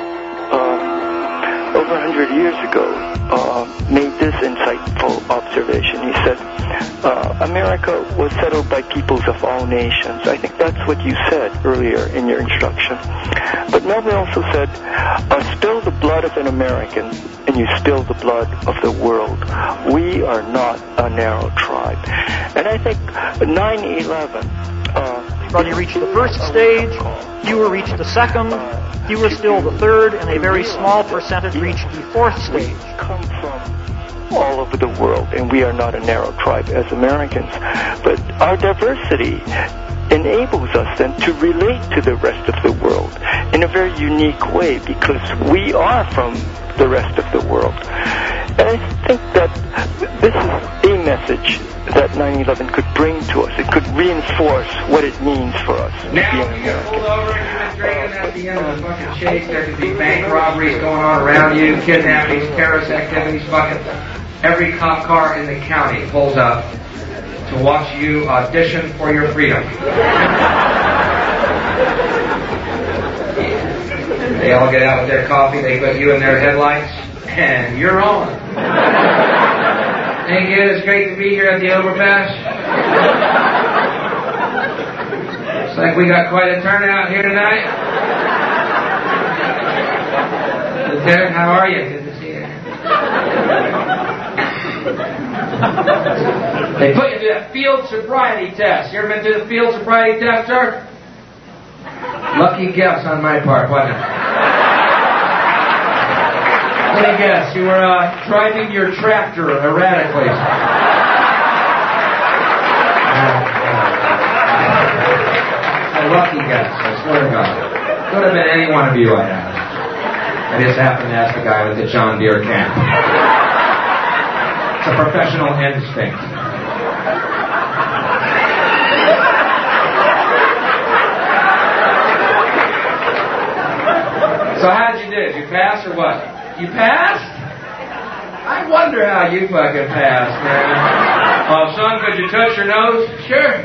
um, over one hundred years ago, uh, made this insightful observation. He said, uh, America was settled by peoples of all nations. I think that's what you said earlier in your introduction. But Melville also said, uh, spill the blood of an American, and you spill the blood of the world. We are not a narrow tribe. And I think nine eleven... Uh, Everybody reached the first stage, fewer reached the second, fewer still the third, and a very small percentage reached the fourth stage. We come from all over the world, and we are not a narrow tribe as Americans. But our diversity enables us then to relate to the rest of the world in a very unique way, because we are from the rest of the world. And I think that this is a message that nine eleven could bring to us. It could reinforce what it means for us to now, be an when you American. get pulled over and you've been drinking at the end of the fucking chase, there could be bank robberies going on around you, kidnappings, terrorist activities, fucking every cop car in the county pulls up to watch you audition for your freedom. They all get out with their coffee, they put you in their headlights, and you're on. Thank you, it's great to be here at the overpass. Looks like we got quite a turnout here tonight. Lieutenant, how are you? Good to see you. They put you through that field sobriety test. You ever been through the field sobriety test, sir? Lucky guess on my part, wasn't it? Let me guess, you were uh, driving your tractor erratically. A lucky guess, I swear to God. Could have been any one of you I asked. I just happened to ask the guy with the John Deere camp. It's a professional instinct. So how did you do? Did you pass or what? You passed? I wonder how you fucking passed, man. Oh, son, could you touch your nose? Sure.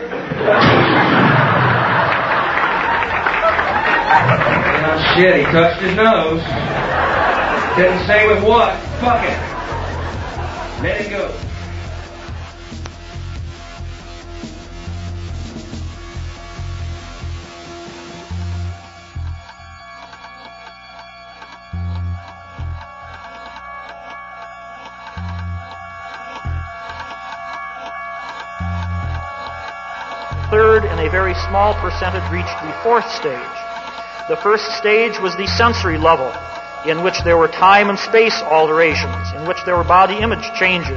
Oh, shit, he touched his nose. Didn't say with what. Fuck it. Let it go. Third, and a very small percentage reached the fourth stage. The first stage was the sensory level. in which there were time and space alterations, in which there were body image changes.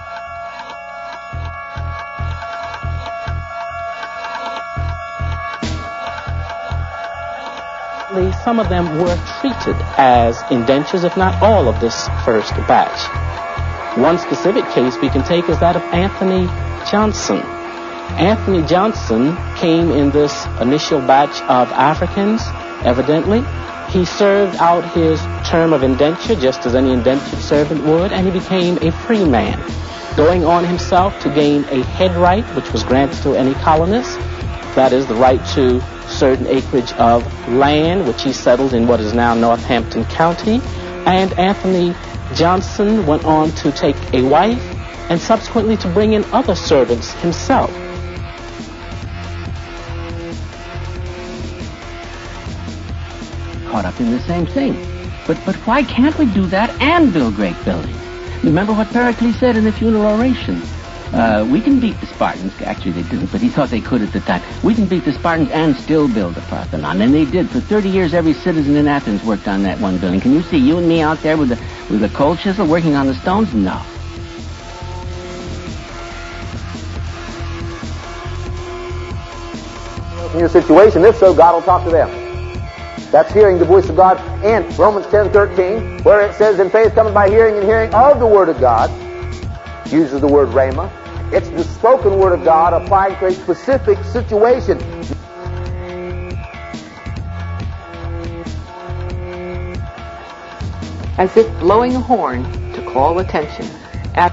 Some of them were treated as indentures, if not all of this first batch. One specific case we can take is that of Anthony Johnson. Anthony Johnson came in this initial batch of Africans, evidently. He served out his term of indenture just as any indentured servant would, and he became a free man, going on himself to gain a head right, which was granted to any colonist. That is, the right to certain acreage of land, which he settled in what is now Northampton County. And Anthony Johnson went on to take a wife and subsequently to bring in other servants himself. Caught up in the same thing. But but why can't we do that and build great buildings? Remember what Pericles said in the funeral oration? Uh, we can beat the Spartans. Actually, they didn't, but he thought they could at the time. We can beat the Spartans and still build the Parthenon. And they did. For thirty years, every citizen in Athens worked on that one building. Can you see you and me out there with the, with the cold chisel working on the stones? No. In your situation, if so, God will talk to them. That's hearing the voice of God. And Romans ten thirteen, where it says, in faith cometh by hearing, and hearing of the Word of God, uses the word rhema. It's the spoken word of God applying to a specific situation. As if blowing a horn to call attention. At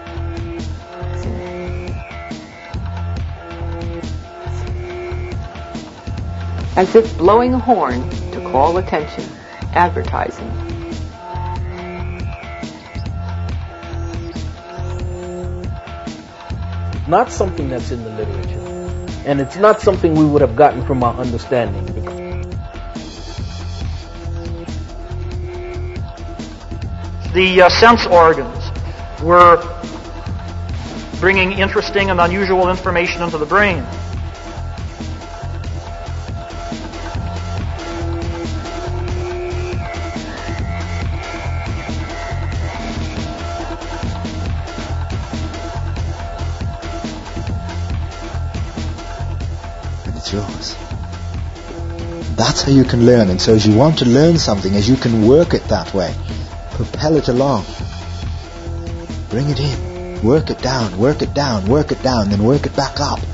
As if blowing a horn to call attention. Advertising. Not something that's in the literature. And it's not something we would have gotten from our understanding. The uh, sense organs were bringing interesting and unusual information into the brain. Yours. That's how you can learn. And so as you want to learn something, as you can work it that way, propel it along, bring it in, work it down, work it down, work it down, then work it back up.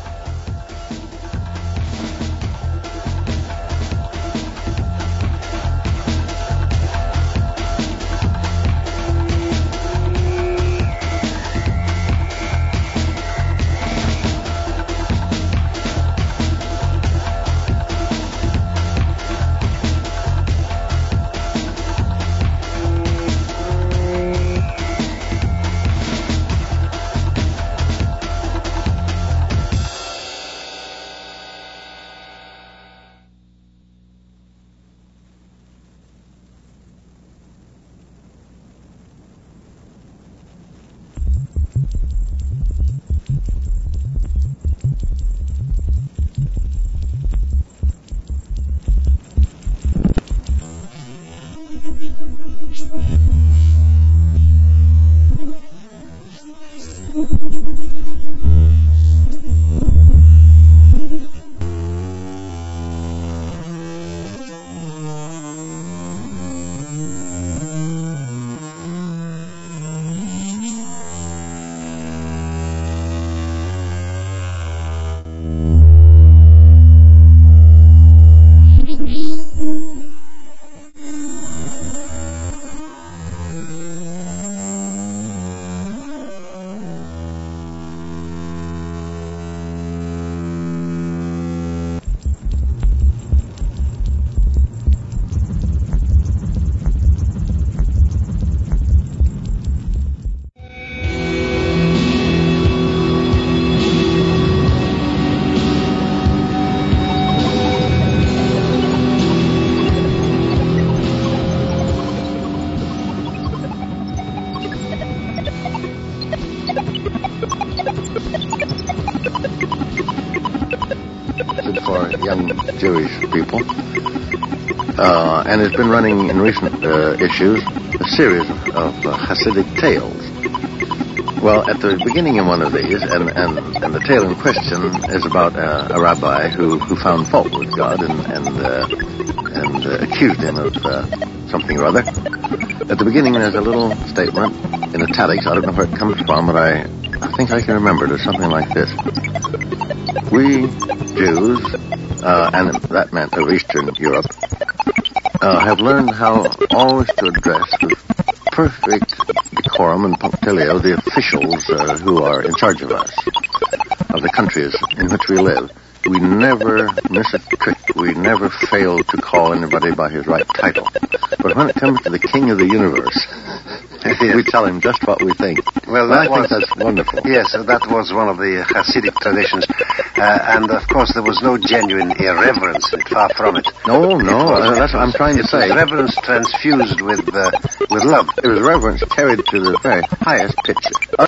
For young Jewish people, uh, and has been running in recent uh, issues a series of uh, Hasidic tales. Well, at the beginning of one of these, and, and, and the tale in question is about uh, a rabbi who, who found fault with God and and, uh, and uh, accused him of uh, something or other. At the beginning, there's a little statement in italics. I don't know where it comes from, but I, I think I can remember it. It's something like this. We Jews, uh, and that meant of Eastern Europe, uh, have learned how always to address with perfect decorum and punctilio the officials uh, who are in charge of us, of the countries in which we live. We never miss a trick. We never fail to call anybody by his right title. But when it comes to the king of the universe, we tell him just what we think. Well, and that I was, think that's wonderful. Yes, that was one of the Hasidic traditions. Uh, and, of course, there was no genuine irreverence in it, far from it. No, no, uh, that's what I'm trying to say. Reverence transfused with, uh, with love. It was reverence carried to the very highest pitch. Uh,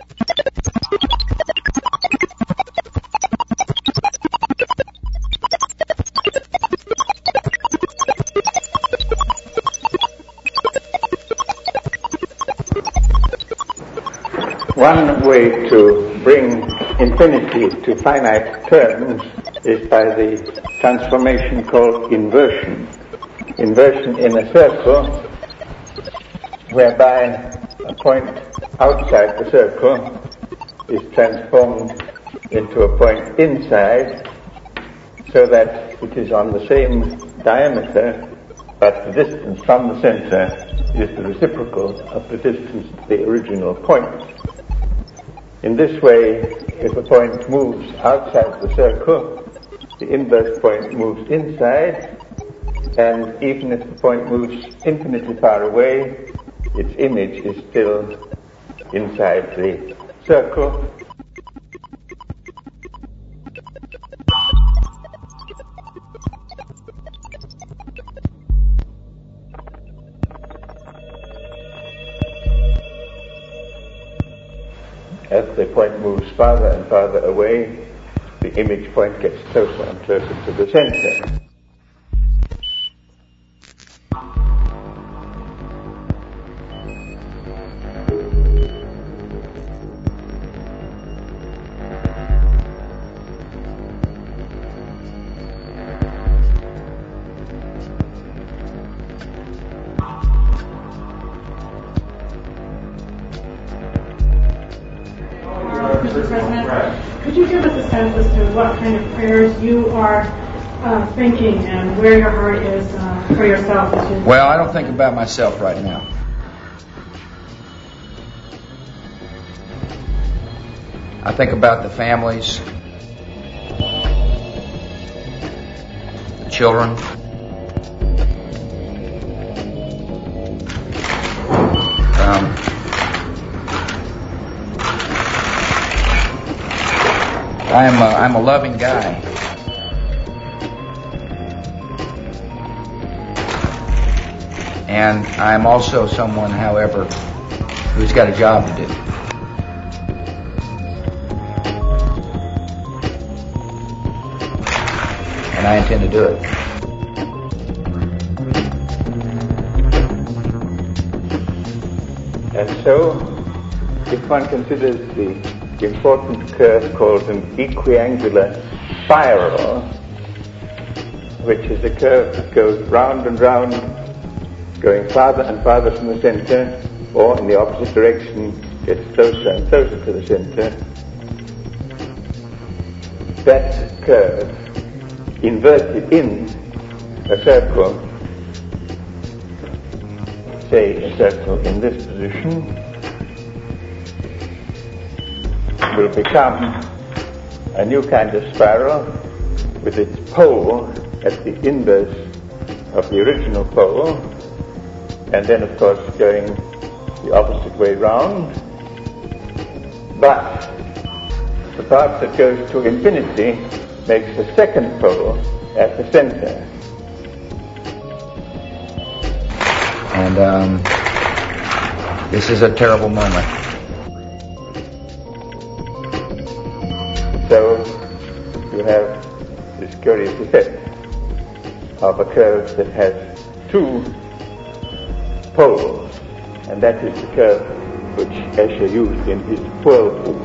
One way to bring infinity to finite terms is by the transformation called inversion. Inversion in a circle, whereby a point outside the circle is transformed into a point inside, so that it is on the same diameter, but the distance from the center is the reciprocal of the distance to the original point. In this way, if a point moves outside the circle, the inverse point moves inside, and even if the point moves infinitely far away, its image is still inside the circle. As the point moves farther and farther away, the image point gets closer and closer to the center. Mister President, could you give us a sense as to what kind of prayers you are uh, thinking and where your heart is uh, for yourself? Well, I don't think about myself right now. I think about the families, the children. Um, I'm a, I'm a loving guy. And I'm also someone, however, who's got a job to do. And I intend to do it. And so, if one considers the important curve called an equiangular spiral, which is a curve that goes round and round, going farther and farther from the center, or in the opposite direction, gets closer and closer to the center. That curve, inverted in a circle, say a circle in this position, will become a new kind of spiral with its pole at the inverse of the original pole, and then of course going the opposite way round. But the part that goes to infinity makes a second pole at the center. And um, this is a terrible moment. So you have this curious effect. of a curve that has two poles, and that is the curve which Escher used in his whirlpool.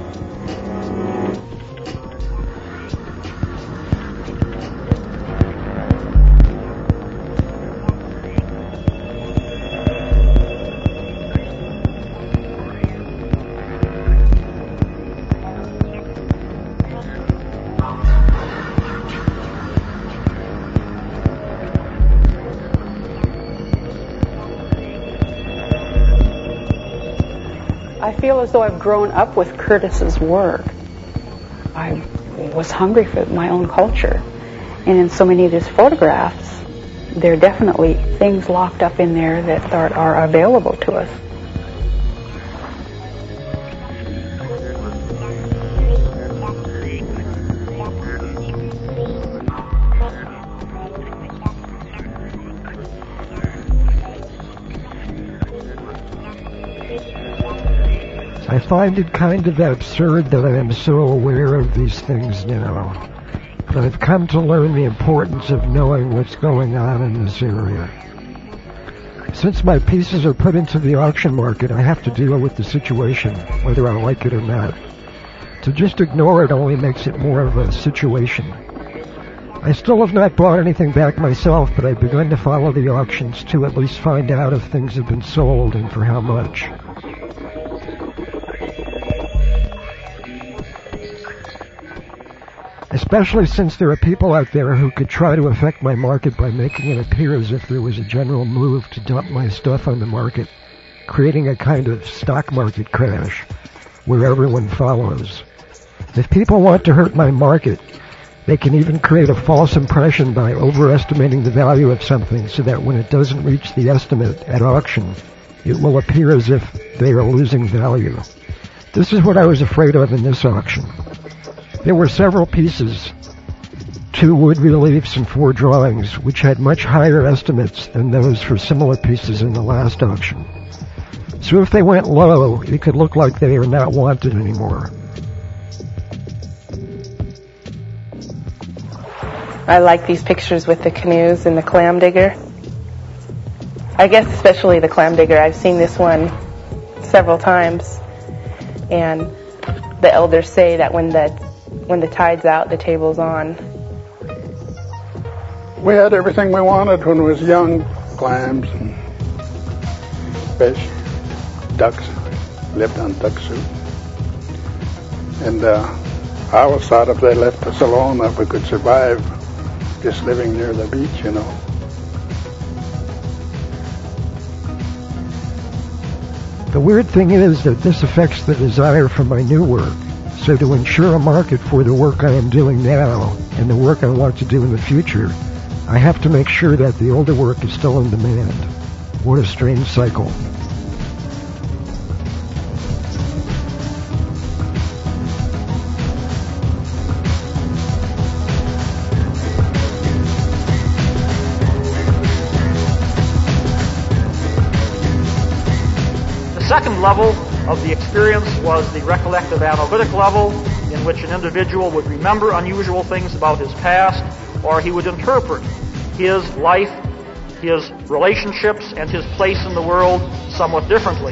I feel as though I've grown up with Curtis's work. I was hungry for my own culture. And in so many of his photographs, there are definitely things locked up in there that are, are available to us. I find it kind of absurd that I am so aware of these things now, but I've come to learn the importance of knowing what's going on in this area. Since my pieces are put into the auction market, I have to deal with the situation, whether I like it or not. To just ignore it only makes it more of a situation. I still have not bought anything back myself, but I've begun to follow the auctions to at least find out if things have been sold and for how much. Especially since there are people out there who could try to affect my market by making it appear as if there was a general move to dump my stuff on the market, creating a kind of stock market crash where everyone follows. If people want to hurt my market, they can even create a false impression by overestimating the value of something so that when it doesn't reach the estimate at auction, it will appear as if they are losing value. This is what I was afraid of in this auction. There were several pieces, two wood reliefs and four drawings, which had much higher estimates than those for similar pieces in the last auction. So if they went low, it could look like they are not wanted anymore. I like these pictures with the canoes and the clam digger. I guess especially the clam digger. I've seen this one several times, and the elders say that when the when the tide's out, the table's on. We had everything we wanted when we was young. Clams and fish, ducks. Lived on duck soup. And uh, I always thought if they left us alone that we could survive just living near the beach, you know. The weird thing is that this affects the desire for my new work. So to ensure a market for the work I am doing now and the work I want to do in the future, I have to make sure that the older work is still in demand. What a strange cycle. The second level of the experience was the recollective analytic level, in which an individual would remember unusual things about his past, or he would interpret his life, his relationships, and his place in the world somewhat differently.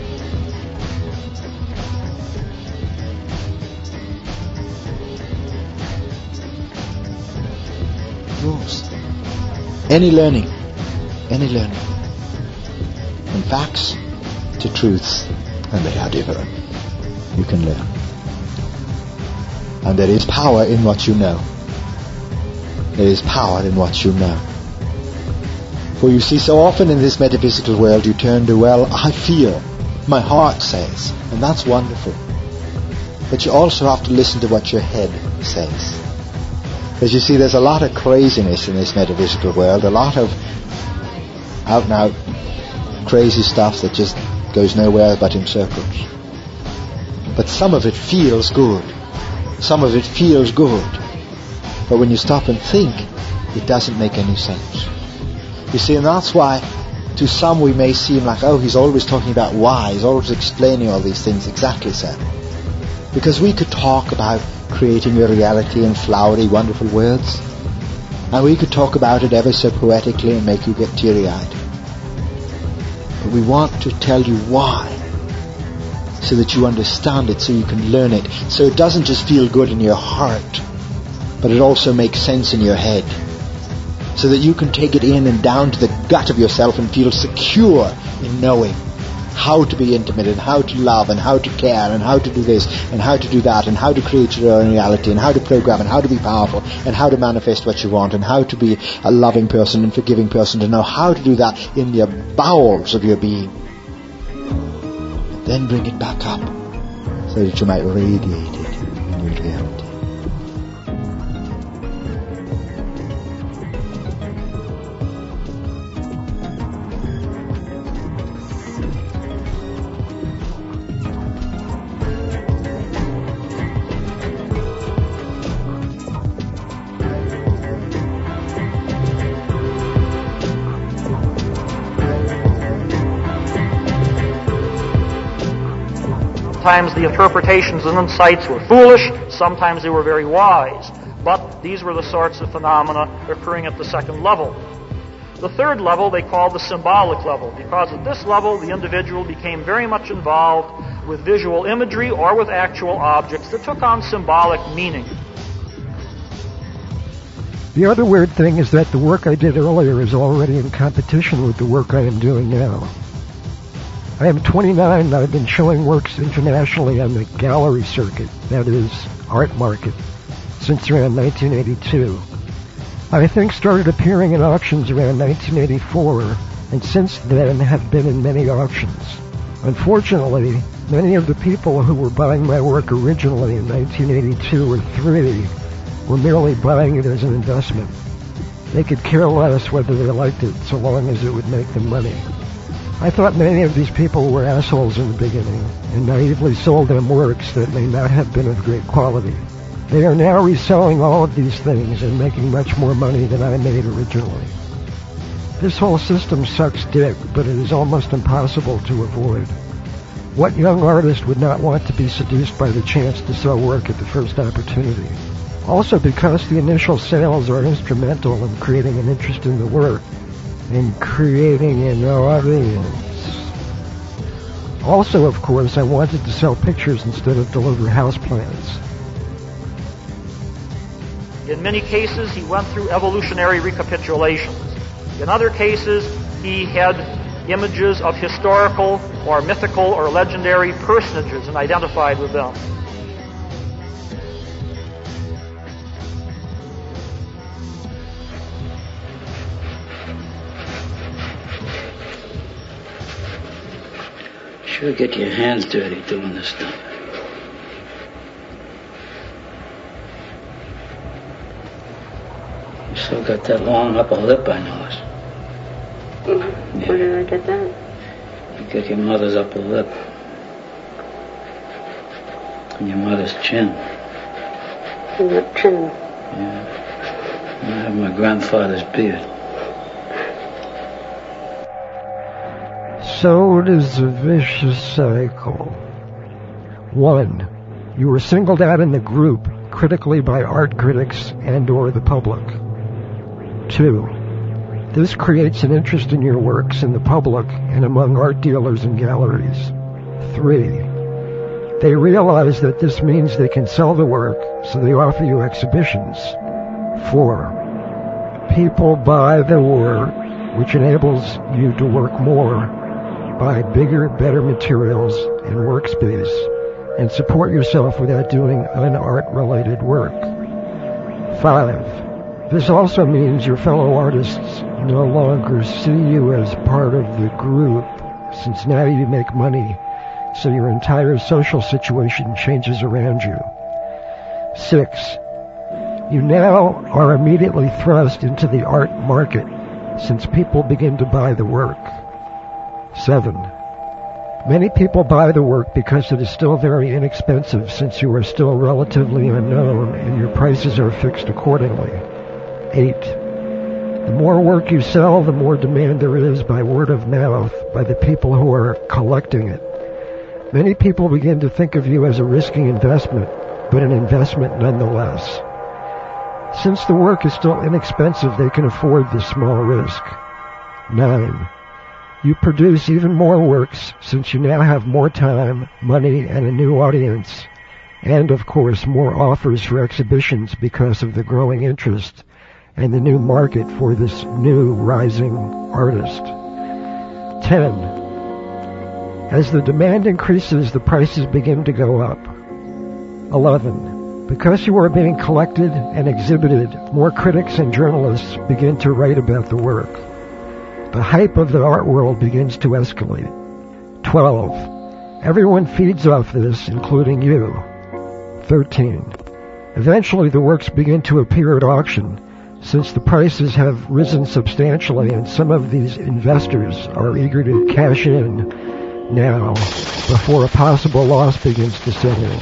Rules. Any learning, any learning. From facts to truths. And they are different. You can learn. And there is power in what you know. There is power in what you know. For you see, so often in this metaphysical world you turn to, well, I feel, my heart says, and that's wonderful. But you also have to listen to what your head says. Because you see, there's a lot of craziness in this metaphysical world, a lot of out and out crazy stuff that just goes nowhere but in circles. But some of it feels good. Some of it feels good. But when you stop and think, it doesn't make any sense. You see, and that's why to some we may seem like, oh, he's always talking about why, he's always explaining all these things. Exactly so. Because we could talk about creating a reality in flowery, wonderful words. And we could talk about it ever so poetically and make you get teary-eyed. But we want to tell you why, so that you understand it, so you can learn it, so it doesn't just feel good in your heart, but it also makes sense in your head, so that you can take it in and down to the gut of yourself and feel secure in knowing how to be intimate and how to love and how to care and how to do this and how to do that and how to create your own reality and how to program and how to be powerful and how to manifest what you want and how to be a loving person and forgiving person, to know how to do that in the bowels of your being. And then bring it back up so that you might radiate it in your reality. Sometimes the interpretations and insights were foolish, sometimes they were very wise. But these were the sorts of phenomena occurring at the second level. The third level they called the symbolic level, because at this level the individual became very much involved with visual imagery or with actual objects that took on symbolic meaning. The other weird thing is that the work I did earlier is already in competition with the work I am doing now. I am twenty-nine and I've been showing works internationally on the gallery circuit, that is, art market, since around nineteen eighty-two. I think started appearing in auctions around nineteen eighty-four, and since then have been in many auctions. Unfortunately, many of the people who were buying my work originally in nineteen eighty-two or three were merely buying it as an investment. They could care less whether they liked it so long as it would make them money. I thought many of these people were assholes in the beginning and naively sold them works that may not have been of great quality. They are now reselling all of these things and making much more money than I made originally. This whole system sucks dick, but it is almost impossible to avoid. What young artist would not want to be seduced by the chance to sell work at the first opportunity? Also, because the initial sales are instrumental in creating an interest in the work, and creating an audience. Also, of course, I wanted to sell pictures instead of deliver houseplants. In many cases, he went through evolutionary recapitulations. In other cases, he had images of historical or mythical or legendary personages and identified with them. Sure get your hands dirty doing this stuff. You still got that long upper lip, I notice. Mm-hmm. Yeah. Where did I get that? You got your mother's upper lip. And your mother's chin. And that chin? Yeah. I have my grandfather's beard. So it is a vicious cycle. One, you were singled out in the group critically by art critics and or the public. Two, this creates an interest in your works in the public and among art dealers and galleries. Three, they realize that this means they can sell the work, so they offer you exhibitions. Four, people buy the work, which enables you to work more, buy bigger, better materials and workspace, and support yourself without doing un-art-related work. Five, this also means your fellow artists no longer see you as part of the group, since now you make money, so your entire social situation changes around you. Six, you now are immediately thrust into the art market, since people begin to buy the work. Seven, many people buy the work because it is still very inexpensive, since you are still relatively unknown and your prices are fixed accordingly. Eight, the more work you sell, the more demand there is by word of mouth by the people who are collecting it. Many people begin to think of you as a risky investment, but an investment nonetheless. Since the work is still inexpensive, they can afford this small risk. Nine. You produce even more works since you now have more time, money, and a new audience, and of course more offers for exhibitions because of the growing interest and the new market for this new rising artist. Ten. As the demand increases, the prices begin to go up. Eleven. Because you are being collected and exhibited, more critics and journalists begin to write about the work. The hype of the art world begins to escalate. Twelve. Everyone feeds off this, including you. Thirteen. Eventually the works begin to appear at auction, since the prices have risen substantially and some of these investors are eager to cash in now before a possible loss begins to set in.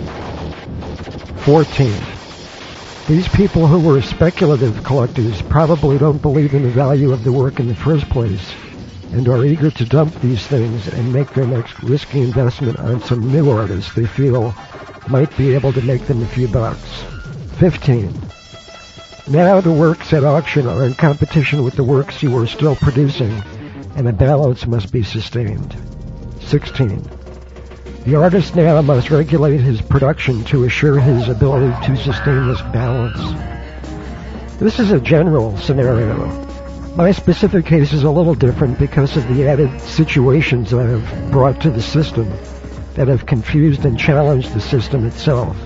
Fourteen. These people who were speculative collectors probably don't believe in the value of the work in the first place and are eager to dump these things and make their next risky investment on some new artist they feel might be able to make them a few bucks. Fifteen. Now the works at auction are in competition with the works you are still producing, and a balance must be sustained. Sixteen. The artist now must regulate his production to assure his ability to sustain this balance. This is a general scenario. My specific case is a little different because of the added situations I have brought to the system that have confused and challenged the system itself.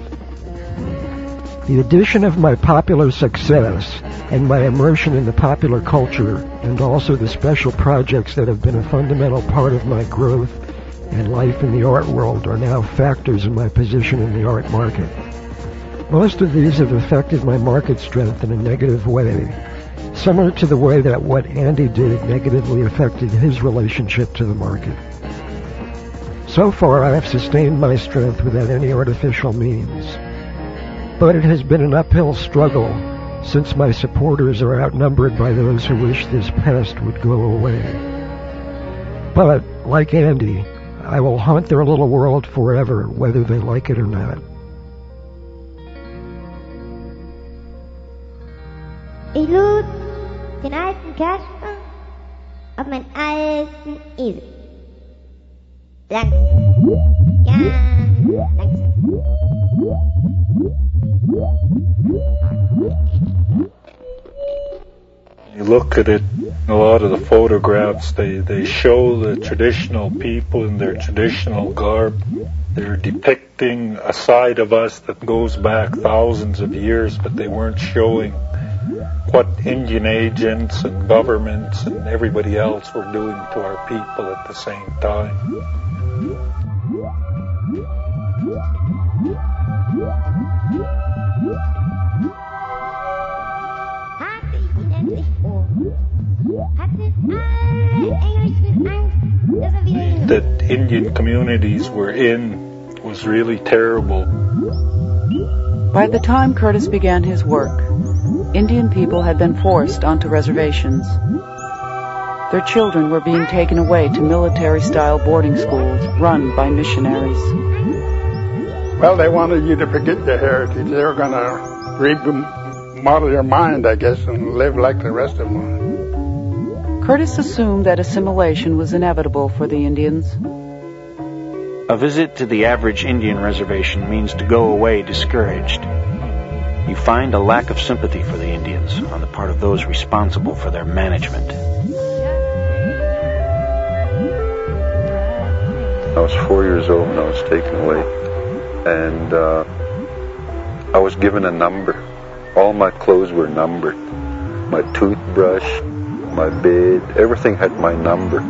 The addition of my popular success and my immersion in the popular culture, and also the special projects that have been a fundamental part of my growth and life in the art world, are now factors in my position in the art market. Most of these have affected my market strength in a negative way, similar to the way that what Andy did negatively affected his relationship to the market. So far, I have sustained my strength without any artificial means, but it has been an uphill struggle since my supporters are outnumbered by those who wish this pest would go away. But, like Andy, I will haunt their little world forever, whether they like it or not. Ich lud den alten Kasper auf meinen alten Esel. Langsam. Ganz langsam. You look at it, a lot of the photographs, they, they show the traditional people in their traditional garb. They're depicting a side of us that goes back thousands of years, but they weren't showing what Indian agents and governments and everybody else were doing to our people at the same time. That Indian communities were in was really terrible. By the time Curtis began his work, Indian people had been forced onto reservations. Their children were being taken away to military-style boarding schools run by missionaries. Well, they wanted you to forget your heritage. They were going to remodel your mind, I guess, and live like the rest of them. Curtis assumed that assimilation was inevitable for the Indians. A visit to the average Indian reservation means to go away discouraged. You find a lack of sympathy for the Indians on the part of those responsible for their management. I was four years old when I was taken away, and uh, I was given a number. All my clothes were numbered. My toothbrush, my bed, everything had my number.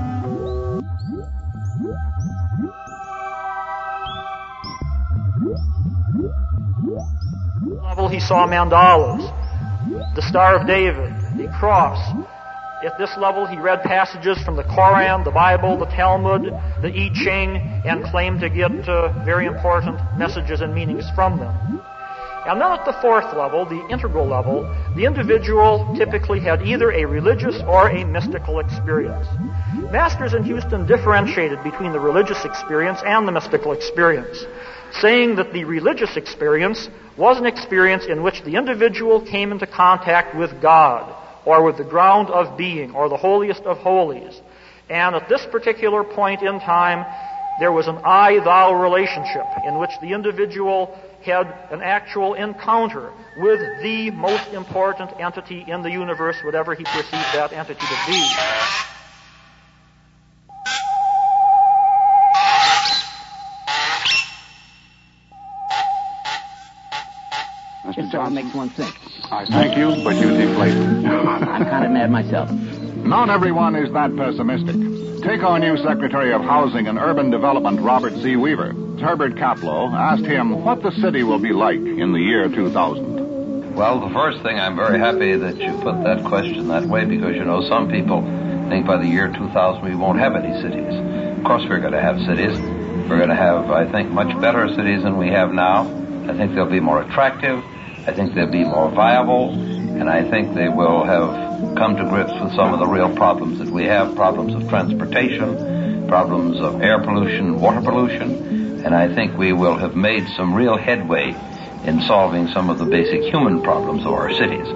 Level he saw mandalas, the Star of David, the cross. At this level he read passages from the Koran, the Bible, the Talmud, the I Ching, and claimed to get uh, very important messages and meanings from them. And then at the fourth level, the integral level, the individual typically had either a religious or a mystical experience. Masters in Houston differentiated between the religious experience and the mystical experience, saying that the religious experience was an experience in which the individual came into contact with God, or with the ground of being, or the holiest of holies. And at this particular point in time, there was an I-thou relationship in which the individual had an actual encounter with the most important entity in the universe, whatever he perceived that entity to be. Just so I'll make one think. I thank you, but you deflate. I'm kind of mad myself. Not everyone is that pessimistic. Take our new Secretary of Housing and Urban Development, Robert C. Weaver. Herbert Kaplow asked him what the city will be like in the year two thousand. Well, the first thing, I'm very happy that you put that question that way, because, you know, some people think by the year two thousand we won't have any cities. Of course we're going to have cities. We're going to have, I think, much better cities than we have now. I think they'll be more attractive. I think they'll be more viable. And I think they will have come to grips with some of the real problems that we have, problems of transportation, problems of air pollution, water pollution. And I think we will have made some real headway in solving some of the basic human problems of our cities.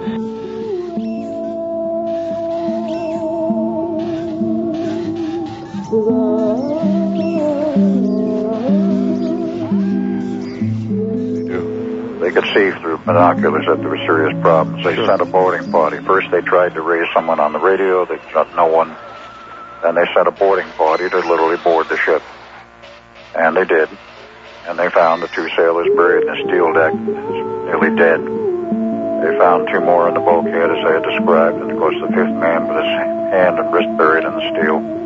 They could see through binoculars that there were serious problems. They sent a boarding party. First they tried to raise someone on the radio. They got no one. Then they sent a boarding party to literally board the ship. And they did. And they found the two sailors buried in the steel deck, nearly dead. They found two more in the bulkhead, as I had described, and of course the fifth man with his hand and wrist buried in the steel.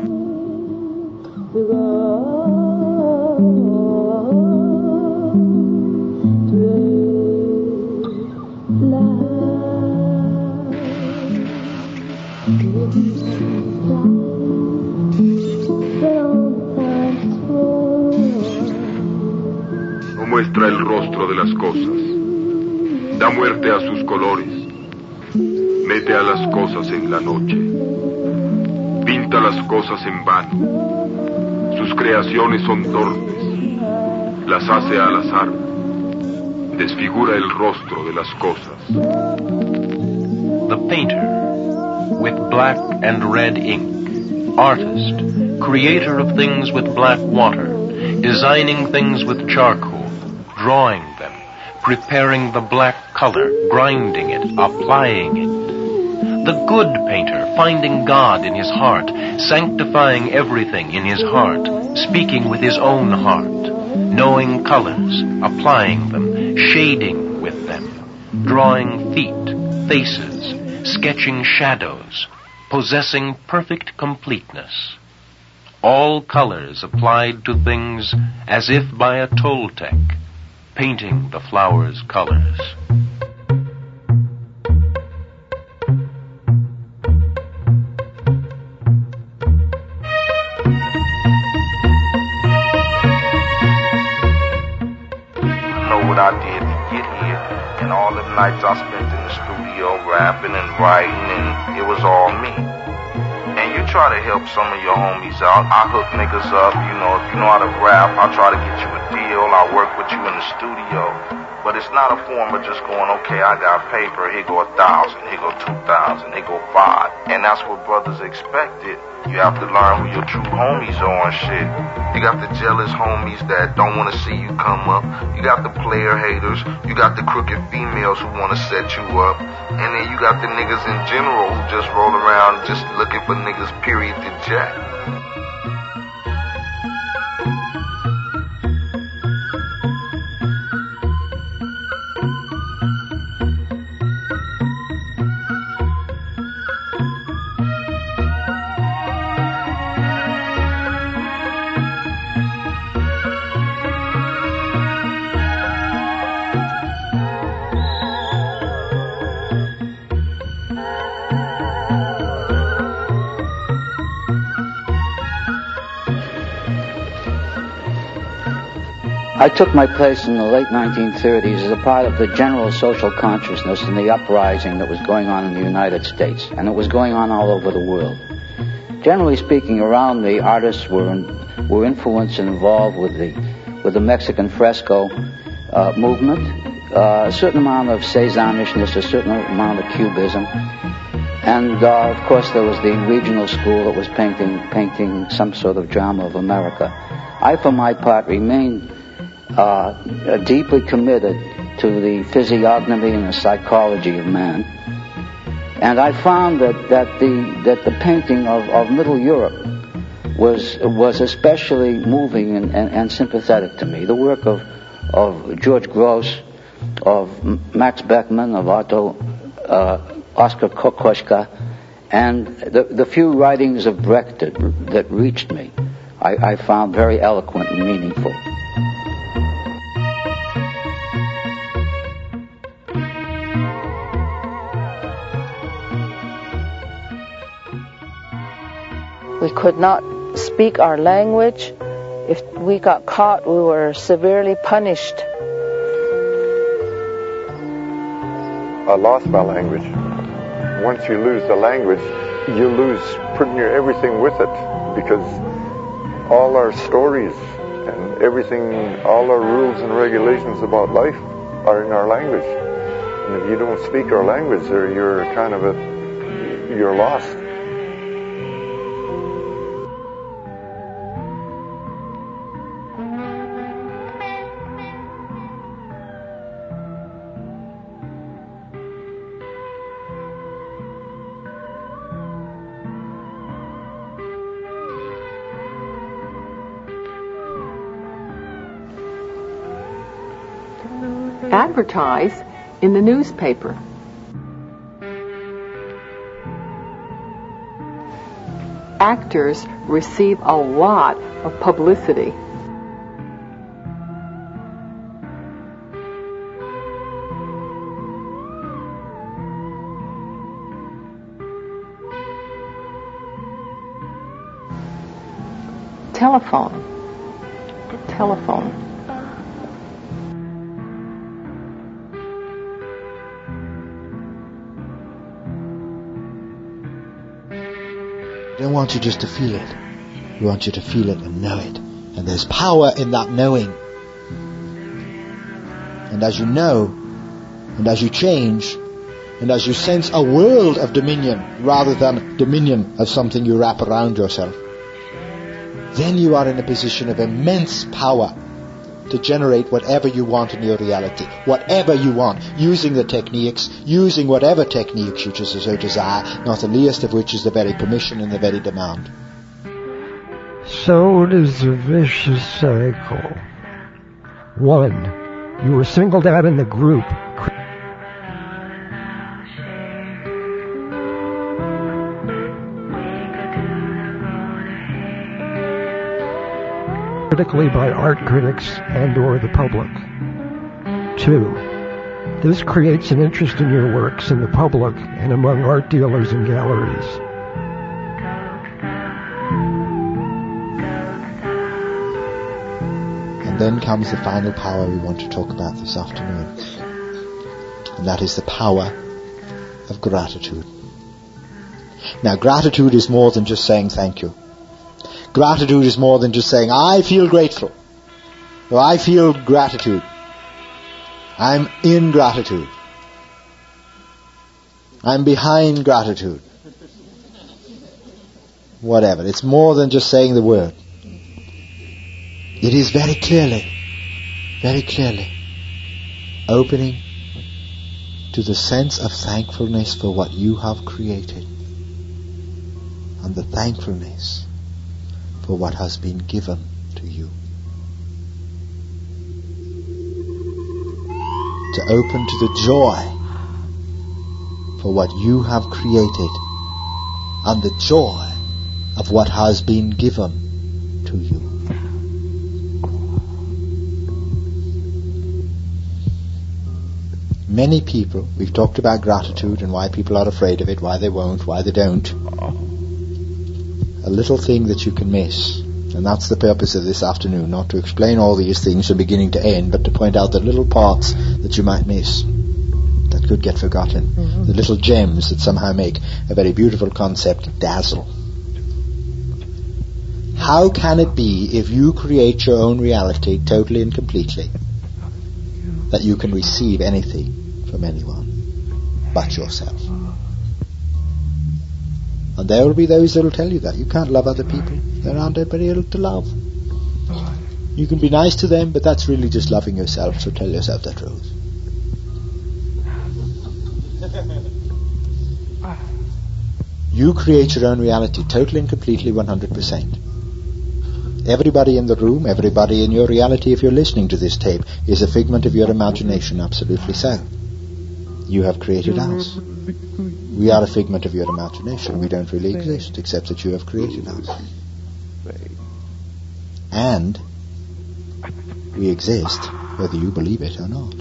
No muestra el rostro de las cosas, da muerte a sus colores, mete a las cosas en la noche, pinta las cosas en vano, sus creaciones son torpes, las hace al azar, desfigura el rostro de las cosas. The painter, with black and red ink, artist, creator of things with black water, designing things with charcoal, drawing them, preparing the black color, grinding it, applying it. The good painter, finding God in his heart, sanctifying everything in his heart, speaking with his own heart, knowing colors, applying them, shading with them, drawing feet, faces, sketching shadows, possessing perfect completeness. All colors applied to things as if by a Toltec, painting the flowers' colors. I know what I did to get here, and all the nights I spent in the studio rapping and writing, and it was all me. And you try to help some of your homies out. I hook niggas up, you know, if you know how to rap, I'll try to get you a deal. I'll work with you in the studio. But it's not a form of just going, okay, I got paper, here go a thousand, here go two thousand, here go five. And that's what brothers expected. You have to learn who your true homies are and shit. You got the jealous homies that don't want to see you come up. You got the player haters. You got the crooked females who want to set you up. And then you got the niggas in general who just roll around just looking for niggas, period, to jack. I took my place in the late nineteen thirties as a part of the general social consciousness and the uprising that was going on in the United States, and it was going on all over the world. Generally speaking, around me, artists were in, were influenced and involved with the with the Mexican fresco uh, movement, uh, a certain amount of Cézanishness, a certain amount of Cubism, and uh, of course there was the regional school that was painting painting some sort of drama of America. I, for my part, remained uh, deeply committed to the physiognomy and the psychology of man. And I found that, that the that the painting of, of Middle Europe was was especially moving and, and, and sympathetic to me. The work of of George Grosz, of Max Beckmann, of Otto uh, Oskar Kokoschka, and the, the few writings of Brecht that, that reached me, I, I found very eloquent and meaningful. We could not speak our language. If we got caught, we were severely punished. I lost my language. Once you lose the language, you lose pretty near everything with it, because all our stories and everything, all our rules and regulations about life are in our language. And if you don't speak our language, or you're kind of a, you're lost. Advertise in the newspaper. Actors receive a lot of publicity. Telephone. Telephone. I don't want you just to feel it. We want you to feel it and know it. And there's power in that knowing. And as you know, and as you change, and as you sense a world of dominion rather than dominion of something you wrap around yourself, then you are in a position of immense power to generate whatever you want in your reality, whatever you want, using the techniques, using whatever techniques you just so desire, not the least of which is the very permission and the very demand. So it is a vicious cycle. One, you were singled out in the group. Critically by art critics and or the public. Two, this creates an interest in your works in the public and among art dealers and galleries. And then comes the final power we want to talk about this afternoon. And that is the power of gratitude. Now, gratitude is more than just saying thank you. Gratitude is more than just saying, I feel grateful, or I feel gratitude. I'm in gratitude. I'm behind gratitude. Whatever. It's more than just saying the word. It is very clearly, very clearly opening to the sense of thankfulness for what you have created, and the thankfulness for what has been given to you. To open to the joy for what you have created and the joy of what has been given to you. Many people, we've talked about gratitude and why people are afraid of it, why they won't, why they don't. A little thing that you can miss, a And that's the purpose of this afternoon, not to explain all these things from beginning to end, but to point out the little parts that you might miss, that could get forgotten, mm-hmm. the little gems that somehow make a very beautiful concept dazzle. How can it be, if you create your own reality totally and completely, that you can receive anything from anyone but yourself? And there will be those that will tell you that. You can't love other people. There aren't anybody else to love. You can be nice to them, but that's really just loving yourself, so tell yourself that, Rose. You create your own reality totally and completely one hundred percent. Everybody in the room, everybody in your reality, if you're listening to this tape, is a figment of your imagination, absolutely so. You have created us. We are a figment of your imagination. We don't really exist, except that you have created us. And we exist, whether you believe it or not.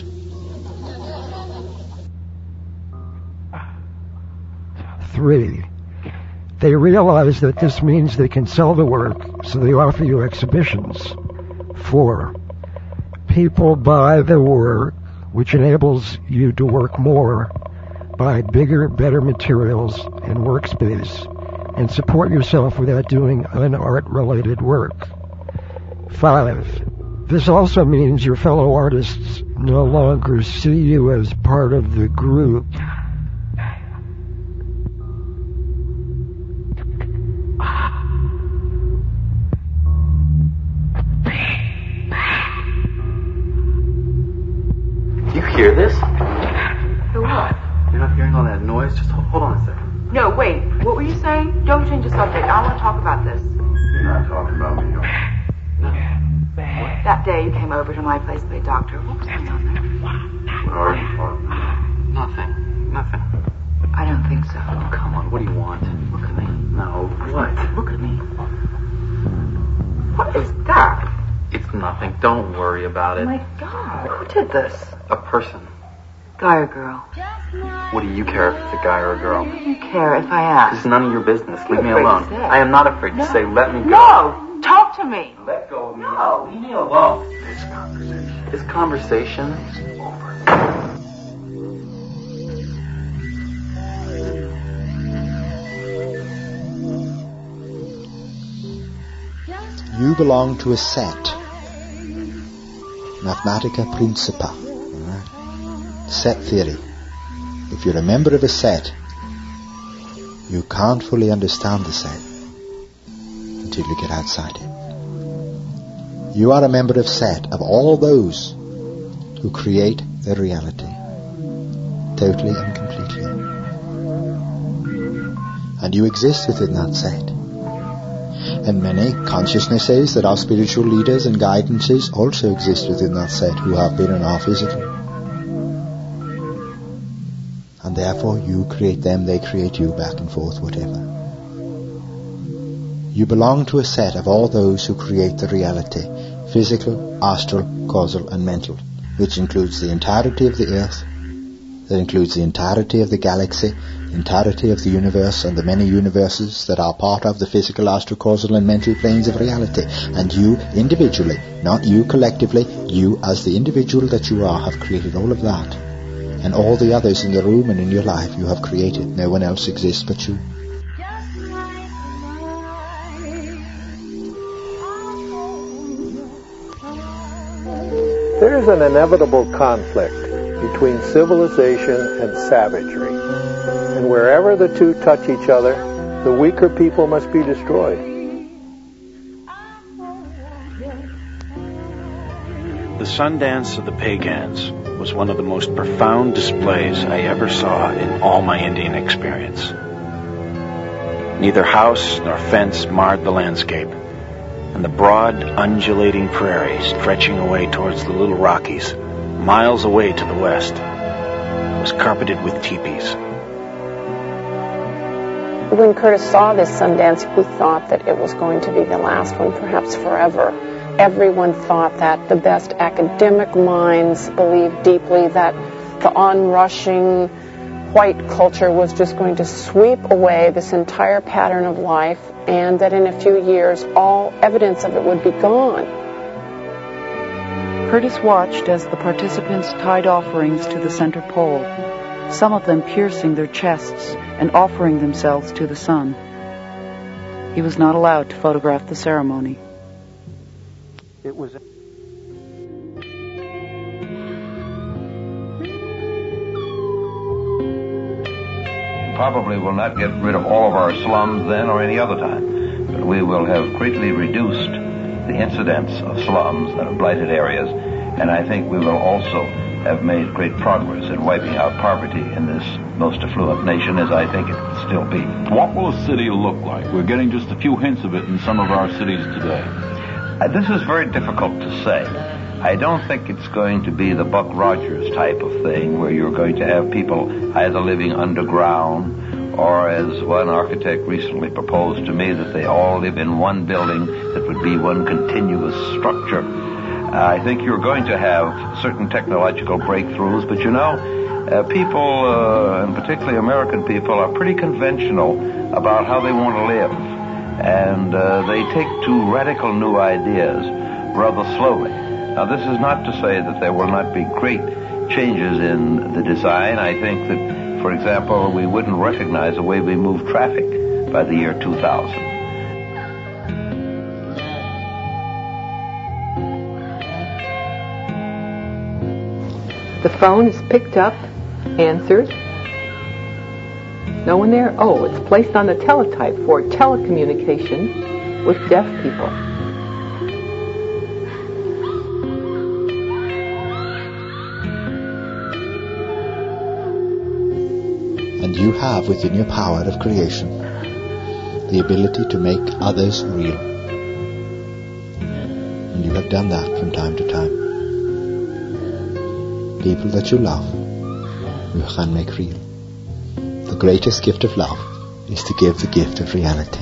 Three. They realize that this means they can sell the work, so they offer you exhibitions. Four. People buy the work, which enables you to work more, buy bigger, better materials and workspace, and support yourself without doing un-art-related work. Five. This also means your fellow artists no longer see you as part of the group. Do you hear this? The what? You're not hearing all that noise? Just hold, hold on a second. No, wait. What were you saying? Don't change the subject. I want to talk about this. You're not talking about me, no. That day you came over to my place to play doctor. What was going on there? What are you talking about? Nothing. Nothing. I don't think so. Oh, come on. What do you want? Look at me. No. What? Look at me. What is that? It's nothing. Don't worry about it. Oh my God. Who did this? A person. Guy or girl? What do you care if it's a guy or a girl? Who do you care if I ask? It's none of your business. Leave You're me afraid alone. to say. I am not afraid No. to say, let me go. No! Talk to me! Let go of me. No. Leave me alone. This conversation. This conversation is over. You belong to a set. Mathematica Principa. Right? Set theory. If you're a member of a set, you can't fully understand the set until you get outside it. You are a member of set of all those who create their reality, totally and completely. And you exist within that set. And many consciousnesses that are spiritual leaders and guidances also exist within that set, who have been and are physical. And therefore you create them, they create you, back and forth, whatever. You belong to a set of all those who create the reality, physical, astral, causal and mental, which includes the entirety of the earth, that includes the entirety of the galaxy, the entirety of the universe and the many universes that are part of the physical, astral, causal and mental planes of reality. And you individually, not you collectively, you as the individual that you are, have created all of that. And all the others in the room and in your life you have created. No one else exists but you. There is an inevitable conflict between civilization and savagery. And wherever the two touch each other, the weaker people must be destroyed. The Sundance of the Pagans was one of the most profound displays I ever saw in all my Indian experience. Neither house nor fence marred the landscape, and the broad, undulating prairie stretching away towards the Little Rockies, miles away to the west, was carpeted with teepees. When Curtis saw this Sundance, he thought that it was going to be the last one, perhaps forever. Everyone thought that. The best academic minds believed deeply that the onrushing white culture was just going to sweep away this entire pattern of life, and that in a few years all evidence of it would be gone. Curtis watched as the participants tied offerings to the center pole, some of them piercing their chests and offering themselves to the sun. He was not allowed to photograph the ceremony. It was... Probably will not get rid of all of our slums then or any other time, but we will have greatly reduced the incidence of slums that are blighted areas, and I think we will also have made great progress in wiping out poverty in this most affluent nation, as I think it will still be. What will a city look like? We're getting just a few hints of it in some of our cities today. Uh, this is very difficult to say. I don't think it's going to be the Buck Rogers type of thing where you're going to have people either living underground or, as one architect recently proposed to me, that they all live in one building that would be one continuous structure. Uh, I think you're going to have certain technological breakthroughs, but you know, uh, people, uh, and particularly American people, are pretty conventional about how they want to live. And uh, they take to radical new ideas rather slowly. Now, this is not to say that there will not be great changes in the design. I think that, for example, we wouldn't recognize the way we move traffic by the year two thousand. The phone is picked up, answered. No one there? Oh, it's placed on the teletype for telecommunication with deaf people. And you have within your power of creation the ability to make others real. And you have done that from time to time. People that you love, you can make real. The greatest gift of love is to give the gift of reality.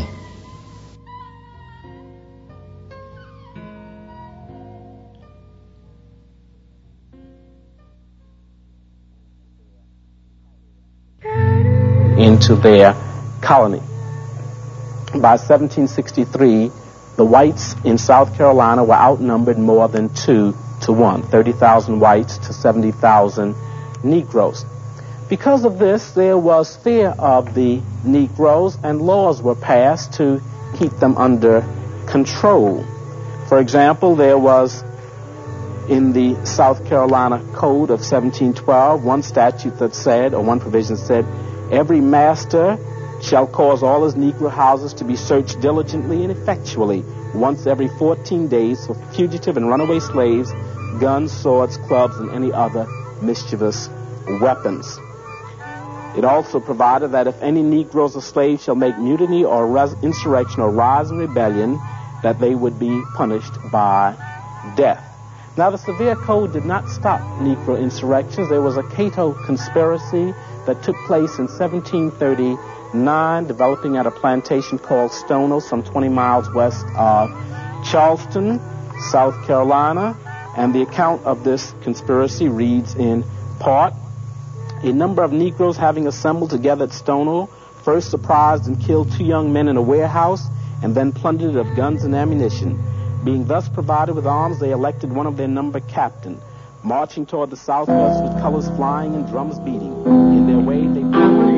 Into their colony. By seventeen sixty-three, the whites in South Carolina were outnumbered more than two to one, thirty thousand whites to seventy thousand Negroes. Because of this, there was fear of the Negroes, and laws were passed to keep them under control. For example, there was in the South Carolina Code of seventeen twelve one statute that said, or one provision said, every master shall cause all his Negro houses to be searched diligently and effectually once every fourteen days for fugitive and runaway slaves, guns, swords, clubs, and any other mischievous weapons. It also provided that if any Negroes or slaves shall make mutiny or res- insurrection or rise in rebellion, that they would be punished by death. Now, the Severe Code did not stop Negro insurrections. There was a Cato conspiracy that took place in seventeen thirty-nine, developing at a plantation called Stono, some twenty miles west of Charleston, South Carolina. And the account of this conspiracy reads in part, a number of Negroes having assembled together at Stono first surprised and killed two young men in a warehouse and then plundered it of guns and ammunition. Being thus provided with arms, they elected one of their number captain. Marching toward the southwest with colors flying and drums beating. In their way, they...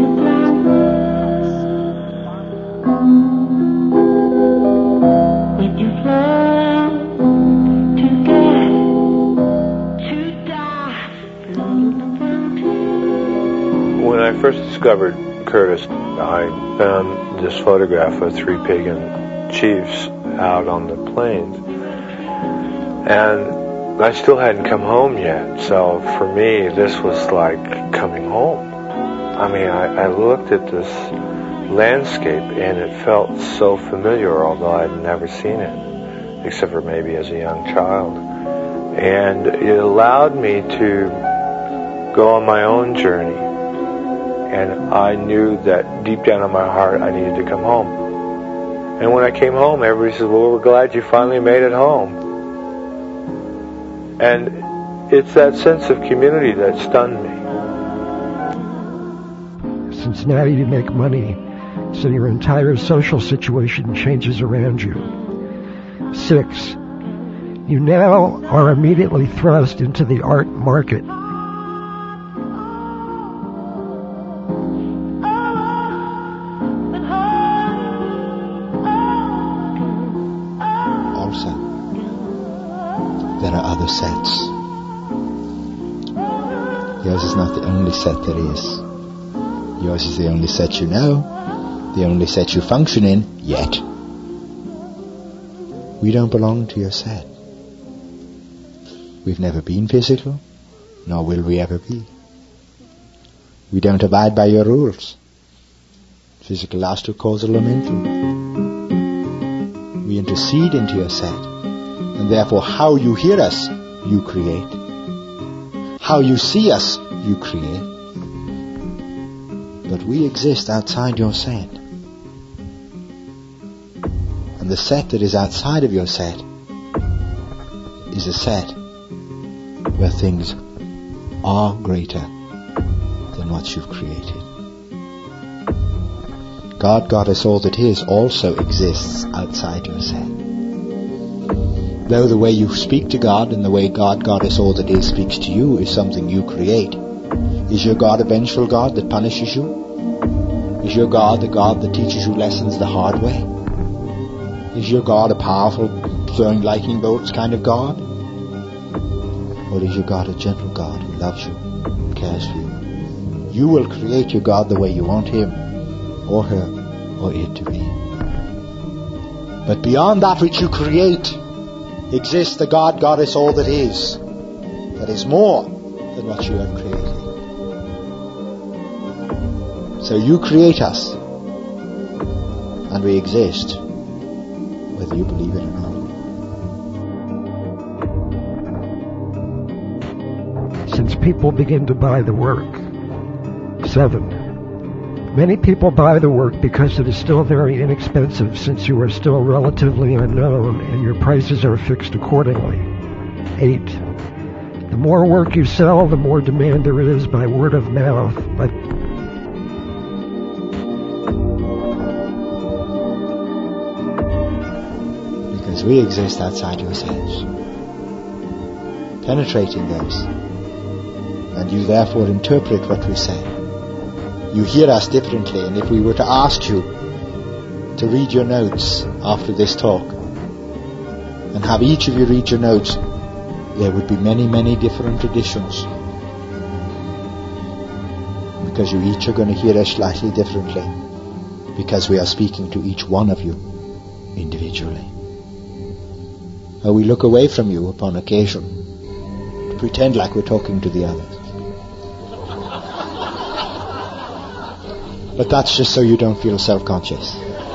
When you fall to death, to die. When I first discovered Curtis, I found this photograph of three pagan chiefs out on the plains. And I still hadn't come home yet, so for me, this was like coming home. I mean, I, I looked at this landscape, and it felt so familiar, although I'd never seen it, except for maybe as a young child. And it allowed me to go on my own journey, and I knew that deep down in my heart, I needed to come home. And when I came home, everybody said, well, we're glad you finally made it home. And it's that sense of community that stunned me. since now you make money, so your entire social situation changes around you. Six, you now are immediately thrust into the art market. Also, there are other sets. Yours is not the only set there is. Yours is the only set you know, the only set you function in, yet. We don't belong to your set. We've never been physical, nor will we ever be. We don't abide by your rules. Physical, astral, causal, or mental. We intercede into your set, and therefore how you hear us, you create. How you see us, you create. But we exist outside your set. And the set that is outside of your set is a set where things are greater than what you've created. God, Goddess, all that is also exists outside your set. Though the way you speak to God and the way God, Goddess, all that is speaks to you is something you create. Is your God a vengeful God that punishes you? Is your God the God that teaches you lessons the hard way? Is your God a powerful, throwing lightning bolts kind of God? Or is your God a gentle God who loves you and cares for you? You will create your God the way you want him, or her, or it to be. But beyond that which you create exists the God, Goddess, all that is, that is more than what you have created. So you create us, and we exist, whether you believe it or not. Since people begin to buy the work. Seven, many people buy the work because it is still very inexpensive, since you are still relatively unknown and your prices are fixed accordingly. Eight, the more work you sell, the more demand there is by word of mouth. But because we exist outside your sense, penetrating those, and you therefore interpret what we say. You hear us differently, and if we were to ask you to read your notes after this talk, and have each of you read your notes, there would be many, many different editions, because you each are going to hear us slightly differently, because we are speaking to each one of you individually. Or we look away from you upon occasion to pretend like we're talking to the others. But that's just so you don't feel self-conscious.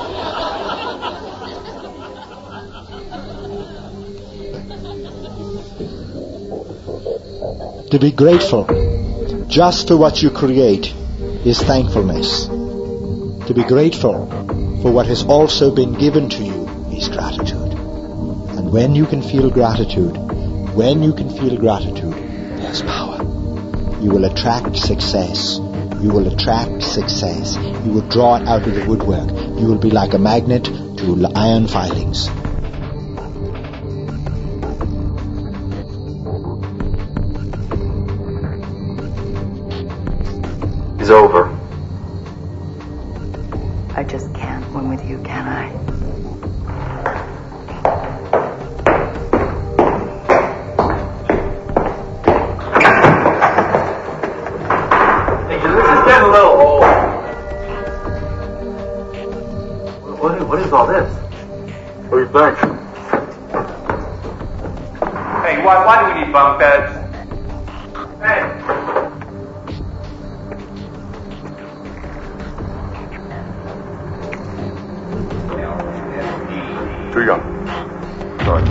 To be grateful just for what you create is thankfulness. To be grateful for what has also been given to you is gratitude. And when you can feel gratitude, when you can feel gratitude, there's power. You will attract success. You will attract success. You will draw it out of the woodwork. You will be like a magnet to iron filings. It's over. I just can't win with you, can I? A little old. What, what is all this? What are you bunk? Hey, why, why do we need bunk beds? Hey. Too young. Sorry.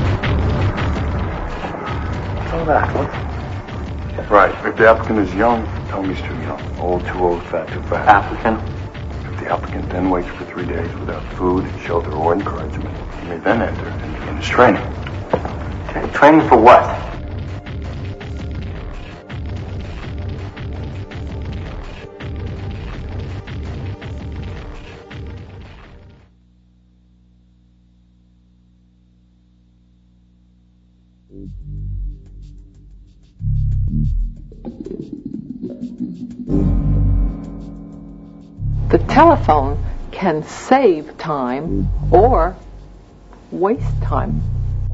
All that. What? Right. If the applicant is young, tell me he's too young. Old, too old, fat, too fat. Applicant? If the applicant then waits for three days without food, shelter, or encouragement, he may then enter and begin his training. Okay, training for what? The telephone can save time or waste time.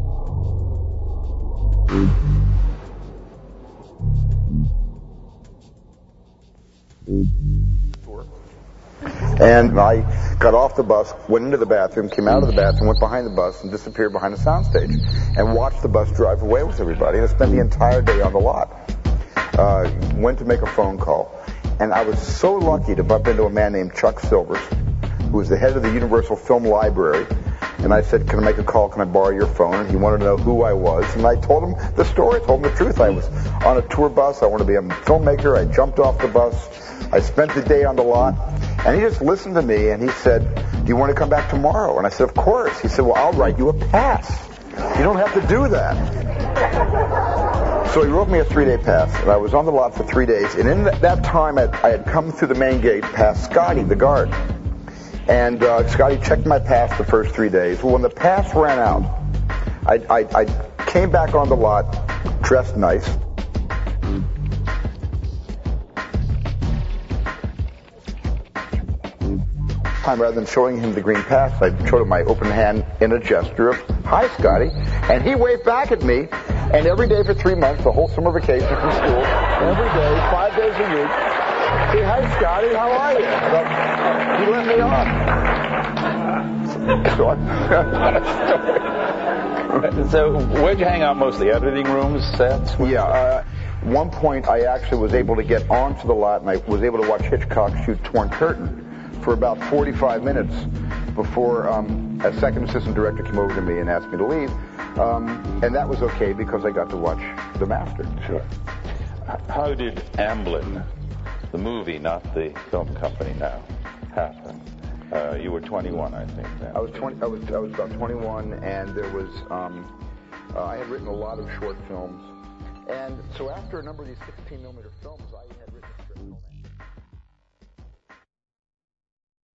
And I got off the bus, went into the bathroom, came out of the bathroom, went behind the bus, and disappeared behind the soundstage, and watched the bus drive away with everybody. And I spent the entire day on the lot. Uh, went to make a phone call, and I was so lucky to bump into a man named Chuck Silvers, who was the head of the Universal Film Library. And I said, can I make a call? Can I borrow your phone? And he wanted to know who I was. And I told him the story, told him the truth. I was on a tour bus. I wanted to be a filmmaker. I jumped off the bus. I spent the day on the lot. And he just listened to me, and he said, do you want to come back tomorrow? And I said, of course. He said, well, I'll write you a pass. You don't have to do that. So he wrote me a three-day pass, and I was on the lot for three days. And in that time, I had come through the main gate past Scotty, the guard. And uh, Scotty checked my pass the first three days. Well, when the pass ran out, I, I, I came back on the lot, dressed nice. Time, rather than showing him the green pass, I showed him my open hand in a gesture of, hi, Scotty. And he waved back at me. And every day for three months, the whole summer vacation from school, every day, five days a week, say, hi, Scotty, how are you? But he let me on. So, so where'd you hang out mostly? Editing rooms, sets? Yeah. Uh, at one point, I actually was able to get onto the lot, and I was able to watch Hitchcock shoot Torn Curtain for about forty-five minutes before um, a second assistant director came over to me and asked me to leave. Um, and that was okay because I got to watch The Master. Sure. How did Amblin, the movie, not the film company now, happen? Uh, you were twenty-one, I think. Then. I was twenty. I was I was about twenty-one, and there was um, uh, I had written a lot of short films, and so after a number of these sixteen millimeter films, I had.